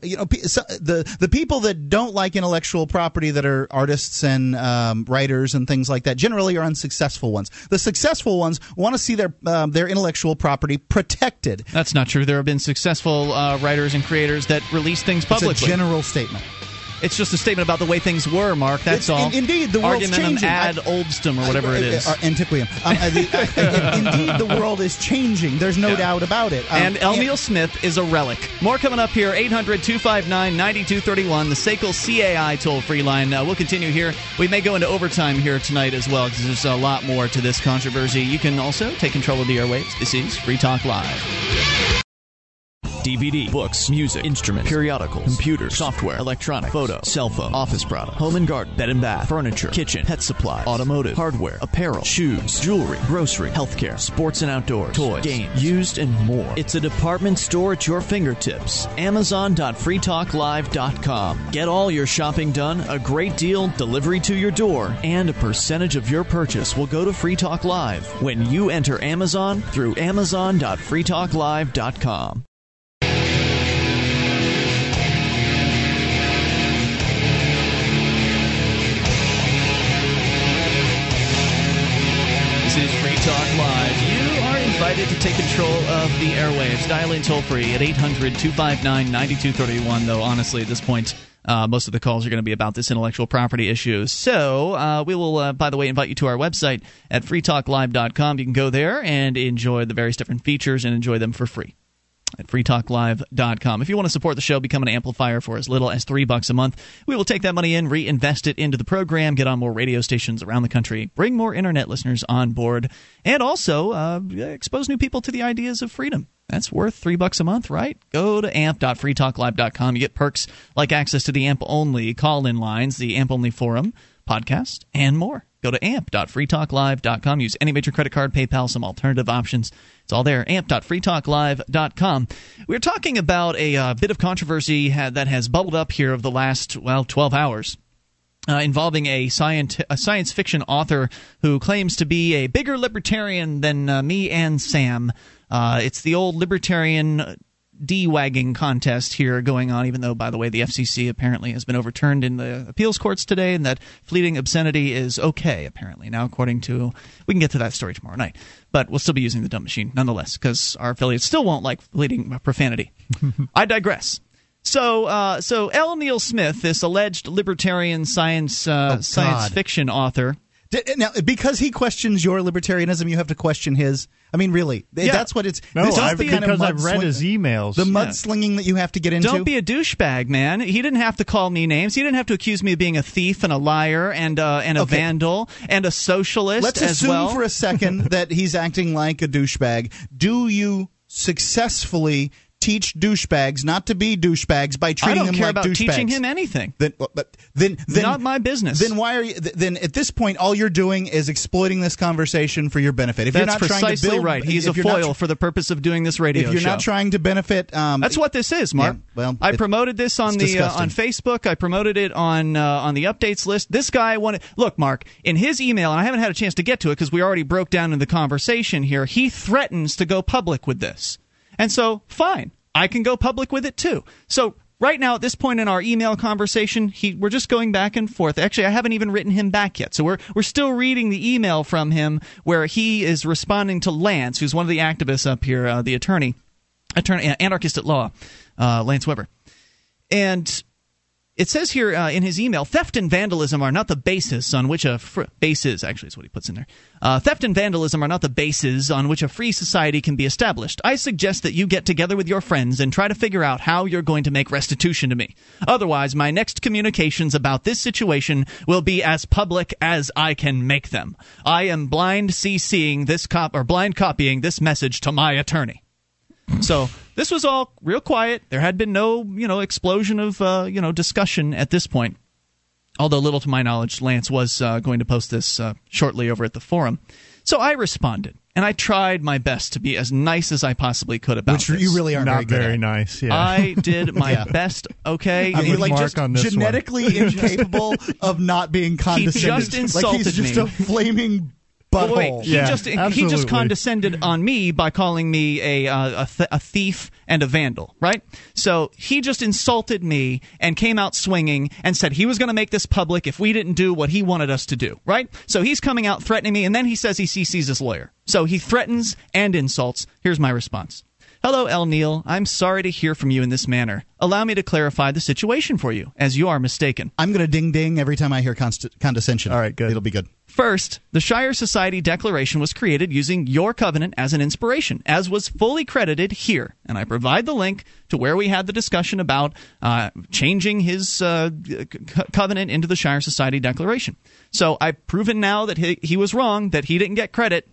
the people that don't like intellectual property, that are artists and writers and things like that, generally are unsuccessful ones. The successful ones want to see their intellectual property protected. That's not true. There have been successful writers and creators that release things publicly. It's a general statement. It's just a statement about the way things were, Mark. That's all. Indeed, the world's changing. Argument ad obstum or whatever it is. Antiquium. Indeed, the world is changing. There's no doubt about it. And L. Neil Smith is a relic. More coming up here. 800-259-9231, the SACL CAI toll-free line. We'll continue here. We may go into overtime here tonight as well, because there's a lot more to this controversy. You can also take control of the airwaves. This is Free Talk Live. DVD, books, music, instruments, periodicals, computers, software, electronic, photo, cell phone, office product, home and garden, bed and bath, furniture, kitchen, pet supply, automotive, hardware, apparel, shoes, jewelry, grocery, healthcare, sports and outdoors, toys, games, used, and more. It's a department store at your fingertips. Amazon.freetalklive.com. Get all your shopping done, a great deal, delivery to your door, and a percentage of your purchase will go to Free Talk Live when you enter Amazon through Amazon.freetalklive.com. This is Free Talk Live. You are invited to take control of the airwaves. Dial in toll-free at 800-259-9231, though honestly at this point most of the calls are going to be about this intellectual property issue. So we will, by the way, invite you to our website at freetalklive.com. You can go there and enjoy the various different features and enjoy them for free at freetalklive.com. If you want to support the show, become an amplifier for as little as $3 a month. We will take that money in, reinvest it into the program, get on more radio stations around the country, bring more internet listeners on board, and also expose new people to the ideas of freedom. That's worth $3 a month, right? Go to amp.freetalklive.com. You get perks like access to the AMP-only call-in lines, the AMP-only forum, podcast, and more. Go to amp.freetalklive.com. Use any major credit card, PayPal, some alternative options. It's all there. amp.freetalklive.com. We're talking about a bit of controversy that has bubbled up here over the last, 12 hours. Involving a science fiction author who claims to be a bigger libertarian than me and Sam. It's the old libertarian D-wagging contest here going on, even though, by the way, the FCC apparently has been overturned in the appeals courts today, and that fleeting obscenity is okay, apparently. Now, according to... We can get to that story tomorrow night. But we'll still be using the dumb machine, nonetheless, because our affiliates still won't like fleeting profanity. I digress. So L. Neil Smith, this alleged libertarian science fiction author... Now, because he questions your libertarianism, you have to question his. I mean, really, that's what it's. No, because I've read his emails. The mudslinging that you have to get into. Don't be a douchebag, man. He didn't have to call me names. He didn't have to accuse me of being a thief and a liar and a vandal and a socialist. Let's assume for a second that he's acting like a douchebag. Do you successfully teach douchebags not to be douchebags by treating them like douchebags? I don't care about teaching him anything. Then not my business. Then why are you? Then at this point, all you're doing is exploiting this conversation for your benefit. If That's you're not precisely trying to build, right. He's a foil for the purpose of doing this radio show. If you're not trying to benefit, that's what this is, Mark. Yeah, I promoted this on Facebook. I promoted it on the updates list. This guy wanted. Look, Mark, in his email, and I haven't had a chance to get to it because we already broke down in the conversation here. He threatens to go public with this. And so, fine, I can go public with it too. So right now, at this point in our email conversation, we're just going back and forth. Actually, I haven't even written him back yet. So we're still reading the email from him where he is responding to Lance, who's one of the activists up here, the attorney, anarchist at law, Lance Weber. And it says here in his email, theft and vandalism are not the basis on which bases, actually is what he puts in there. Theft and vandalism are not the bases on which a free society can be established. I suggest that you get together with your friends and try to figure out how you're going to make restitution to me. Otherwise, my next communications about this situation will be as public as I can make them. I am blind CCing this blind copying this message to my attorney. So this was all real quiet. There had been no, explosion of, discussion at this point. Although little to my knowledge, Lance was going to post this shortly over at the forum. So I responded, and I tried my best to be as nice as I possibly could about this. Which you really are not very good nice. Yeah. I did my best. Okay, I mean, like just genetically incapable of not being condescending. He just insulted me. He's just a flaming butthole. Wait, he just condescended on me by calling me a thief and a vandal, right? So he just insulted me and came out swinging and said he was going to make this public if we didn't do what he wanted us to do, right? So he's coming out threatening me, and then he says he CCs his lawyer. So he threatens and insults. Here's my response. Hello, L. Neil. I'm sorry to hear from you in this manner. Allow me to clarify the situation for you, as you are mistaken. I'm going to ding-ding every time I hear condescension. All right, good. It'll be good. First, the Shire Society Declaration was created using your covenant as an inspiration, as was fully credited here. And I provide the link to where we had the discussion about changing his covenant into the Shire Society Declaration. So I've proven now that he was wrong, that he didn't get credit.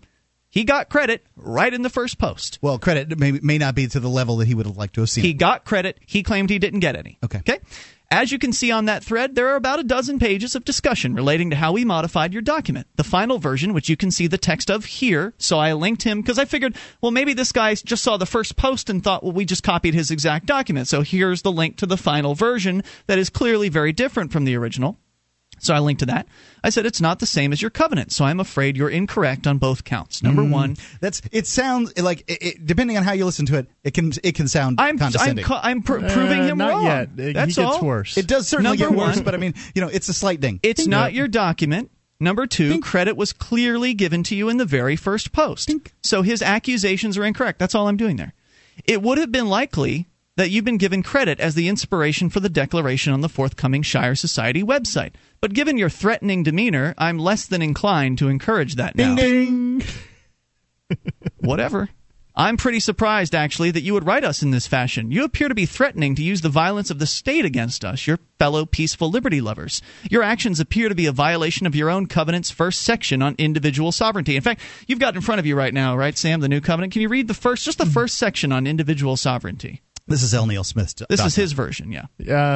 He got credit right in the first post. Well, credit may not be to the level that he would have liked to have seen. He got credit. He claimed he didn't get any. Okay. As you can see on that thread, there are about a dozen pages of discussion relating to how we modified your document. The final version, which you can see the text of here, so I linked him because I figured, well, maybe this guy just saw the first post and thought, well, we just copied his exact document. So here's the link to the final version that is clearly very different from the original. So I linked to that. I said it's not the same as your covenant, so I'm afraid you're incorrect on both counts. Number one, it sounds like depending on how you listen to it, it can sound condescending. I'm proving him not wrong. Yet. That's he gets all. worse. It does certainly Number get worse, one, but I mean, it's a slight ding. It's not your document. Number two, credit was clearly given to you in the very first post. So his accusations are incorrect. That's all I'm doing there. It would have been likely that you've been given credit as the inspiration for the declaration on the forthcoming Shire Society website. But given your threatening demeanor, I'm less than inclined to encourage that now. Ding, ding. Whatever. I'm pretty surprised, actually, that you would write us in this fashion. You appear to be threatening to use the violence of the state against us, your fellow peaceful liberty lovers. Your actions appear to be a violation of your own covenant's first section on individual sovereignty. In fact, you've got in front of you right now, right, Sam, the new covenant? Can you read the first section on individual sovereignty? This is L. Neil Smith's This is his version, yeah.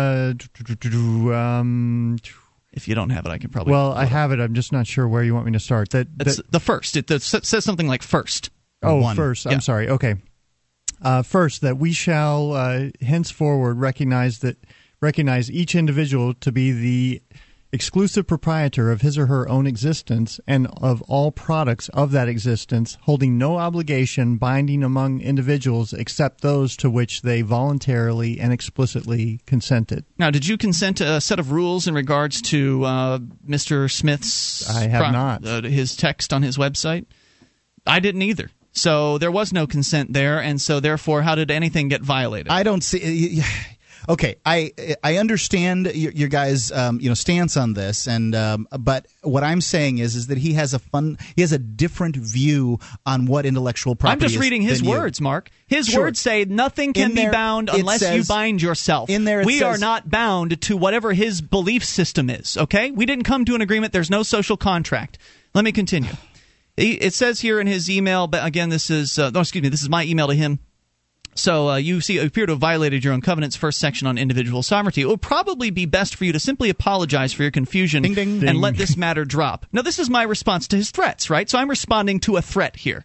If you don't have it, I can probably... Well, I have it. I'm just not sure where you want me to start. That's the first. It says something like first. Oh, first. I'm sorry. Okay. First, that we shall henceforward recognize each individual to be the exclusive proprietor of his or her own existence and of all products of that existence, holding no obligation binding among individuals except those to which they voluntarily and explicitly consented. Now, did you consent to a set of rules in regards to Mr. Smith's... I have not. His text on his website? I didn't either. So there was no consent there, and so therefore, how did anything get violated? I don't see... Okay, I understand your guys' stance on this, and but what I'm saying is that he has a different view on what intellectual property is. I'm just reading his words, Mark. His words say nothing can be bound unless you bind yourself. We are not bound to whatever his belief system is. Okay, we didn't come to an agreement. There's no social contract. Let me continue. It says here in his email, but again, this is this is my email to him. So you appear to have violated your own covenant's first section on individual sovereignty. It would probably be best for you to simply apologize for your confusion and let this matter drop. Now, this is my response to his threats, right? So I'm responding to a threat here.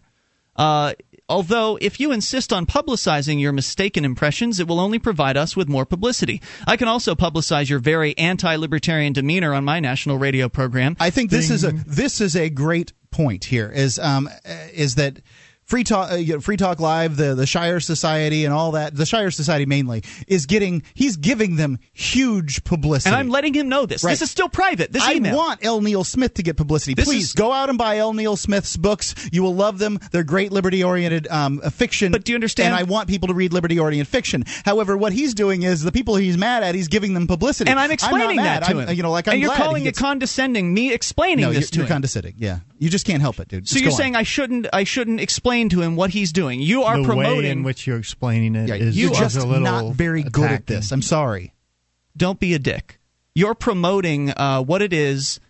Although, if you insist on publicizing your mistaken impressions, it will only provide us with more publicity. I can also publicize your very anti-libertarian demeanor on my national radio program. I think this is a great point here. Is that Free Talk Live, the Shire Society, and all that. The Shire Society mainly he's giving them huge publicity, and I'm letting him know this. Right. This is still private. This email. I want L. Neil Smith to get publicity. Please go out and buy L. Neil Smith's books. You will love them. They're great liberty-oriented fiction. But do you understand? And I want people to read liberty-oriented fiction. However, what he's doing is the people he's mad at, he's giving them publicity. And I'm explaining that to him. And you're calling it condescending. Me explaining this to him. You're condescending. Yeah, you just can't help it, dude. So you're saying I shouldn't explain to him what he's doing. You are promoting the way in which you're explaining it. You're just a little not very good attacking. at this. I'm sorry. Don't be a dick. You're promoting what it is.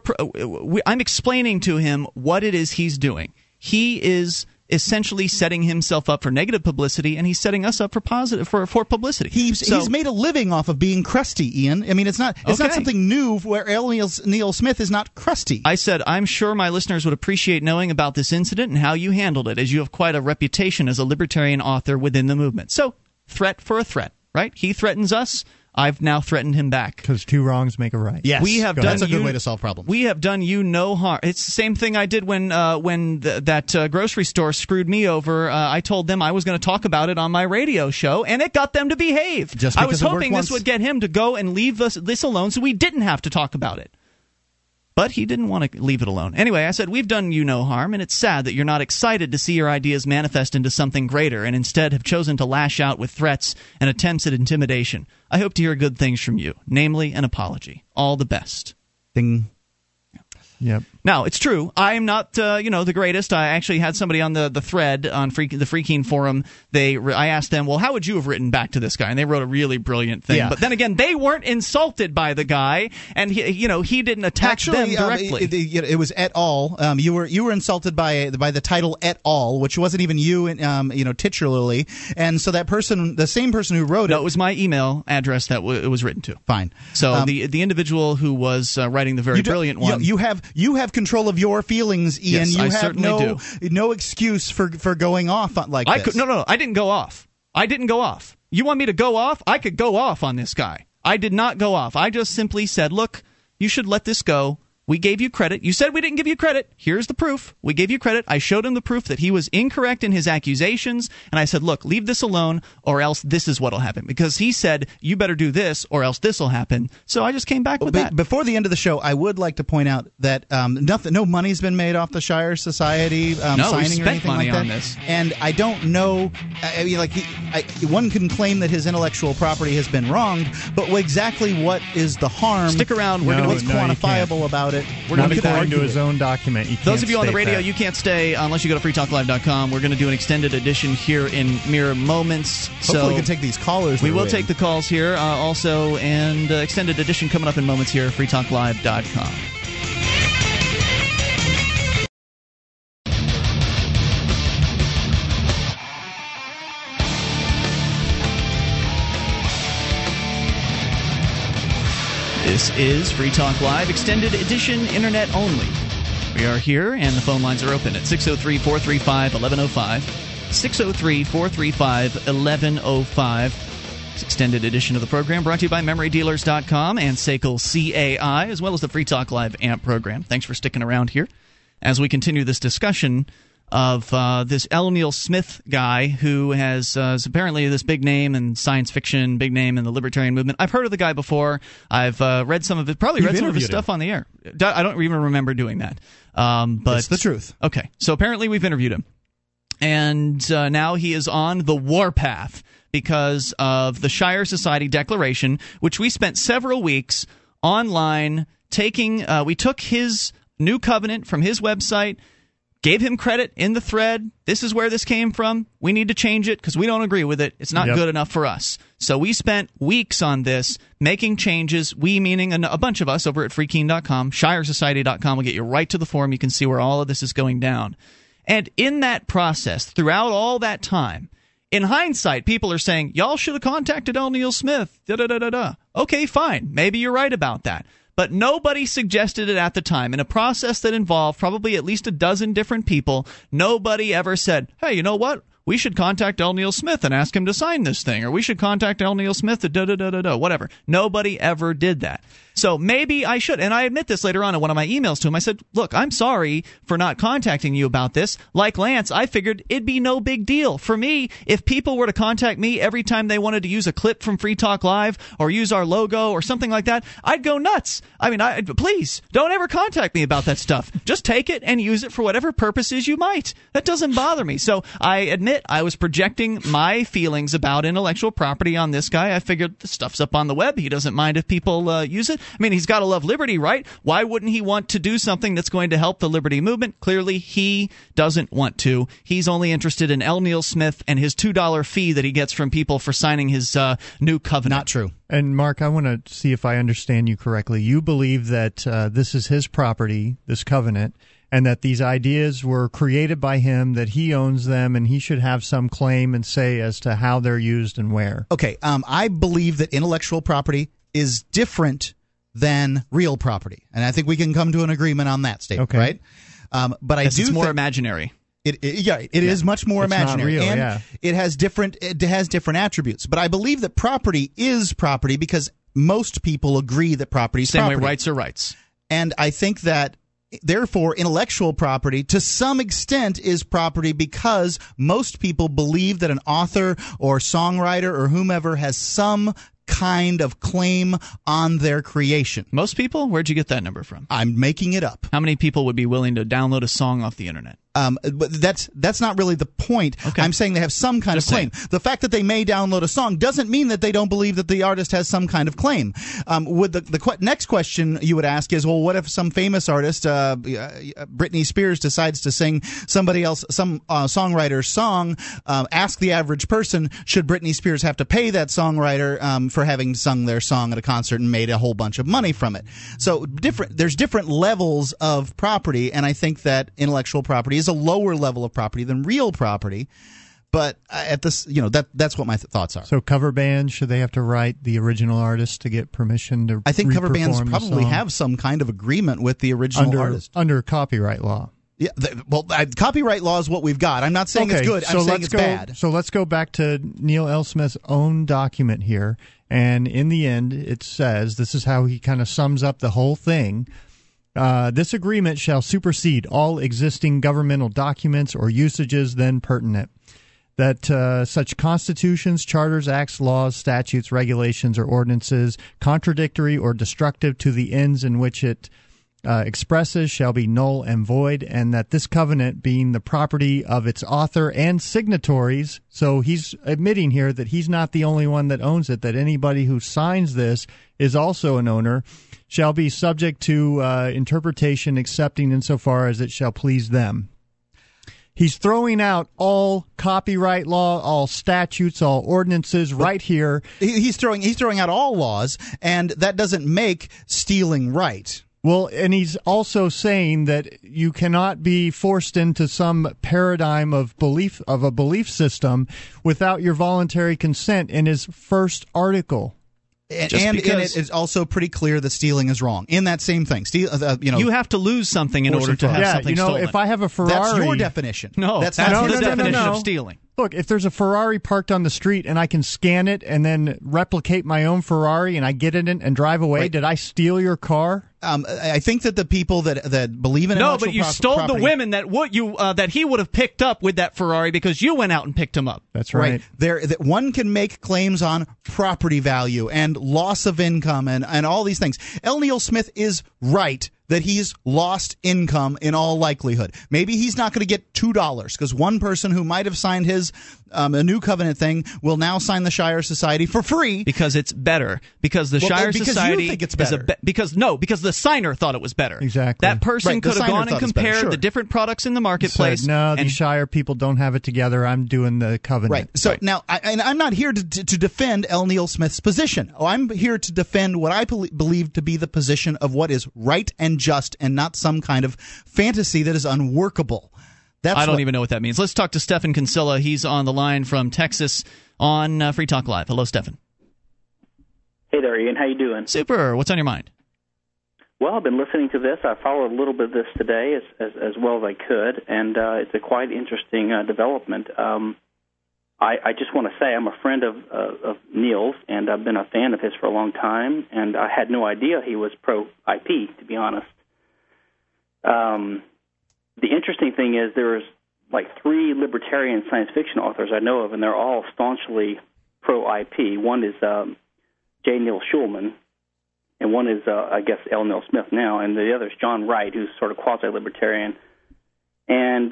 I'm explaining to him what it is he's doing. He is essentially setting himself up for negative publicity, and he's setting us up for positive for publicity. He's made a living off of being crusty, Ian. I mean, it's not something new where L. Neil Smith is not crusty. I said I'm sure my listeners would appreciate knowing about this incident and how you handled it, as you have quite a reputation as a libertarian author within the movement. So, threat for a threat, right? He threatens us. I've now threatened him back. Because two wrongs make a right. Yes, that's a good way to solve problems. We have done you no harm. It's the same thing I did when that grocery store screwed me over. I told them I was going to talk about it on my radio show, and it got them to behave. I was hoping this would get him to go and leave this alone so we didn't have to talk about it. But he didn't want to leave it alone. Anyway, I said, we've done you no harm, and it's sad that you're not excited to see your ideas manifest into something greater and instead have chosen to lash out with threats and attempts at intimidation. I hope to hear good things from you, namely an apology. All the best. Ding. Yep. Now, it's true. I am not, the greatest. I actually had somebody on the thread on the Free Keene forum. I asked them, well, how would you have written back to this guy? And they wrote a really brilliant thing. Yeah. But then again, they weren't insulted by the guy, and he didn't attack them directly. It was et al. You were insulted by the title et al, which wasn't even you, titularly. And so that person, the same person who wrote it. No, it was my email address that it was written to. Fine. So the individual who was writing the very brilliant one. You have control of your feelings, Ian. Yes, you I have certainly no excuse for going off like this. No, I didn't go off. You want me to go off? I could go off on this guy. I did not go off. I just simply said, look, you should let this go. We gave you credit. You said we didn't give you credit. Here's the proof. We gave you credit. I showed him the proof that he was incorrect in his accusations, and I said, look, leave this alone or else this is what will happen. Because he said, you better do this or else this will happen. So I just came back with that. Before the end of the show, I would like to point out that no money's been made off the Shire Society signing or anything like that. On this. And I don't know. One can claim that his intellectual property has been wronged, but exactly what is the harm? Stick around. What's quantifiable about it? We're not according to his own document. Those of you on the radio, you can't stay unless you go to freetalklive.com. We're going to do an extended edition here in mere moments. Hopefully we can take these callers. We will take the calls here also, and extended edition coming up in moments here at freetalklive.com. This is Free Talk Live, extended edition, internet only. We are here, and the phone lines are open at 603-435-1105. 603-435-1105. This extended edition of the program brought to you by MemoryDealers.com and SACL CAI, as well as the Free Talk Live AMP program. Thanks for sticking around here as we continue this discussion of this L. Neil Smith guy who has apparently this big name in science fiction, big name in the libertarian movement. I've heard of the guy before. I've read some of it, read some of his stuff on the air. I don't even remember doing that. But it's the truth. Okay, so apparently we've interviewed him. And now he is on the warpath because of the Shire Society Declaration, which we spent several weeks online taking. We took his new covenant from his website, gave him credit in the thread. This is where this came from. We need to change it because we don't agree with it. It's not good enough for us. So we spent weeks on this, making changes. We, meaning a bunch of us over at freekeene.com, shiresociety.com, will get you right to the forum. You can see where all of this is going down. And in that process, throughout all that time, in hindsight, people are saying, y'all should have contacted L. Neil Smith. Da-da-da-da-da. Okay, fine. Maybe you're right about that. But nobody suggested it at the time. In a process that involved probably at least a dozen different people, nobody ever said, hey, you know what? We should contact L. Neil Smith and ask him to sign this thing. Or we should contact L. Neil Smith to da-da-da-da-da, whatever. Nobody ever did that. So maybe I should. And I admit this later on in one of my emails to him. I said, look, I'm sorry for not contacting you about this. Like Lance, I figured it'd be no big deal. For me, if people were to contact me every time they wanted to use a clip from Free Talk Live or use our logo or something like that, I'd go nuts. I mean, please, don't ever contact me about that stuff. Just take it and use it for whatever purposes you might. That doesn't bother me. So I admit I was projecting my feelings about intellectual property on this guy. I figured the stuff's up on the web. He doesn't mind if people use it. I mean, he's got to love liberty, right? Why wouldn't he want to do something that's going to help the liberty movement? Clearly, he doesn't want to. He's only interested in L. Neil Smith and his $2 fee that he gets from people for signing his new covenant. Not true. And, Mark, I want to see if I understand you correctly. You believe that this is his property, this covenant, and that these ideas were created by him, that he owns them, and he should have some claim and say as to how they're used and where. Okay, I believe that intellectual property is different than real property, and I think we can come to an agreement on that statement, right? But I do it's more imaginary. It is much more imaginary, not real, and it has different attributes. But I believe that property is property because most people agree that property is property. Same way rights are rights. And I think that therefore intellectual property to some extent is property because most people believe that an author or songwriter or whomever has some kind of claim on their creation. Most people? Where'd you get that number from? I'm making it up. How many people would be willing to download a song off the internet? But that's not really the point. Okay. I'm saying they have some kind of claim. The fact that they may download a song doesn't mean that they don't believe that the artist has some kind of claim. Would the next question you would ask is, well, what if some famous artist, Britney Spears, decides to sing somebody else, some songwriter's song? Ask the average person, should Britney Spears have to pay that songwriter for having sung their song at a concert and made a whole bunch of money from it? So there's different levels of property, and I think that intellectual property is a lower level of property than real property. But at this, that's what my thoughts are. So cover bands, should they have to write the original artist to get permission to? I think cover bands probably have some kind of agreement with the original artist under copyright law. Yeah, copyright law is what we've got. I'm not saying it's good. I'm saying it's bad. So let's go back to Neil L. Smith's own document here. And in the end, it says, this is how he kind of sums up the whole thing. This agreement shall supersede all existing governmental documents or usages then pertinent. That such constitutions, charters, acts, laws, statutes, regulations, or ordinances contradictory or destructive to the ends in which it expresses shall be null and void, and that this covenant being the property of its author and signatories, so he's admitting here that he's not the only one that owns it, that anybody who signs this is also an owner, shall be subject to interpretation, excepting insofar as it shall please them. He's throwing out all copyright law, all statutes, all ordinances right here. He's throwing out all laws, and that doesn't make stealing right. Well, and he's also saying that you cannot be forced into some paradigm of a belief system without your voluntary consent in his first article. And it is also pretty clear that stealing is wrong. In that same thing, you have to lose something in order to have something stolen. If I have a Ferrari, that's your definition. No, that's not the definition of stealing. Look, if there's a Ferrari parked on the street and I can scan it and then replicate my own Ferrari and I get in it and drive away, right. Did I steal your car? I think that the people that believe in but you stole the women that he would have picked up with that Ferrari because you went out and picked him up. That's right. That one can make claims on property value and loss of income and all these things. L. Neil Smith is right that he's lost income in all likelihood. Maybe he's not going to get $2 because one person who might have signed his a new covenant thing will now sign the Shire Society for free because it's better. Because the Shire Society you think it's better. Because the signer thought it was better. Exactly. That person could have gone and compared the different products in the marketplace. Said, no, the Shire people don't have it together. I'm doing the covenant. Right. So now, I'm not here to defend L. Neil Smith's position. I'm here to defend what I believe to be the position of what is right and just, and not some kind of fantasy that is unworkable. I don't even know what that means. Let's talk to Stephen Kinsella. He's on the line from Texas on Free Talk Live. Hello, Stephen. Hey there, Ian. How you doing? Super. What's on your mind? Well, I've been listening to this. I followed a little bit of this today as well as I could, and it's a quite interesting development. I just want to say I'm a friend of Neil's, and I've been a fan of his for a long time, and I had no idea he was pro-IP, to be honest. The interesting thing is there's like 3 libertarian science fiction authors I know of, and they're all staunchly pro-IP. One is J. Neil Schulman, and one is, I guess, L. Neil Smith now, and the other is John Wright, who's sort of quasi-libertarian. And,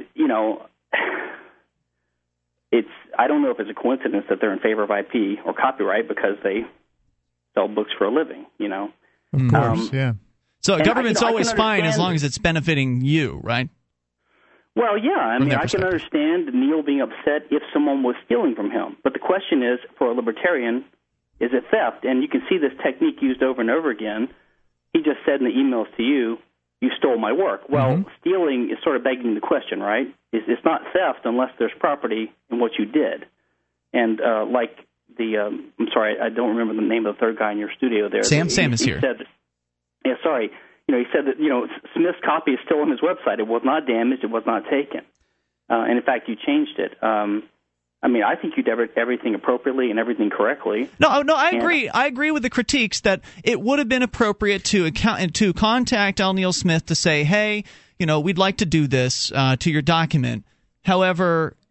I don't know if it's a coincidence that they're in favor of IP or copyright because they sell books for a living, Of course, yeah. So government's always fine as long as it's benefiting you, right? Well, yeah. I mean, I can understand Neil being upset if someone was stealing from him. But the question is, for a libertarian, is it theft? And you can see this technique used over and over again. He just said in the emails to you, you stole my work. Well, stealing is sort of begging the question, right? It's not theft unless there's property in what you did. And like I'm sorry, I don't remember the name of the third guy in your studio there. Sam is here. Yeah, sorry. He said that, Smith's copy is still on his website. It was not damaged. It was not taken. And, in fact, you changed it. I think you did everything appropriately and everything correctly. No, I agree. I agree with the critiques that it would have been appropriate to contact L. Neil Smith to say, hey, we'd like to do this to your document. However,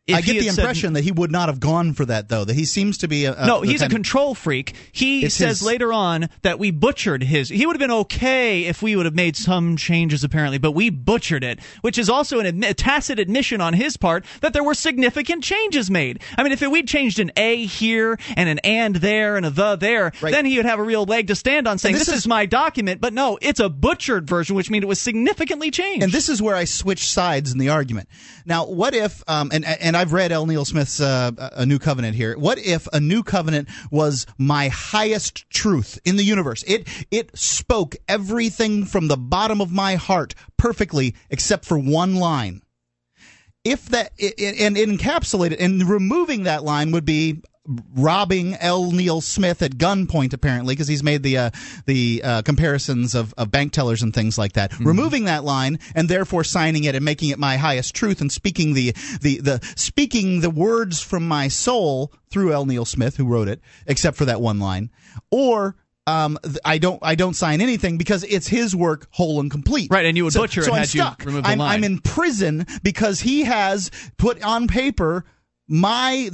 I get the impression that he would not have gone for that, though. That he seems to be he's a control freak. He says later on that we butchered his. He would have been okay if we would have made some changes, apparently, but we butchered it, which is also a tacit admission on his part that there were significant changes made. I mean, if we'd changed an A here and an and there and a the there, then he would have a real leg to stand on saying, this is my document. But no, it's a butchered version, which means it was significantly changed. And this is where I switch sides in the argument. Now, what if, and I've read L. Neil Smith's A New Covenant here. What if A New Covenant was my highest truth in the universe? It spoke everything from the bottom of my heart perfectly except for one line. If that, and encapsulated, and removing that line would be robbing L. Neil Smith at gunpoint, apparently, because he's made the comparisons of bank tellers and things like that. Mm-hmm. Removing that line and therefore signing it and making it my highest truth and speaking speaking the words from my soul through L. Neil Smith, who wrote it, except for that one line, or I don't sign anything because it's his work whole and complete. Right, and you would butcher it had you remove the line. I'm in prison because he has put on paper my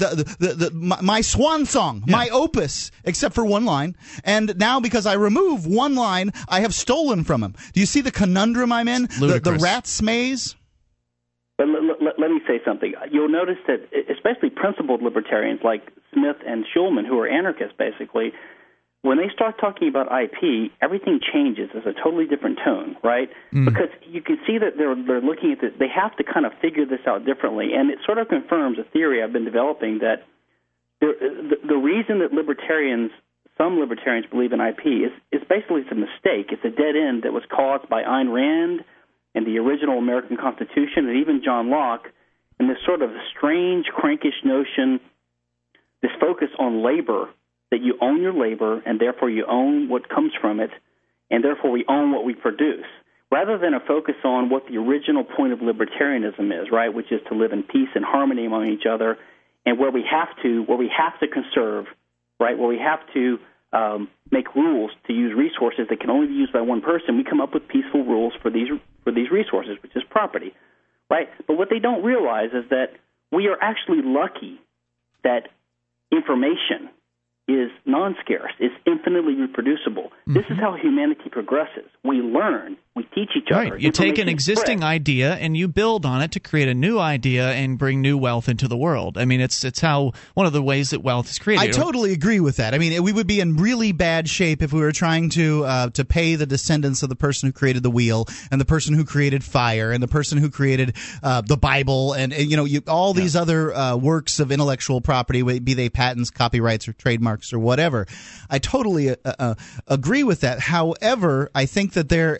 swan song, my opus, except for one line, and now because I remove one line, I have stolen from him. Do you see the conundrum I'm in? The rat's maze? But let me say something. You'll notice that, especially principled libertarians like Smith and Schulman, who are anarchists, basically, when they start talking about IP, everything changes. It's a totally different tone, right? Because you can see that they're looking at this. They have to kind of figure this out differently, and it sort of confirms a theory I've been developing that the reason that some libertarians believe in IP is basically it's a mistake. It's a dead end that was caused by Ayn Rand and the original American Constitution and even John Locke, and this sort of strange, crankish notion, this focus on labor, that you own your labor, and therefore you own what comes from it, and therefore we own what we produce, rather than a focus on what the original point of libertarianism is, right, which is to live in peace and harmony among each other, and where we have to conserve, right, where we have to make rules to use resources that can only be used by one person. We come up with peaceful rules for these resources, which is property, right? But what they don't realize is that we are actually lucky that information is non-scarce, is infinitely reproducible. Mm-hmm. This is how humanity progresses. We learn, we teach each other. You take an existing idea and you build on it to create a new idea and bring new wealth into the world. I mean, it's how one of the ways that wealth is created. I totally agree with that. I mean, we would be in really bad shape if we were trying to pay the descendants of the person who created the wheel and the person who created fire and the person who created the Bible and all these other works of intellectual property, be they patents, copyrights, or trademarks or whatever. I totally agree with that. However, I think that they're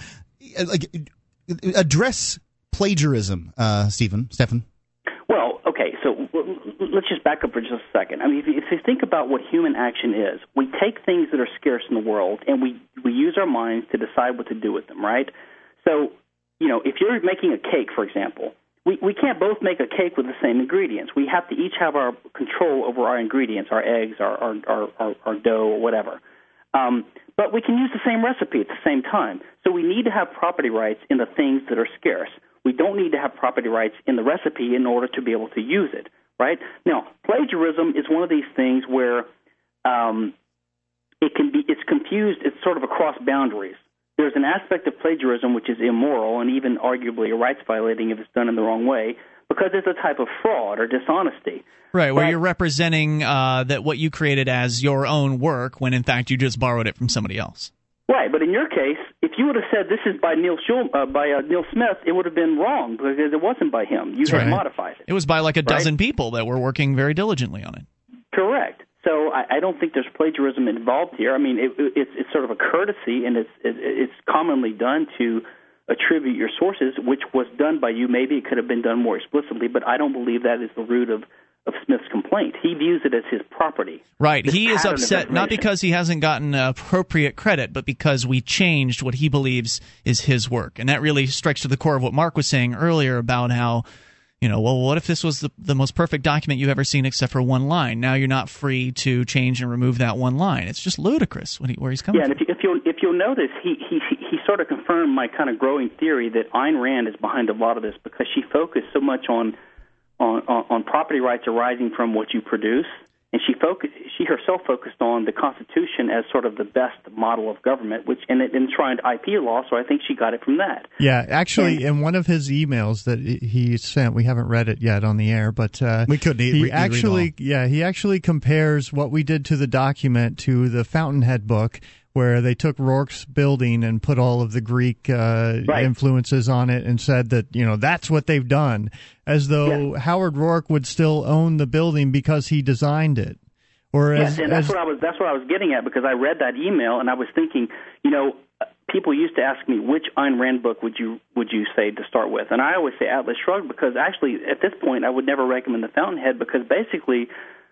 address plagiarism, Stephan. Well, okay, so let's just back up for just a second. I mean, if you think about what human action is, we take things that are scarce in the world and we use our minds to decide what to do with them, right? So, if you're making a cake, for example, we can't both make a cake with the same ingredients. We have to each have our control over our ingredients, our eggs, our dough, or whatever. But we can use the same recipe at the same time. So we need to have property rights in the things that are scarce. We don't need to have property rights in the recipe in order to be able to use it, right? Now, plagiarism is one of these things where it's confused. It's sort of across boundaries. There's an aspect of plagiarism which is immoral and even arguably a rights violating if it's done in the wrong way because it's a type of fraud or dishonesty. Right, where you're representing that what you created as your own work when in fact you just borrowed it from somebody else. Right, but in your case, if you would have said this is by Neil Smith, it would have been wrong because it wasn't by him. You had modified it. It was by like a dozen people that were working very diligently on it. Correct. So I don't think there's plagiarism involved here. I mean, it's sort of a courtesy, and it's commonly done to attribute your sources, which was done by you. Maybe it could have been done more explicitly, but I don't believe that is the root of Smith's complaint. He views it as his property. Right. He is upset not because he hasn't gotten appropriate credit, but because we changed what he believes is his work. And that really strikes to the core of what Mark was saying earlier about how, well, what if this was the most perfect document you've ever seen except for one line? Now you're not free to change and remove that one line. It's just ludicrous where he's coming from. Yeah, and if you'll notice, he sort of confirmed my kind of growing theory that Ayn Rand is behind a lot of this because she focused so much on on property rights arising from what you produce, and she herself focused on the Constitution as sort of the best model of government, which and it enshrined IP law. So I think she got it from that. Yeah, actually, in one of his emails that he sent, we haven't read it yet on the air, but we could. He actually compares what we did to the document to the Fountainhead book, where they took Rourke's building and put all of the Greek influences on it and said that, that's what they've done, as though Howard Rourke would still own the building because he designed it. Yes, and that's what I was getting at, because I read that email and I was thinking, people used to ask me which Ayn Rand book would you say to start with, and I always say Atlas Shrugged, because actually at this point I would never recommend the Fountainhead, because basically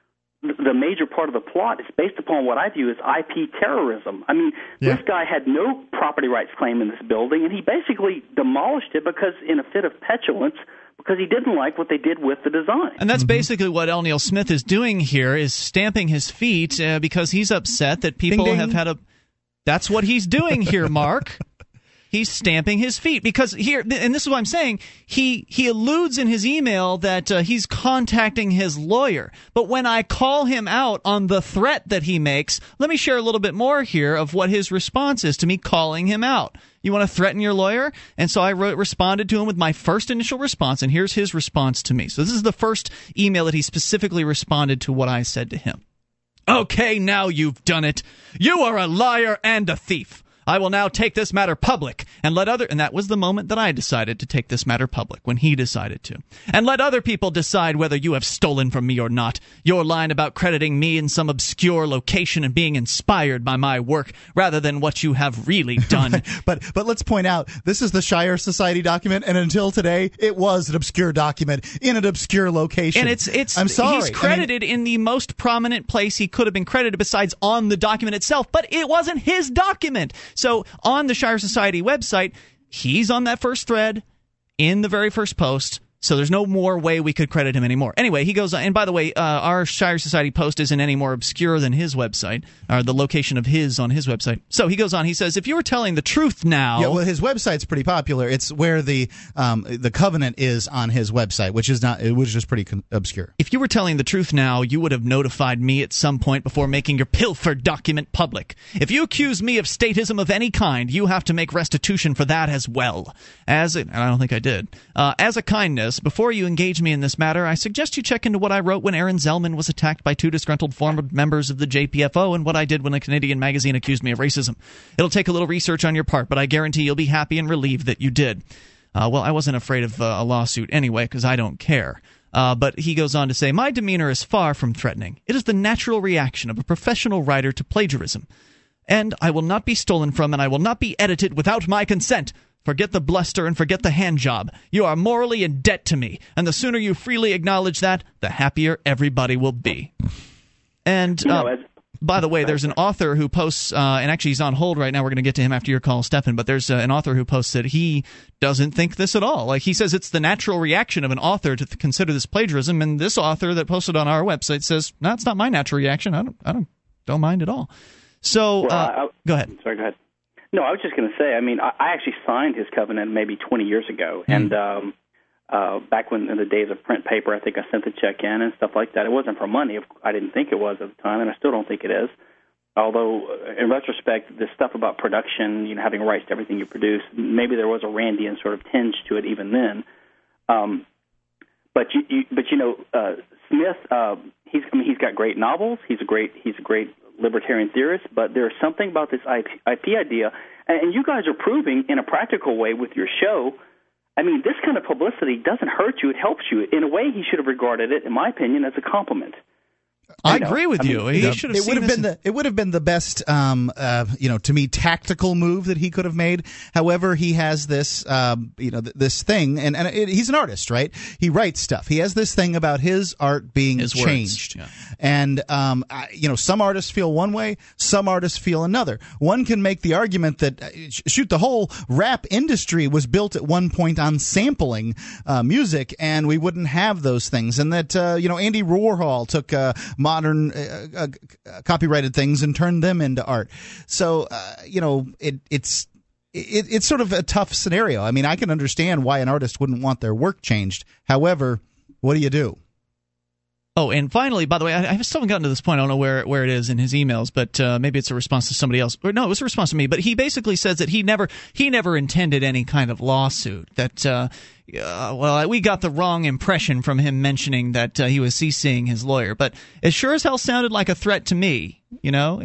the major part of the plot is based upon what I view as IP terrorism. I mean, this guy had no property rights claim in this building, and he basically demolished it because, in a fit of petulance, because he didn't like what they did with the design. And that's basically what L. Neil Smith is doing here, is stamping his feet because he's upset that people have had a... That's what he's doing here, Mark. He's stamping his feet because here, and this is what I'm saying, he alludes in his email that he's contacting his lawyer. But when I call him out on the threat that he makes, let me share a little bit more here of what his response is to me calling him out. You want to threaten your lawyer? And so I responded to him with my first initial response, and here's his response to me. So this is the first email that he specifically responded to what I said to him. Okay, now you've done it. You are a liar and a thief. I will now take this matter public and let other... And that was the moment that I decided to take this matter public, when he decided to. And let other people decide whether you have stolen from me or not. Your line about crediting me in some obscure location and being inspired by my work rather than what you have really done. But let's point out, this is the Shire Society document, and until today, it was an obscure document in an obscure location. And it's I'm sorry. He's credited in the most prominent place he could have been credited besides on the document itself, but it wasn't his document. So on the Shire Society website, he's on that first thread in the very first post. So there's no more way we could credit him anymore. Anyway, he goes on, and by the way, our Shire Society post isn't any more obscure than his website, or the location of his on his website. So he goes on, he says, if you were telling the truth now... Yeah, well, his website's pretty popular. It's where the covenant is on his website, which is pretty obscure. If you were telling the truth now, you would have notified me at some point before making your pilfered document public. If you accuse me of statism of any kind, you have to make restitution for that as well. And I don't think I did. As a kindness, before you engage me in this matter, I suggest you check into what I wrote when Aaron Zellman was attacked by two disgruntled former members of the JPFO, and what I did when a Canadian magazine accused me of racism. It'll take a little research on your part, but I guarantee you'll be happy and relieved that you did. Well, I wasn't afraid of a lawsuit anyway, because I don't care. But he goes on to say, my demeanor is far from threatening. It is the natural reaction of a professional writer to plagiarism. And I will not be stolen from, and I will not be edited without my consent. Forget the bluster and forget the hand job. You are morally in debt to me, and the sooner you freely acknowledge that, the happier everybody will be. And by the way, there's an author who posts, and actually he's on hold right now. We're going to get to him after your call, Stefan, but there's an author who posts that he doesn't think this at all. Like, he says it's the natural reaction of an author to consider this plagiarism, and this author that posted on our website says, no, it's not my natural reaction. I don't mind at all. So, go ahead. Sorry, go ahead. No, I was just going to say, I mean, I actually signed his covenant maybe 20 years ago, and back when in the days of print paper, I think I sent the check in and stuff like that. It wasn't for money. I didn't think it was at the time, and I still don't think it is. Although, in retrospect, this stuff about production, having rights to everything you produce, maybe there was a Randian sort of tinge to it even then. But Smith, he's got great novels. He's a great libertarian theorist, but there's something about this IP idea, and you guys are proving in a practical way with your show. I mean, this kind of publicity doesn't hurt you; it helps you. In a way, he should have regarded it, in my opinion, as a compliment. I agree with you. He should have it would have been the best, to me, tactical move that he could have made. However, he has this, this thing, and he's an artist, right? He writes stuff. He has this thing about his art being changed, and some artists feel one way, some artists feel another. One can make the argument that the whole rap industry was built at one point on sampling music, and we wouldn't have those things, and that Andy Warhol took modern copyrighted things and turned them into art. So, it's sort of a tough scenario. I mean, I can understand why an artist wouldn't want their work changed. However, what do you do? Oh, and finally, by the way, I still haven't gotten to this point. I don't know where it is in his emails, but maybe it's a response to somebody else. Or no, it was a response to me. But he basically says that he never intended any kind of lawsuit. That we got the wrong impression from him mentioning that he was CCing his lawyer. But it sure as hell sounded like a threat to me. You know,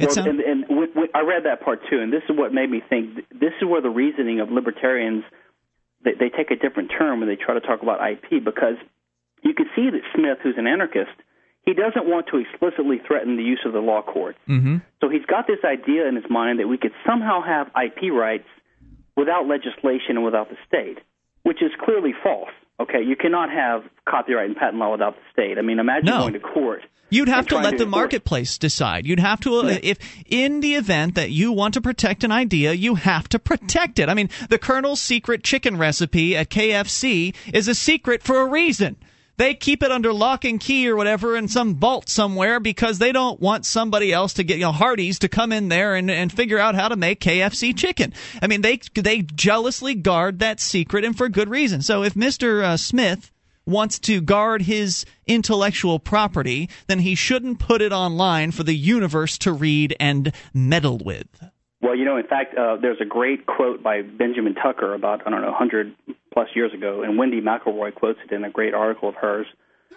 I read that part too, and this is what made me think. This is where the reasoning of libertarians they take a different term when they try to talk about IP, because you can see that Smith, who's an anarchist, he doesn't want to explicitly threaten the use of the law courts. Mm-hmm. So he's got this idea in his mind that we could somehow have IP rights without legislation and without the state, which is clearly false. Okay, you cannot have copyright and patent law without the state. I mean, imagine going to court. You'd have to let the marketplace decide. You'd have to, if in the event that you want to protect an idea, you have to protect it. I mean, the Colonel's secret chicken recipe at KFC is a secret for a reason. They keep it under lock and key or whatever in some vault somewhere because they don't want somebody else to get, Hardee's to come in there and figure out how to make KFC chicken. I mean, they jealously guard that secret, and for good reason. So if Mr. Smith wants to guard his intellectual property, then he shouldn't put it online for the universe to read and meddle with. Well, in fact, there's a great quote by Benjamin Tucker about, 100-plus years ago, and Wendy McElroy quotes it in a great article of hers.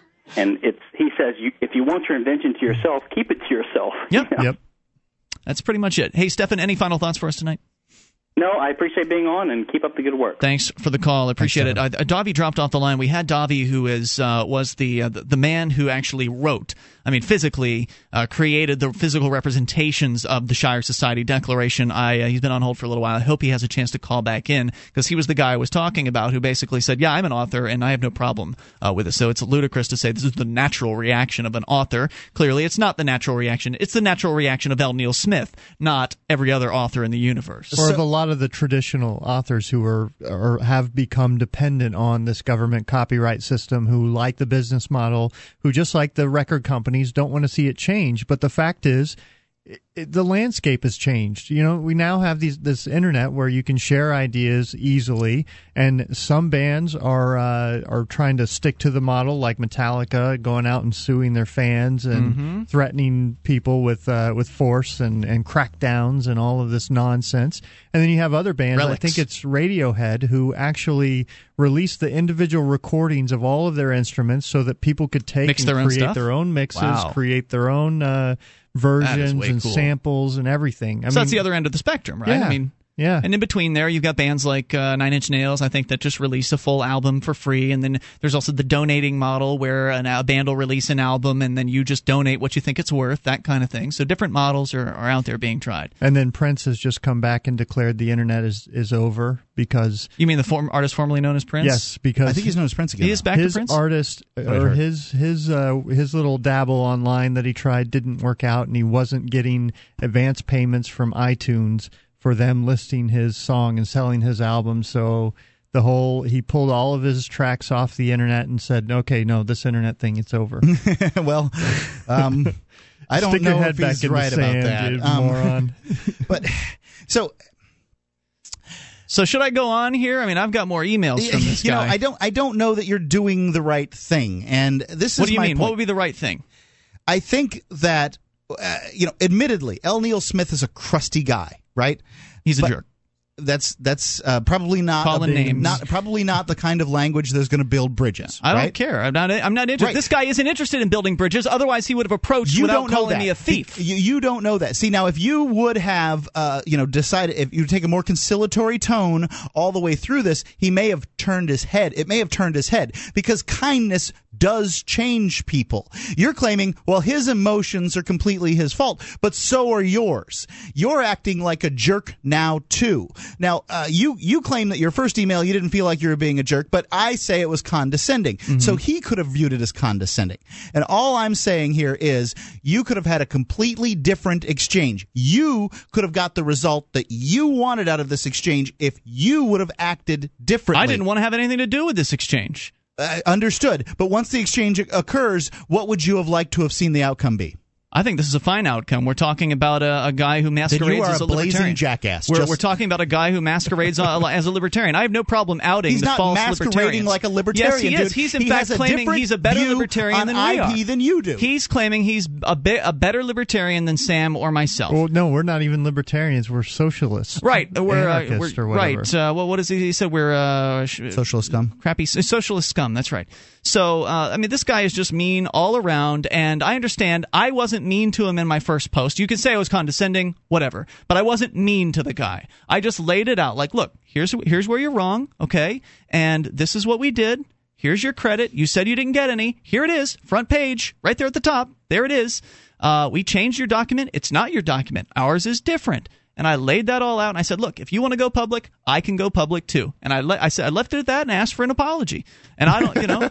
And he says, if you want your invention to yourself, keep it to yourself. Yep. That's pretty much it. Hey, Stefan, any final thoughts for us tonight? No, I appreciate being on, and keep up the good work. Thanks for the call. I appreciate it. Davi dropped off the line. We had Davi, who was the man who actually wrote, physically created the physical representations of the Shire Society Declaration. He's been on hold for a little while. I hope he has a chance to call back in, because he was the guy I was talking about who basically said, yeah, I'm an author, and I have no problem with it. So it's ludicrous to say this is the natural reaction of an author. Clearly, it's not the natural reaction. It's the natural reaction of L. Neil Smith, not every other author in the universe. Or of a lot of the traditional authors who are or have become dependent on this government copyright system, who like the business model, who just like the record companies don't want to see it change. But the fact is, the landscape has changed. We now have this internet where you can share ideas easily, and some bands are trying to stick to the model, like Metallica, going out and suing their fans and threatening people with force and crackdowns and all of this nonsense. And then you have other bands, I think it's Radiohead, who actually released the individual recordings of all of their instruments so that people could take and create their own mixes, create their own versions and samples and everything. So that's the other end of the spectrum, right? Yeah. And in between there, you've got bands like Nine Inch Nails, I think, that just released a full album for free. And then there's also the donating model where a band will release an album and then you just donate what you think it's worth, that kind of thing. So different models are out there being tried. And then Prince has just come back and declared the internet is over because... You mean the artist formerly known as Prince? Yes, because... I think he's known as Prince again. He is back to Prince? His artist, or his little dabble online that he tried didn't work out, and he wasn't getting advance payments from iTunes for them listing his song and selling his album. So he pulled all of his tracks off the internet and said, okay, no, this internet thing, it's over. Well, I don't know if he's right about that. Dude, moron. But so should I go on here? I've got more emails from this guy. I don't know that you're doing the right thing. And this what is do you my mean? point. What would be the right thing? I think that admittedly, L. Neil Smith is a crusty guy, right? He's a jerk. That's probably not probably not the kind of language that's going to build bridges. I don't care. I'm not interested. Right. This guy isn't interested in building bridges. Otherwise, he would have approached without calling me a thief. You don't know that. See, now if you would have decided, if you take a more conciliatory tone all the way through this, he may have turned his head. It may have turned his head because kindness does change people. You're claiming, well, his emotions are completely his fault, but so are yours. You're acting like a jerk now too. Now, you claim that your first email you didn't feel like you were being a jerk, but I say it was condescending. Mm-hmm. So he could have viewed it as condescending. And all I'm saying here is you could have had a completely different exchange. You could have got the result that you wanted out of this exchange if you would have acted differently. I didn't want to have anything to do with this exchange. Understood. But once the exchange occurs, what would you have liked to have seen the outcome be? I think this is a fine outcome. We're talking about a guy who masquerades as a libertarian. Blazing jackass. We're talking about a guy who masquerades as a libertarian. I have no problem outing the false libertarians. He's not masquerading like a libertarian. Yes, he is. He's in fact claiming he's a better libertarian than we are. Than you do. He's claiming he's a better libertarian than Sam or myself. Well, no, we're not even libertarians. We're socialists. Right. We're anarchists or whatever. Right. Well, what is he said? We're socialist scum. Crappy socialist scum. That's right. So, I mean, this guy is just mean all around, and I understand I wasn't mean to him in my first post. You could say I was condescending, whatever, but I wasn't mean to the guy. I just laid it out like, look, here's where you're wrong, okay, and this is what we did. Here's your credit. You said you didn't get any. Here it is, front page, right there at the top. There it is. We changed your document. It's not your document. Ours is different. And I laid that all out, and I said, look, if you want to go public, I can go public too. And I left it at that and asked for an apology. And I don't,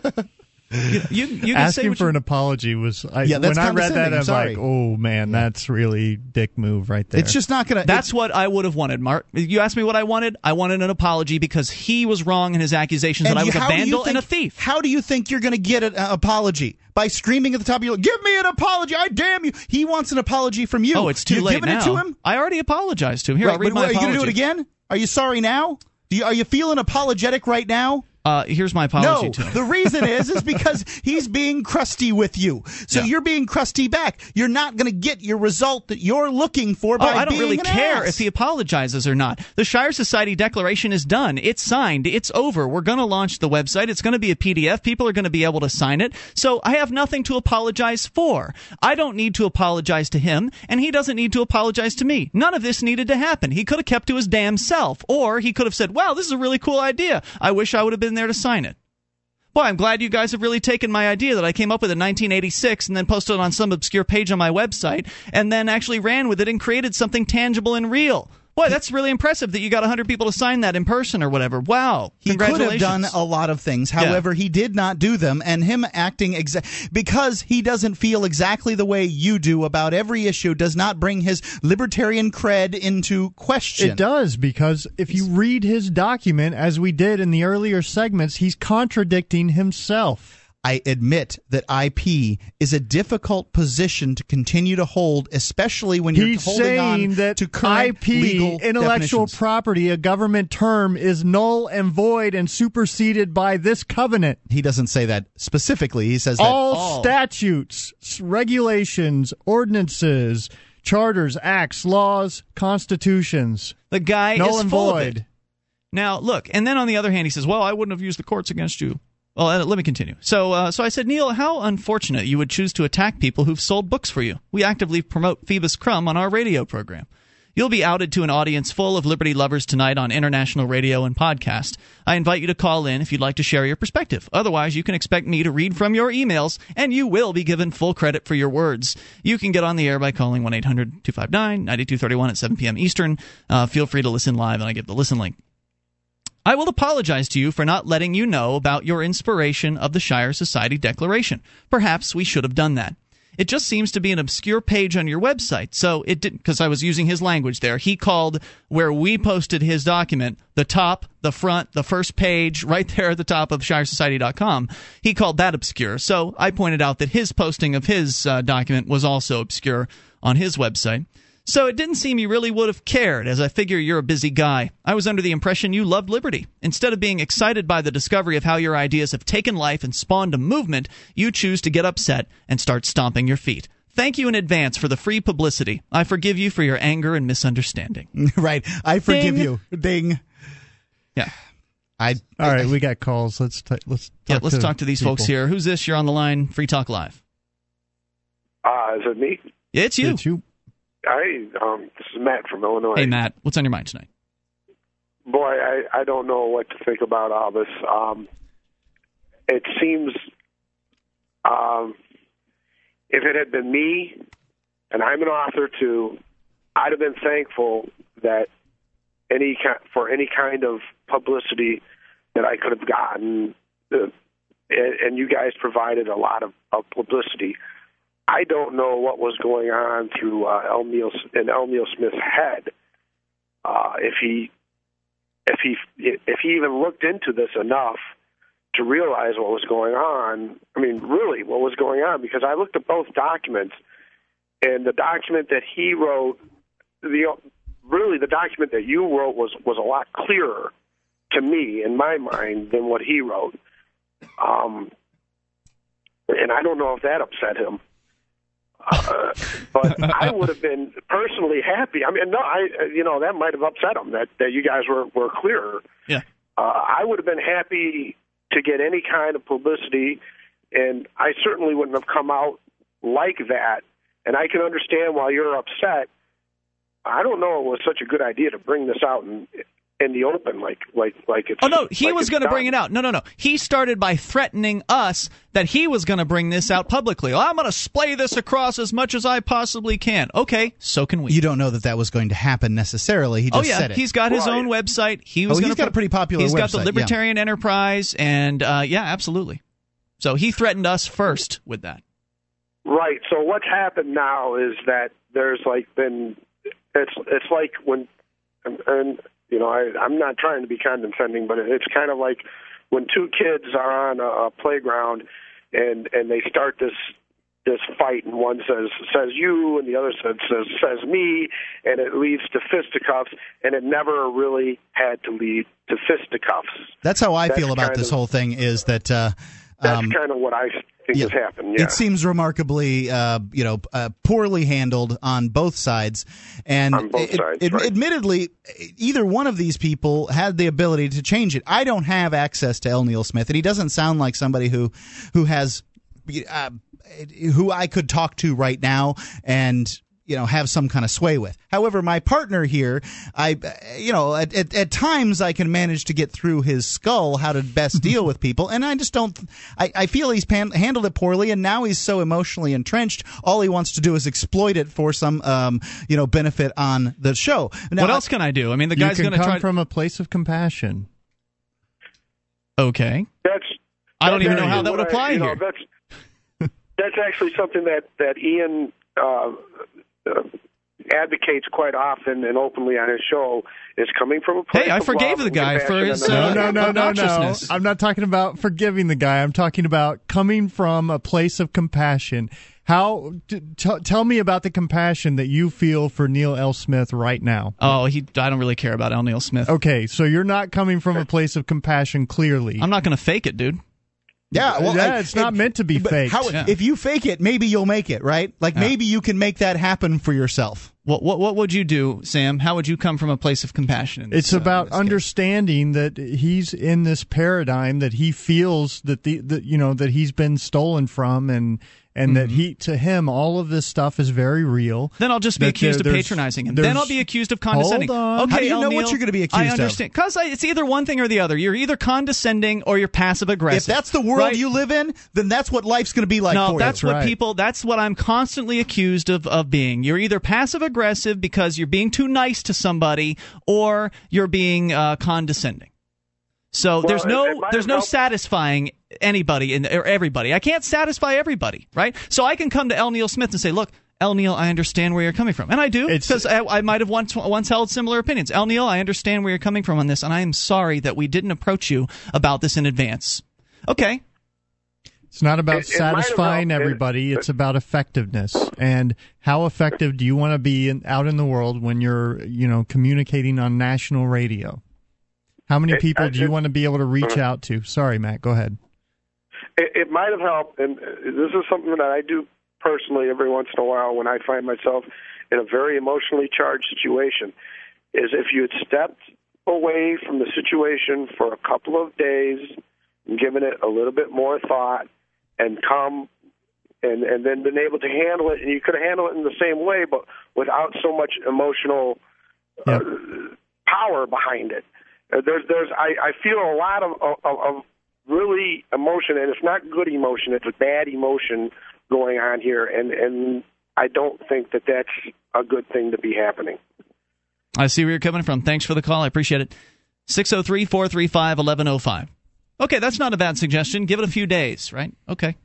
you can asking say for an apology was when I read that, I was like, oh man, that's really dick move right there. It's just not gonna. That's what I would have wanted, Mark. You asked me what I wanted. I wanted an apology because he was wrong in his accusations that I was a vandal and a thief. How do you think you're going to get an apology? By screaming at the top of your lungs, give me an apology! I damn you! He wants an apology from you. Oh, it's too late now. You're giving it to him? I already apologized to him. Here, I'll read my apology. Are you going to do it again? Are you sorry now? Are you feeling apologetic right now? Here's my apology to him. The reason is because he's being crusty with you. So you're being crusty back. You're not going to get your result that you're looking for by being an ass. I don't really care if he apologizes or not. The Shire Society Declaration is done. It's signed. It's over. We're going to launch the website. It's going to be a PDF. People are going to be able to sign it. So I have nothing to apologize for. I don't need to apologize to him, and he doesn't need to apologize to me. None of this needed to happen. He could have kept to his damn self, or he could have said, wow, this is a really cool idea. I wish I would have been there to sign it. Boy, I'm glad you guys have really taken my idea that I came up with in 1986 and then posted it on some obscure page on my website and then actually ran with it and created something tangible and real. Boy, that's really impressive that you got 100 people to sign that in person or whatever. Wow. He could have done a lot of things. However, he did not do them, and him acting because he doesn't feel exactly the way you do about every issue does not bring his libertarian cred into question. It does, because if you read his document, as we did in the earlier segments, he's contradicting himself. I admit that IP is a difficult position to continue to hold, especially when you're holding on to current IP, legal intellectual property, a government term, is null and void and superseded by this covenant. He doesn't say that specifically. He says all statutes, regulations, ordinances, charters, acts, laws, constitutions. The guy null is and full void. Of it. Now, look, and then on the other hand, he says, well, I wouldn't have used the courts against you. Well, let me continue. So I said, Neil, how unfortunate you would choose to attack people who've sold books for you. We actively promote Phoebus Crumb on our radio program. You'll be outed to an audience full of liberty lovers tonight on international radio and podcast. I invite you to call in if you'd like to share your perspective. Otherwise, you can expect me to read from your emails, and you will be given full credit for your words. You can get on the air by calling 1-800-259-9231 at 7 p.m. Eastern. Feel free to listen live, and I give the listen link. I will apologize to you for not letting you know about your inspiration of the Shire Society Declaration. Perhaps we should have done that. It just seems to be an obscure page on your website, so it didn't, because I was using his language there. He called where we posted his document the top, the front, the first page, right there at the top of ShireSociety.com. He called that obscure, so I pointed out that his posting of his document was also obscure on his website. So it didn't seem you really would have cared, as I figure you're a busy guy. I was under the impression you loved liberty. Instead of being excited by the discovery of how your ideas have taken life and spawned a movement, you choose to get upset and start stomping your feet. Thank you in advance for the free publicity. I forgive you for your anger and misunderstanding. Right. I forgive you. Ding. Yeah. All right, we got calls. Let's talk to these folks here. Who's this? You're on the line. Free Talk Live. Is it me? It's you. It's you. Hi, this is Matt from Illinois. Hey, Matt, what's on your mind tonight? Boy, I don't know what to think about all this. It seems if it had been me, and I'm an author too, I'd have been thankful that for any kind of publicity that I could have gotten, and you guys provided a lot of publicity. I don't know what was going on through L. Neil Smith's head. If he even looked into this enough to realize what was going on. I mean, really, what was going on? Because I looked at both documents, And the document that he wrote, really the document that you wrote was a lot clearer to me in my mind than what he wrote. And I don't know if that upset him. But I would have been personally happy. I mean, no, that might have upset him that you guys were clearer. Yeah. I would have been happy to get any kind of publicity, and I certainly wouldn't have come out like that. And I can understand why you're upset. I don't know it was such a good idea to bring this out in the open, like it's. Oh no, he like was going to bring it out. No. He started by threatening us that he was going to bring this out publicly. Well, I'm going to splay this across as much as I possibly can. Okay, so can we. You don't know that was going to happen necessarily. He just said it. He's got his own website. He's got a pretty popular website. He's got the Libertarian Enterprise, and absolutely. So he threatened us first with that. Right. So what's happened now is that there's been. It's like when, and I'm not trying to be condescending, but it's kind of like when two kids are on a playground and they start this fight, and one says you, and the other says me, and it leads to fisticuffs, and it never really had to lead to fisticuffs. That's how I feel about this whole thing. Is that that's kind of what I think has happened. Yeah. It seems remarkably, poorly handled on both sides, and on both sides, right. Admittedly, either one of these people had the ability to change it. I don't have access to L. Neil Smith, and he doesn't sound like somebody who has who I could talk to right now and have some kind of sway with. However, my partner here, at times I can manage to get through his skull how to best deal with people, and I just don't. I feel he's handled it poorly, and now he's so emotionally entrenched. All he wants to do is exploit it for some, benefit on the show. Now, what else can I do? I mean, the guy's going to come from a place of compassion. Okay. I don't even know how that would apply here. That's actually something that Ian advocates quite often and openly on his show, is coming from a place. Hey, I forgave the guy for his obnoxiousness. I'm not talking about forgiving the guy. I'm talking about coming from a place of compassion. Tell me about the compassion that you feel for Neil L. Smith right now. Oh, I don't really care about L. Neil Smith. Okay, so you're not coming from a place of compassion, clearly. I'm not going to fake it, dude. Yeah, well, it's not meant to be faked. If you fake it, maybe you'll make it, right? Maybe you can make that happen for yourself. What would you do, Sam? How would you come from a place of compassion? It's about understanding that he's in this paradigm that he feels that that he's been stolen from, and that to him all of this stuff is very real. Then I'll just be accused of patronizing him. Then I'll be accused of condescending. Hold on. Okay, how do you know what you're going to be accused of? I understand. Because it's either one thing or the other. You're either condescending or you're passive aggressive. If that's the world you live in, then that's what life's going to be like for you. No, that's what I'm constantly accused of being. You're either passive aggressive because you're being too nice to somebody, or you're being condescending. So there's no satisfying anybody or everybody. I can't satisfy everybody, right? So I can come to L. Neil Smith and say, look, L. Neil, I understand where you're coming from. And I do, because I might have once held similar opinions. L. Neil, I understand where you're coming from on this, and I am sorry that we didn't approach you about this in advance. Okay. It's not about satisfying everybody. It's about effectiveness. And how effective do you want to be out in the world when you're, communicating on national radio? How many people do you want to be able to reach out to? Sorry, Matt, go ahead. It might have helped, and this is something that I do personally every once in a while when I find myself in a very emotionally charged situation, is if you had stepped away from the situation for a couple of days and given it a little bit more thought and come and then been able to handle it, and you could have handled it in the same way, but without so much emotional power behind it. I feel a lot of really emotion, and it's not good emotion, it's a bad emotion going on here, and I don't think that that's a good thing to be happening. I see where you're coming from. Thanks for the call. I appreciate it. 603-435-1105. Okay, that's not a bad suggestion. Give it a few days, right? Okay.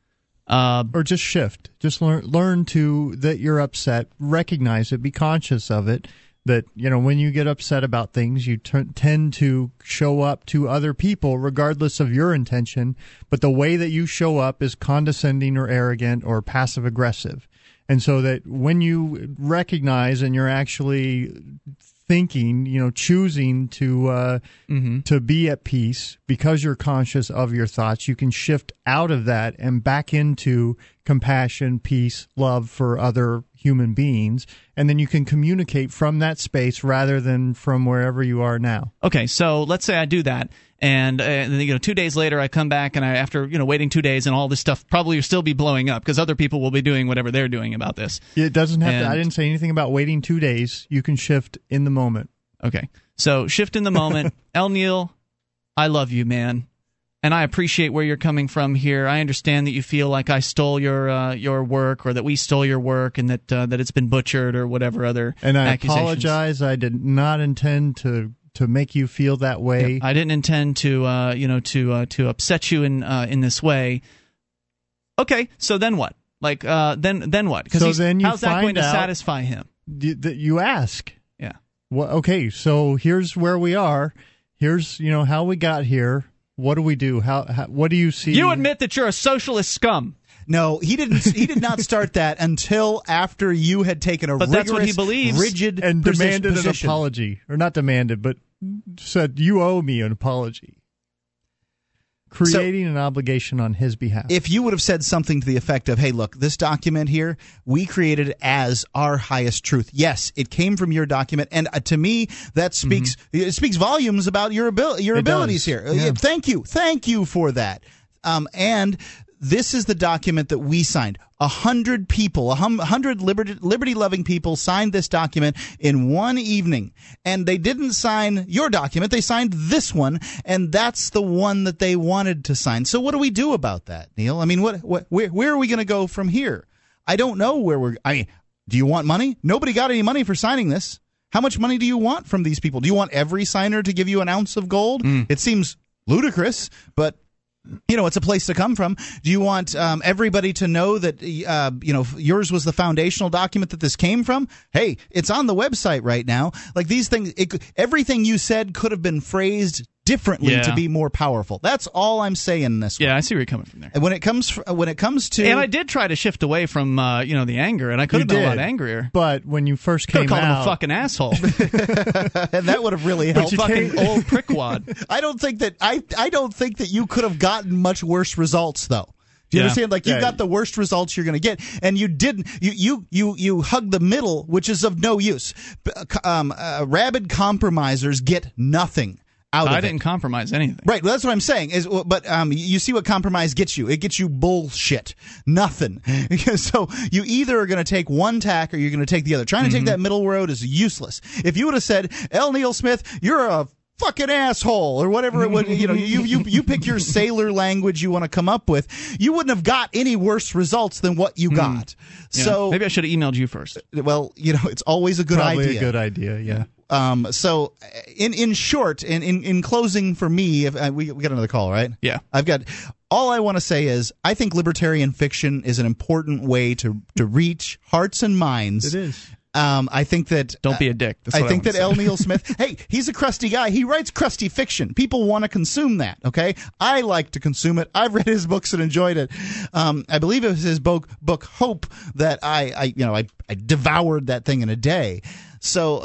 Or just shift. Just learn that you're upset, recognize it, be conscious of it. That, when you get upset about things, you tend to show up to other people regardless of your intention, but the way that you show up is condescending or arrogant or passive-aggressive. And so that when you recognize and you're actually thinking, choosing to be at peace because you're conscious of your thoughts, you can shift out of that and back into compassion, peace, love for other human beings, and then you can communicate from that space rather than from wherever you are now. Okay, so let's say I do that, and 2 days later I come back, and after waiting 2 days, and all this stuff probably will still be blowing up because other people will be doing whatever they're doing about this. It doesn't have to. I didn't say anything about waiting 2 days. You can shift in the moment. Okay, so shift in the moment. El Neil, I love you, man. And I appreciate where you're coming from here. I understand that you feel like I stole your work, or that we stole your work, and that it's been butchered or whatever other and I accusations. Apologize. I did not intend to make you feel that way. Yeah, I didn't intend to upset you in this way. Okay, so then what? Then what? Because how's that going to satisfy him? You ask. Yeah. Well, okay, so here's where we are. Here's how we got here. What do we do? How what do you see? You admit that you're a socialist scum. No, he didn't. He did not start that until after you had taken a that's what he believes. rigid and demanded position. An apology, or not demanded, but said you owe me an apology, creating an obligation on his behalf. If you would have said something to the effect of, "Hey, look, this document here, we created as our highest truth. Yes, it came from your document, and to me, that speaks it speaks volumes about your abilities here. Yeah. Thank you for that." And this is the document that we signed. 100 people, 100 liberty-loving people signed this document in one evening. And they didn't sign your document. They signed this one, and that's the one that they wanted to sign. So what do we do about that, Neil? I mean, where are we going to go from here? I don't know where do you want money? Nobody got any money for signing this. How much money do you want from these people? Do you want every signer to give you an ounce of gold? It seems ludicrous, but it's a place to come from. Do you want everybody to know that yours was the foundational document that this came from? Hey, it's on the website right now. Like these things, everything you said could have been phrased differently to be more powerful. That's all I'm saying in this one. Yeah, I see where you're coming from there. And when it comes to, and I did try to shift away from the anger, and I could have been a lot angrier. But when you first came out, called him a fucking asshole, and that would have really helped. Fucking old prickwad. I don't think that you could have gotten much worse results though. Do you understand? Like you got the worst results you're going to get, and you didn't. You hugged the middle, which is of no use. Rabid compromisers get nothing. I didn't compromise anything. Right, well, that's what I'm saying. But you see what compromise gets you. It gets you bullshit. Nothing. So you either are going to take one tack or you're going to take the other. Trying to take that middle road is useless. If you would have said, L. Neil Smith, you're a fucking asshole, or whatever it would, you pick your sailor language you want to come up with, you wouldn't have got any worse results than what you got. Yeah. So maybe I should have emailed you first. Well, it's always a good idea. Probably a good idea, yeah. So in short, in closing for me, we got another call, right? Yeah. All I want to say is I think libertarian fiction is an important way to reach hearts and minds. It is. I think that don't be a dick. I think that L. Neil Smith. Hey, he's a crusty guy. He writes crusty fiction. People want to consume that. Okay, I like to consume it. I've read his books and enjoyed it. I believe it was his book Hope that I devoured that thing in a day. So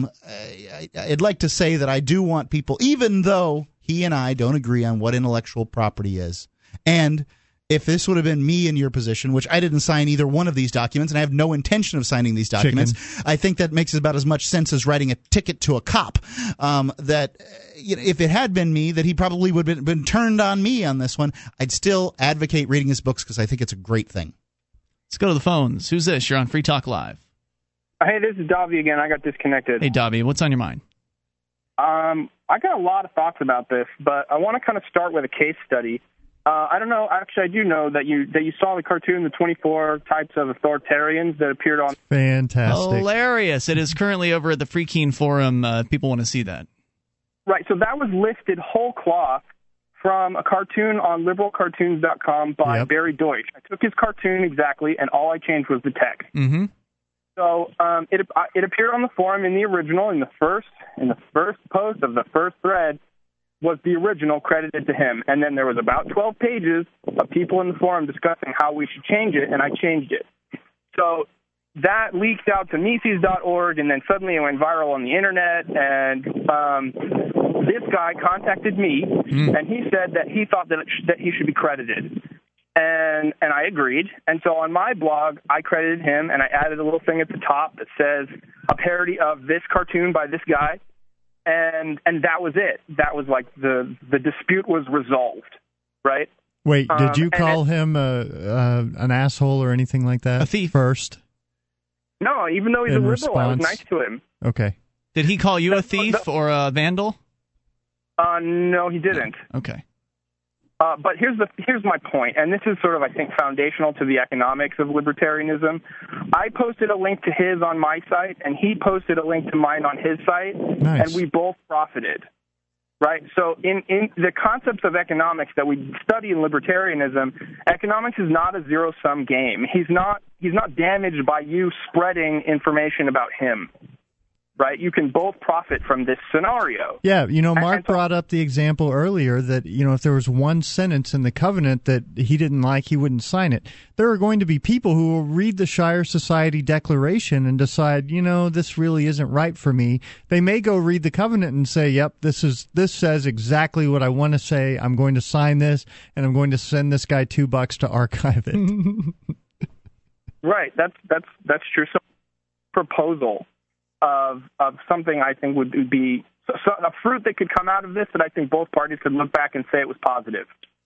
I'd like to say that I do want people, even though he and I don't agree on what intellectual property is, and if this would have been me in your position, which I didn't sign either one of these documents, and I have no intention of signing these documents, I think that makes about as much sense as writing a ticket to a cop. That if it had been me, that he probably would have been turned on me on this one. I'd still advocate reading his books because I think it's a great thing. Let's go to the phones. Who's this? You're on Free Talk Live. Hey, this is Dobby again. I got disconnected. Hey, Dobby, what's on your mind? I got a lot of thoughts about this, but I want to kind of start with a case study. I don't know. Actually, I do know that you saw the cartoon, the 24 types of authoritarians that appeared on. Fantastic. Hilarious. It is currently over at the Free Keen Forum. People want to see that. Right. So that was lifted whole cloth from a cartoon on liberalcartoons.com by Barry Deutsch. I took his cartoon exactly, and all I changed was the text. Mm-hmm. So it appeared on the forum in the original, in the first post of the first thread, was the original credited to him. And then there was about 12 pages of people in the forum discussing how we should change it, and I changed it. So that leaked out to Mises.org, and then suddenly it went viral on the internet, and this guy contacted me, and he said that he thought that he should be credited. And I agreed. And so on my blog, I credited him, and I added a little thing at the top that says a parody of this cartoon by this guy, and that was it. That was like the dispute was resolved, right? Wait, did you call him an asshole or anything like that? A thief first? No, even though he's a liberal, response? I was nice to him. Okay. Did he call you a thief or a vandal? No, he didn't. Okay. But here's my point, and this is sort of, I think, foundational to the economics of libertarianism. I posted a link to his on my site, and he posted a link to mine on his site, and we both profited. Right? So in the concepts of economics that we study in libertarianism, economics is not a zero-sum game. He's not damaged by you spreading information about him. Right? You can both profit from this scenario. Yeah, Mark brought up the example earlier that, if there was one sentence in the covenant that he didn't like, he wouldn't sign it. There are going to be people who will read the Shire Society Declaration and decide, this really isn't right for me. They may go read the covenant and say, yep, this says exactly what I want to say. I'm going to sign this, and I'm going to send this guy $2 to archive it. Right, that's true. So, proposal of something I think would be a fruit that could come out of this that I think both parties could look back and say it was positive.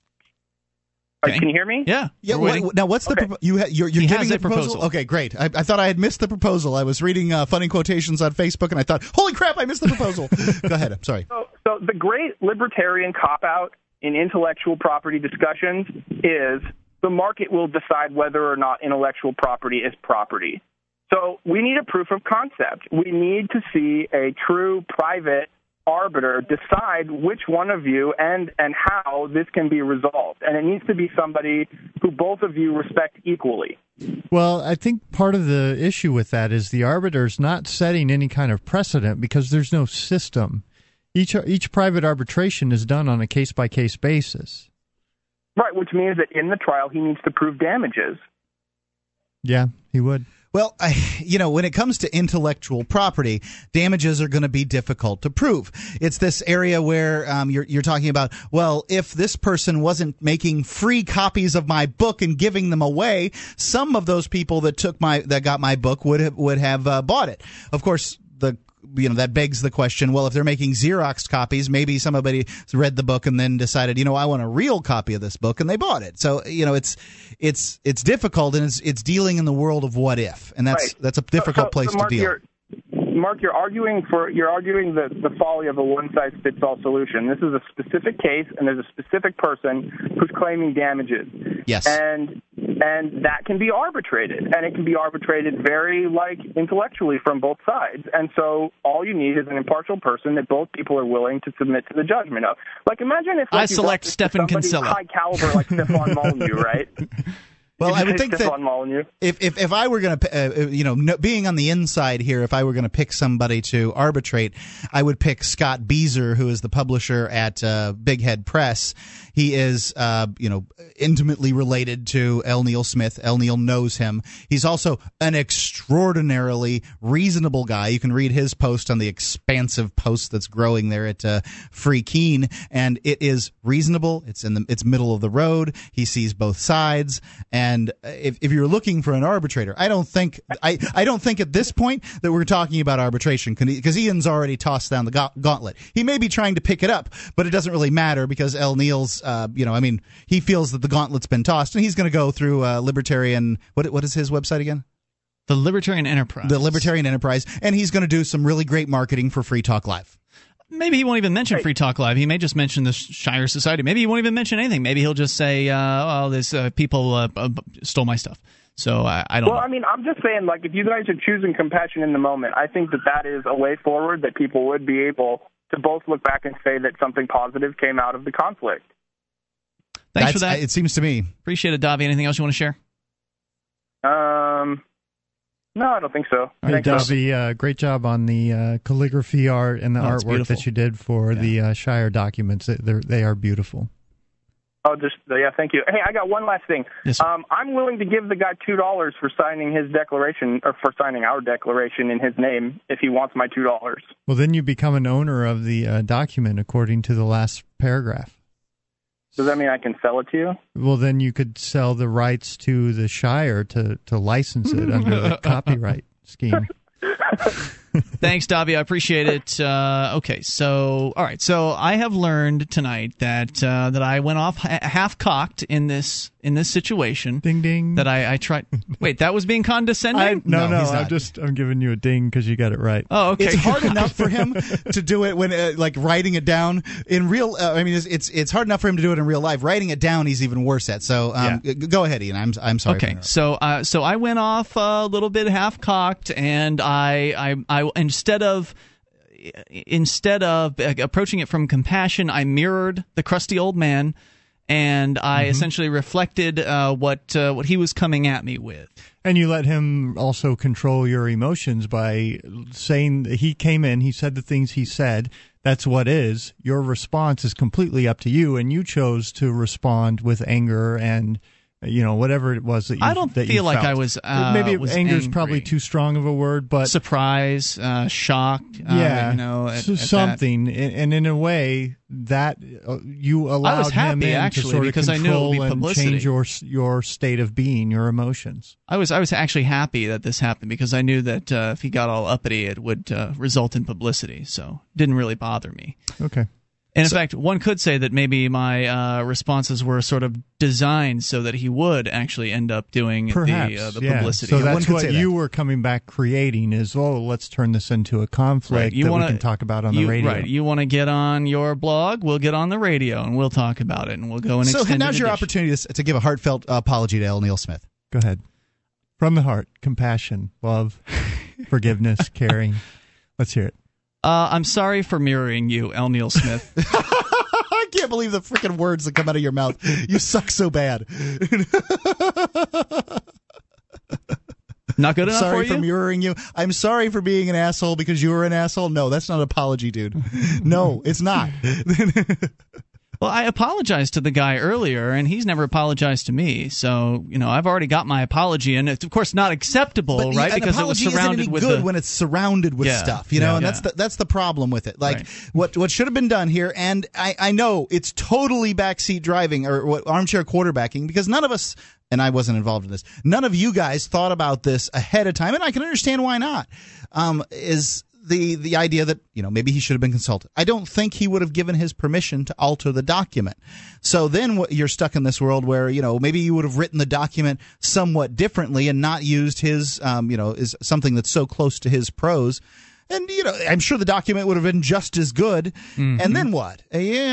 Okay. Can you hear me? Yeah. Now, what's the you're giving the proposal? Okay, great. I thought I had missed the proposal. I was reading funny quotations on Facebook, and I thought, holy crap, I missed the proposal. Go ahead. I'm sorry. So the great libertarian cop-out in intellectual property discussions is the market will decide whether or not intellectual property is property. So we need a proof of concept. We need to see a true private arbiter decide which one of you and how this can be resolved. And it needs to be somebody who both of you respect equally. Well, I think part of the issue with that is the arbiter's not setting any kind of precedent because there's no system. Each private arbitration is done on a case-by-case basis. Right, which means that in the trial he needs to prove damages. Yeah, he would. Well, when it comes to intellectual property, damages are going to be difficult to prove. It's this area where you're talking about, well, if this person wasn't making free copies of my book and giving them away, some of those people that got my book would have bought it. Of course, that begs the question, well, if they're making Xerox copies, maybe somebody read the book and then decided, I want a real copy of this book, and they bought it. So, it's difficult, and it's dealing in the world of what if, and that's a difficult place Mark, to deal. Mark, you're arguing the folly of a one-size-fits-all solution. This is a specific case, and there's a specific person who's claiming damages. Yes. And that can be arbitrated, and it can be arbitrated very, intellectually from both sides. And so all you need is an impartial person that both people are willing to submit to the judgment of. Like, imagine if I select Stephen Kinsella, high caliber like Stefan Molyneux, right? Well, I would think that if I were going to, being on the inside here, if I were going to pick somebody to arbitrate, I would pick Scott Beezer, who is the publisher at Big Head Press. He is, intimately related to L. Neil Smith. L. Neil knows him. He's also an extraordinarily reasonable guy. You can read his post on the expansive post that's growing there at Free Keene, and it is reasonable. It's middle of the road. He sees both sides. And if you're looking for an arbitrator, I don't think at this point that we're talking about arbitration, because Ian's already tossed down the gauntlet. He may be trying to pick it up, but it doesn't really matter because L. Neil's, he feels that the gauntlet's been tossed, and he's going to go through Libertarian. What is his website again? The Libertarian Enterprise. The Libertarian Enterprise, and he's going to do some really great marketing for Free Talk Live. Maybe he won't even mention Free Talk Live. He may just mention the Shire Society. Maybe he won't even mention anything. Maybe he'll just say, this people stole my stuff. So I don't know. Well, I'm just saying, if you guys are choosing compassion in the moment, I think that is a way forward that people would be able to both look back and say that something positive came out of the conflict. Thanks for that. It seems to me. Appreciate it, Davi. Anything else you want to share? No, I don't think so. Hey, Davi, great job on the calligraphy art and the artwork that you did for the Shire documents. They are beautiful. Oh, Thank you. Hey, I got one last thing. Yes, I'm willing to give the guy $2 for signing his declaration, or for signing our declaration in his name, if he wants my $2. Well, then you become an owner of the document, according to the last paragraph. Does that mean I can sell it to you? Well, then you could sell the rights to the Shire to license it under the copyright scheme. Thanks, Davi. I appreciate it. Okay, so all right. So I have learned tonight that I went off half cocked in this situation. Ding ding. That I tried. Wait, that was being condescending? No. I'm giving you a ding because you got it right. Oh, okay. It's hard enough for him to do it when like writing it down in real. It's hard enough for him to do it in real life. Writing it down, he's even worse at. So go ahead, Ian. I'm sorry. Okay. So I went off a little bit half cocked, and I instead of approaching it from compassion, I mirrored the crusty old man, and I essentially reflected what he was coming at me with. And you let him also control your emotions by saying that he came in, he said the things he said. That's what is. Your response is completely up to you, and you chose to respond with anger and whatever it was that you. I don't feel like I was. Maybe was anger is angry. probably too strong of a word, but surprise, shocked. Something, and in a way that you allowed him in to sort of control and change your state of being, your emotions. I was actually happy that this happened because I knew that if he got all uppity, it would result in publicity. So it didn't really bother me. Okay. And in fact, one could say that maybe my responses were sort of designed so that he would actually end up doing the publicity. So that's what you were coming back creating is, let's turn this into a conflict we can talk about on the radio. Right. You want to get on your blog, we'll get on the radio, and we'll talk about it, and we'll go and extend it. So now's your opportunity to give a heartfelt apology to L. Neil Smith. Go ahead. From the heart, compassion, love, forgiveness, caring. Let's hear it. I'm sorry for mirroring you, L. Neil Smith. I can't believe the freaking words that come out of your mouth. You suck so bad. Not good enough sorry for you? Sorry for mirroring you. I'm sorry for being an asshole because you were an asshole. No, that's not an apology, dude. No, it's not. Well, I apologized to the guy earlier, and he's never apologized to me. So, I've already got my apology, and it's of course not acceptable, right? Because it was surrounded with good when it's surrounded with stuff, and that's the problem with it. Like what should have been done here, and I know it's totally backseat driving or armchair quarterbacking because none of us. And I wasn't involved in this. None of you guys thought about this ahead of time, and I can understand why not. Is the idea that maybe he should have been consulted. I don't think he would have given his permission to alter the document. So then you're stuck in this world where maybe you would have written the document somewhat differently and not used his is something that's so close to his prose. And I'm sure the document would have been just as good. Mm-hmm. And then what?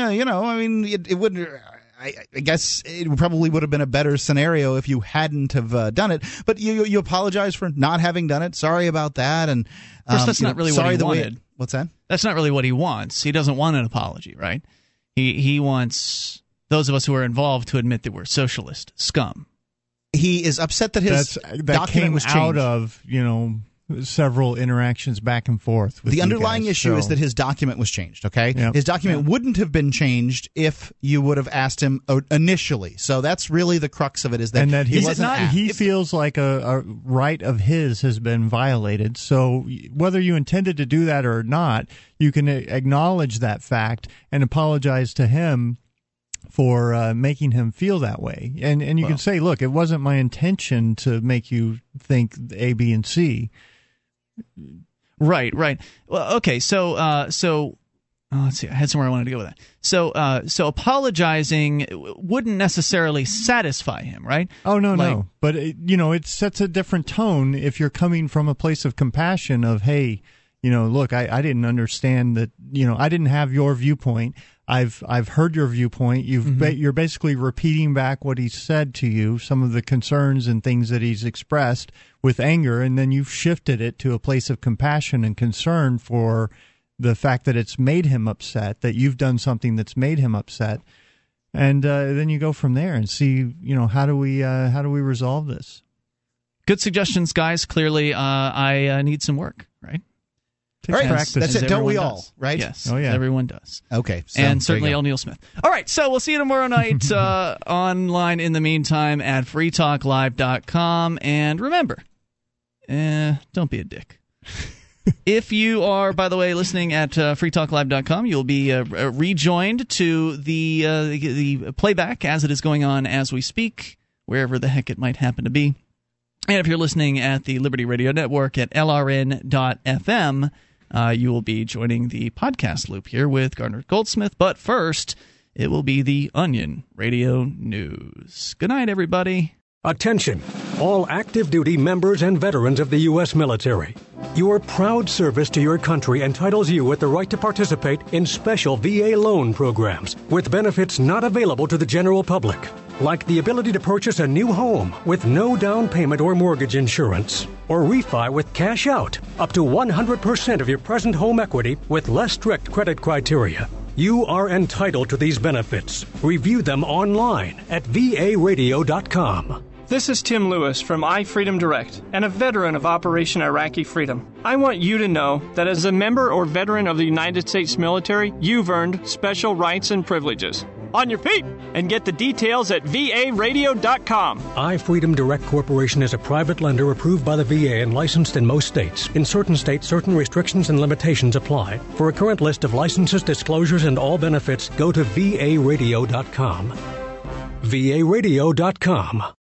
It wouldn't. I guess it probably would have been a better scenario if you hadn't have done it. But you apologize for not having done it. Sorry about that. And of course, that's not really what he wanted. What's that? That's not really what he wants. He doesn't want an apology, right? He wants those of us who are involved to admit that we're socialist scum. He is upset that his document was changed. Out of several interactions back and forth with the underlying issue is that his document was changed. Okay, his document wouldn't have been changed if you would have asked him initially. So that's really the crux of it. Is that he feels like a right of his has been violated. So whether you intended to do that or not, you can acknowledge that fact and apologize to him for making him feel that way. And you can say, look, it wasn't my intention to make you think A, B, and C. Right. Well, okay. So let's see. I had somewhere I wanted to go with that. So apologizing wouldn't necessarily satisfy him, right? Oh no. But it sets a different tone if you're coming from a place of compassion. Of hey, look, I didn't understand that. I didn't have your viewpoint. I've heard your viewpoint. You're basically repeating back what he said to you, some of the concerns and things that he's expressed with anger, and then you've shifted it to a place of compassion and concern for the fact that it's made him upset, that you've done something that's made him upset, and then you go from there and see, how do we resolve this? Good suggestions, guys. Clearly, I need some work, right? All right, practice. that's it. Don't we all? Does. Right? Yes. Oh, yeah. Everyone does. Okay. So, and certainly Neil Smith. All right, so we'll see you tomorrow night online in the meantime at freetalklive.com. And remember, don't be a dick. If you are, by the way, listening at freetalklive.com, you'll be rejoined to the playback as it is going on as we speak, wherever the heck it might happen to be. And if you're listening at the Liberty Radio Network at LRN.FM, you will be joining the podcast loop here with Gardner Goldsmith. But first, it will be the Onion Radio News. Good night, everybody. Attention, all active duty members and veterans of the U.S. military. Your proud service to your country entitles you with the right to participate in special VA loan programs with benefits not available to the general public, like the ability to purchase a new home with no down payment or mortgage insurance, or refi with cash out, up to 100% of your present home equity with less strict credit criteria. You are entitled to these benefits. Review them online at varadio.com. This is Tim Lewis from iFreedom Direct and a veteran of Operation Iraqi Freedom. I want you to know that as a member or veteran of the United States military, you've earned special rights and privileges. On your feet! And get the details at varadio.com. iFreedom Direct Corporation is a private lender approved by the VA and licensed in most states. In certain states, certain restrictions and limitations apply. For a current list of licenses, disclosures, and all benefits, go to varadio.com. varadio.com.